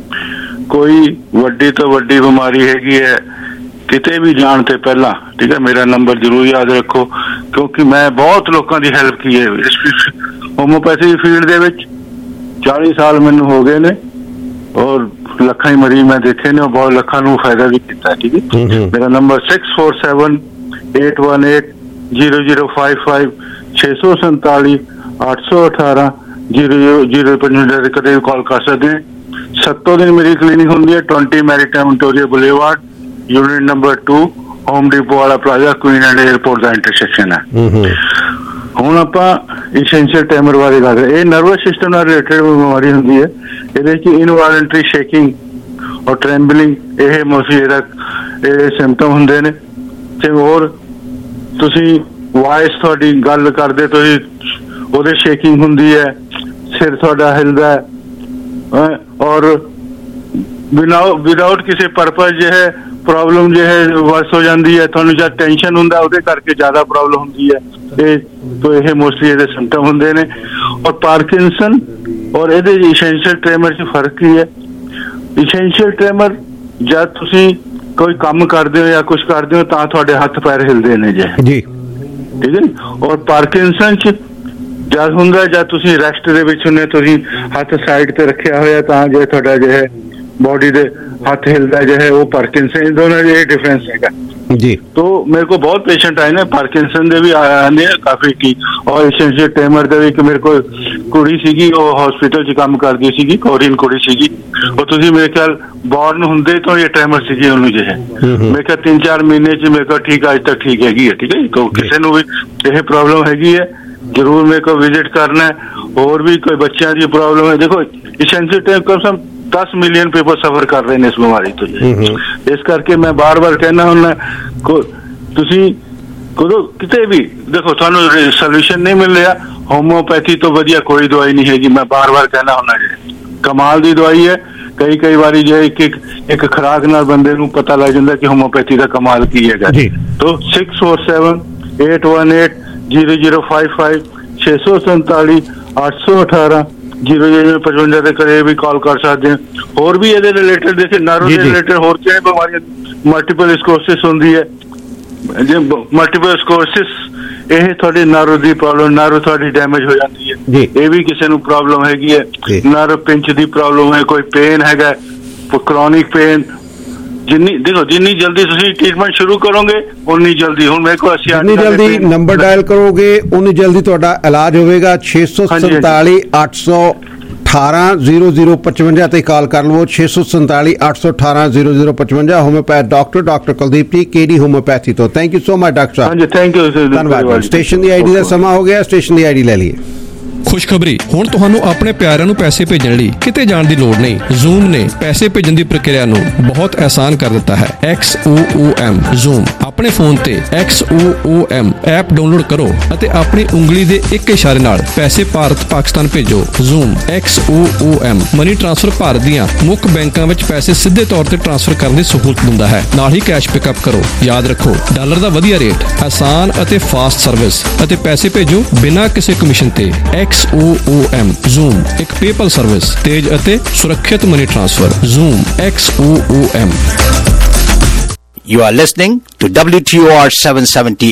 ਕੋਈ ਵੱਡੀ ਤੋਂ ਵੱਡੀ ਬਿਮਾਰੀ ਹੈਗੀ ਹੈ ਕਿਤੇ ਵੀ ਜਾਣ ਤੇ ਪਹਿਲਾਂ, ਠੀਕ ਹੈ, ਮੇਰਾ ਨੰਬਰ ਜ਼ਰੂਰ ਯਾਦ ਰੱਖੋ, ਕਿਉਂਕਿ ਮੈਂ ਬਹੁਤ ਲੋਕਾਂ ਦੀ ਹੈਲਪ ਕੀ ਹੈ ਇਸ ਹੋਮੋਪੈਥੀ ਫੀਲਡ ਦੇ ਵਿੱਚ। ਚਾਲੀ ਸਾਲ ਮੈਨੂੰ ਹੋ ਗਏ ਨੇ ਔਰ ਲੱਖਾਂ ਹੀ ਮਰੀਜ਼ ਮੈਂ ਦੇਖੇ ਨੇ, ਬਹੁਤ ਲੱਖਾਂ ਨੂੰ ਫਾਇਦਾ ਵੀ ਕੀਤਾ, ਠੀਕ ਹੈ। ਮੇਰਾ number six four seven eight one eight zero zero five five ਛੇ ਸੌ ਸੰਤਾਲੀ ਅੱਠ ਸੌ ਅਠਾਰਾਂ ਜ਼ੀਰੋ ਜ਼ੀਰੋ ਪਚਵੰਜਾ ਤੇ ਕਦੇ ਵੀ ਕਾਲ ਕਰ ਸਕਦੇ। ਸੱਤੋਂ ਦਿਨ ਮੇਰੀ ਕਲੀਨਿਕ ਹੁੰਦੀ ਹੈ twenty Maritime Victoria boulevard, unit number two, home depot ਵਾਲਾ ਪਲਾਜ਼ਾ, ਕੁਈਨ ਐਂਡ ਏਅਰਪੋਰਟ ਦਾ ਇੰਟਰਸੈਕਸ਼ਨ ਹੈ। ਹੁਣ ਆਪਾਂ ਇਸੈਂਸ਼ੀਅਲ ਟ੍ਰੈਮਰ ਬਾਰੇ ਗੱਲ ਕਰੀਏ। ਇਹ ਨਰਵਸ ਸਿਸਟਮ ਨਾਲ ਰਿਲੇਟਡ ਬਿਮਾਰੀ ਹੁੰਦੀ ਹੈ। ਇਹਦੇ ਚ ਇਨਵੋਲੰਟਰੀ ਸ਼ੇਕਿੰਗ ਔਰ ਟ੍ਰੈਂਬਲਿੰਗ, ਇਹ ਮੋਸਟਲੀ ਇਹਦਾ ਇਹ ਸਿੰਪਟਮ ਹੁੰਦੇ ਨੇ। ਤੇ ਹੋਰ ਤੁਸੀਂ ਵਾਇਸ ਤੁਹਾਡੀ ਗੱਲ ਕਰਦੇ ਤੁਸੀਂ ਉਹਦੇ ਸ਼ੇਕਿੰਗ ਹੁੰਦੀ ਹੈ, ਸਿਰ ਤੁਹਾਡਾ ਹਿਲਦਾ ਹੈ ਔਰ ਵਿਦਾਊਟ ਵਿਦਾਊਟ ਕਿਸੇ ਪਰਪਸ ਜੋ ਹੈ ਪ੍ਰੋਬਲਮ ਜੋ ਹੈ ਵਰਸ ਹੋ ਜਾਂਦੀ ਹੈ। ਤੁਹਾਨੂੰ ਜਦ ਟੈਨਸ਼ਨ ਹੁੰਦਾ ਉਹਦੇ ਕਰਕੇ ਜ਼ਿਆਦਾ ਪ੍ਰੋਬਲਮ ਹੁੰਦੀ ਹੈ। ਇਹ ਤੋਂ ਇਹ ਮੋਸਟਲੀ ਇਹਦੇ ਸਿੰਪਟਮ ਹੁੰਦੇ ਨੇ। ਔਰ ਪਾਰਕਿੰਸਨ ਔਰ ਇਹਦੇ ਇਸੈਂਸ਼ੀਅਲ ਟ੍ਰੈਮਰ 'ਚ ਫਰਕ ਕੀ ਹੈ? ਇਸੈਂਸ਼ੀਅਲ ਟ੍ਰੈਮਰ ਜਦ ਤੁਸੀਂ ਕੋਈ ਕੰਮ ਕਰਦੇ ਹੋ ਜਾਂ ਕੁਛ ਕਰਦੇ ਹੋ ਤਾਂ ਤੁਹਾਡੇ ਹੱਥ ਪੈਰ ਹਿਲਦੇ ਨੇ ਜੇ ਜੀ, ਠੀਕ ਹੈ। ਔਰ ਪਾਰਕਿੰਸਨ 'ਚ ਜਦ ਹੁੰਦਾ ਜਦ ਤੁਸੀਂ ਰੈਸਟ ਦੇ ਵਿੱਚ ਹੁੰਦੇ, ਤੁਸੀਂ ਹੱਥ ਸਾਈਡ ਤੇ ਰੱਖਿਆ ਹੋਇਆ ਤਾਂ ਜੇ ਤੁਹਾਡਾ ਜੋ ਹੈ बॉडी ਦੇ ਹੱਥ ਹਿਲਦਾ जो है वो पार्किंसन, दोनों ये डिफरेंस हैगा जी। तो मेरे को बहुत पेशेंट आए ने पार्किंसन ਦੇ ਵੀ ਆਉਂਦੇ ਆ ਕਾਫੀ ਕੀ, ਔਰ ਇਸੈਂਸ਼ੀਅਲ ਟ੍ਰੈਮਰ ਦੇ ਵੀ। ਮੇਰੇ ਕੋਲ ਕੁੜੀ ਸੀਗੀ, ਉਹ ਹਸਪੀਟਲ 'ਚ ਕੰਮ ਕਰਦੀ ਸੀਗੀ, ਕੋਰੀਅਨ ਕੁੜੀ ਸੀਗੀ। ਉਹ ਤੁਸੀਂ ਮੇਰੇ ਖਿਆਲ ਬੌਰਨ ਹੁੰਦੇ ਤੋਂ ਇਹ ਟ੍ਰੈਮਰ ਸੀਗੀ ਉਹਨੂੰ ਜੋ ਹੈ। ਮੇਰੇ ਖਿਆਲ ਤਿੰਨ ਚਾਰ ਮਹੀਨੇ 'ਚ ਮੇਰੇ ਕੋਲ ਠੀਕ ਅੱਜ ਤੱਕ ਠੀਕ ਹੈਗੀ ਹੈ, ਠੀਕ ਹੈ। ਕਿਸੇ ਨੂੰ ਵੀ ਇਹ ਪ੍ਰੋਬਲਮ ਹੈਗੀ ਹੈ ਜ਼ਰੂਰ ਮੇਰੇ ਕੋਲ ਵਿਜ਼ਿਟ ਕਰਨਾ ਹੈ। ਹੋਰ ਵੀ ਕੋਈ ਬੱਚਿਆਂ ਦੀ ਪ੍ਰੋਬਲਮ ਹੈ, ਦੇਖੋ ਇਸੈਂਸ਼ੀਅਲ ਟ੍ਰੈਮਰ ਕਮ ਸੇ ਕਮ दस मिलियन पीपल सफर कर रहे हैं इस बीमारी तो। इस करके मैं बार बार कहना हुन्ना तुसी कदों किते भी देखो थानू सोल्यूशन नहीं मिल रहा, होम्योपैथी तो वधिया कोई दवाई नहीं हैगी। मैं बार बार कहना हुन्ना जी कमाल दी दवाई है। कई कई बारी जो एक एक एक खुराक नाल बंदे नूं पता लग जांदा कि होम्योपैथी दा कमाल की हैगा। तो six four seven eight one eight zero zero five five छे सौ संताली अठ सौ अठारह जीरो जीरो पचवंजा के करीब भी कॉल कर सकते हैं। होर भी ये रिलेटेड देखिए नर्व के रिलेटेड होर क्या बीमारियां, मल्टीपल स्क्लेरोसिस होंदी है जे मल्टीपल स्क्लेरोसिस, ਇਹ ਤੁਹਾਡੇ ਨਰਵ ਦੀ ਪ੍ਰੋਬਲਮ, ਨਰਵ ਤੁਹਾਡੀ ਡੈਮੇਜ ਹੋ ਜਾਂਦੀ ਹੈ। ਇਹ ਵੀ ਕਿਸੇ ਨੂੰ ਪ੍ਰੋਬਲਮ ਹੈਗੀ ਹੈ। ਨਰਵ ਪਿੰਚ ਦੀ ਪ੍ਰੋਬਲਮ ਹੈ, ਕੋਈ ਪੇਨ ਹੈਗਾ, ਕ੍ਰੋਨਿਕ ਪੇਨ। ਜਿੰਨੀ ਦੇਖੋ ਜਿੰਨੀ ਜਲਦੀ ਤੁਸੀਂ ਟ੍ਰੀਟਮੈਂਟ ਸ਼ੁਰੂ ਕਰੋਗੇ ਉਨੀ ਜਲਦੀ, ਹੁਣ ਮੇਰੇ ਕੋਲ ਅਸੀਂ ਜਿੰਨੀ ਜਲਦੀ ਨੰਬਰ ਡਾਇਲ ਕਰੋਗੇ ਉਨੀ ਜਲਦੀ ਤੁਹਾਡਾ ਇਲਾਜ ਹੋਵੇਗਾ। ਛੇ ਸੌ ਸੰਤਾਲੀ ਅੱਠ ਸੌ ਅਠਾਰਾਂ ਜ਼ੀਰੋ ਜ਼ੀਰੋ ਪਚਵੰਜਾ ਤੇ ਕਾਲ ਕਰ ਲਵੋ। ਛੇ ਸੌ ਸੰਤਾਲੀ ਅੱਠ ਸੌ ਅਠਾਰਾਂ ਜ਼ੀਰੋ ਜ਼ੀਰੋ ਪਚਵੰਜਾ। Homeopath doctor doctor Kuldeep ji, KD homeopathy ਤੋਂ। Thank you so much doctor ਸਾਹਿਬ। ਹਾਂਜੀ ਥੈਂਕ ਯੂ। ਧੰਨਵਾਦ। ਸਟੇਸ਼ਨ ਦੀ ਆਈਡੀ ਦਾ ਸਮਾਂ ਹੋ ਗਿਆ, ਸਟੇਸ਼ਨ ਦੀ ਆਈਡੀ ਲੈ ਲਈਏ। ਖੁਸ਼ਖਬਰੀ, ਹੁਣ ਤੁਹਾਨੂੰ ਆਪਣੇ ਪਿਆਰਿਆਂ ਨੂੰ ਪੈਸੇ ਭੇਜਣ ਲਈ ਕਿਤੇ ਜਾਣ ਦੀ ਲੋੜ ਨਹੀਂ। ਜ਼ੂਮ ਨੇ ਪੈਸੇ ਭੇਜਣ ਦੀ ਪ੍ਰਕਿਰਿਆ ਨੂੰ ਬਹੁਤ ਆਸਾਨ ਕਰ ਦਿੱਤਾ ਹੈ। X O O M Zoom. ਆਪਣੇ ਫੋਨ ਤੇ X O O M app download ਕਰੋ ਅਤੇ ਆਪਣੀ ਉਂਗਲੀ ਦੇ ਇੱਕ ਇਸ਼ਾਰੇ ਨਾਲ ਪੈਸੇ ਭਾਰਤ ਪਾਕਿਸਤਾਨ ਭੇਜੋ। Zoom X O O M money transfer Bharat ਦੀਆਂ ਮੁੱਖ ਬੈਂਕਾਂ ਵਿੱਚ ਪੈਸੇ ਸਿੱਧੇ ਤੌਰ ਤੇ ਟ੍ਰਾਂਸਫਰ ਕਰਨ ਦੀ ਸਹੂਲਤ ਦਿੰਦਾ ਹੈ। ਨਾਲ ਹੀ ਕੈਸ਼ ਪਿਕਅਪ ਕਰੋ। ਯਾਦ ਰੱਖੋ, ਡਾਲਰ ਦਾ ਵਧੀਆ ਰੇਟ, ਆਸਾਨ ਅਤੇ ਫਾਸਟ ਸਰਵਿਸ ਅਤੇ ਪੈਸੇ ਭੇਜੋ ਬਿਨਾਂ ਕਿਸੇ ਕਮਿਸ਼ਨ ਤੇ। X O O M Zoom ਇੱਕ ਪੇਪਲ ਸਰਵਿਸ, ਤੇਜ਼ ਅਤੇ ਸੁਰੱਖਿਅਤ money transfer. Zoom X O O M. You are listening to W T O R seven seventy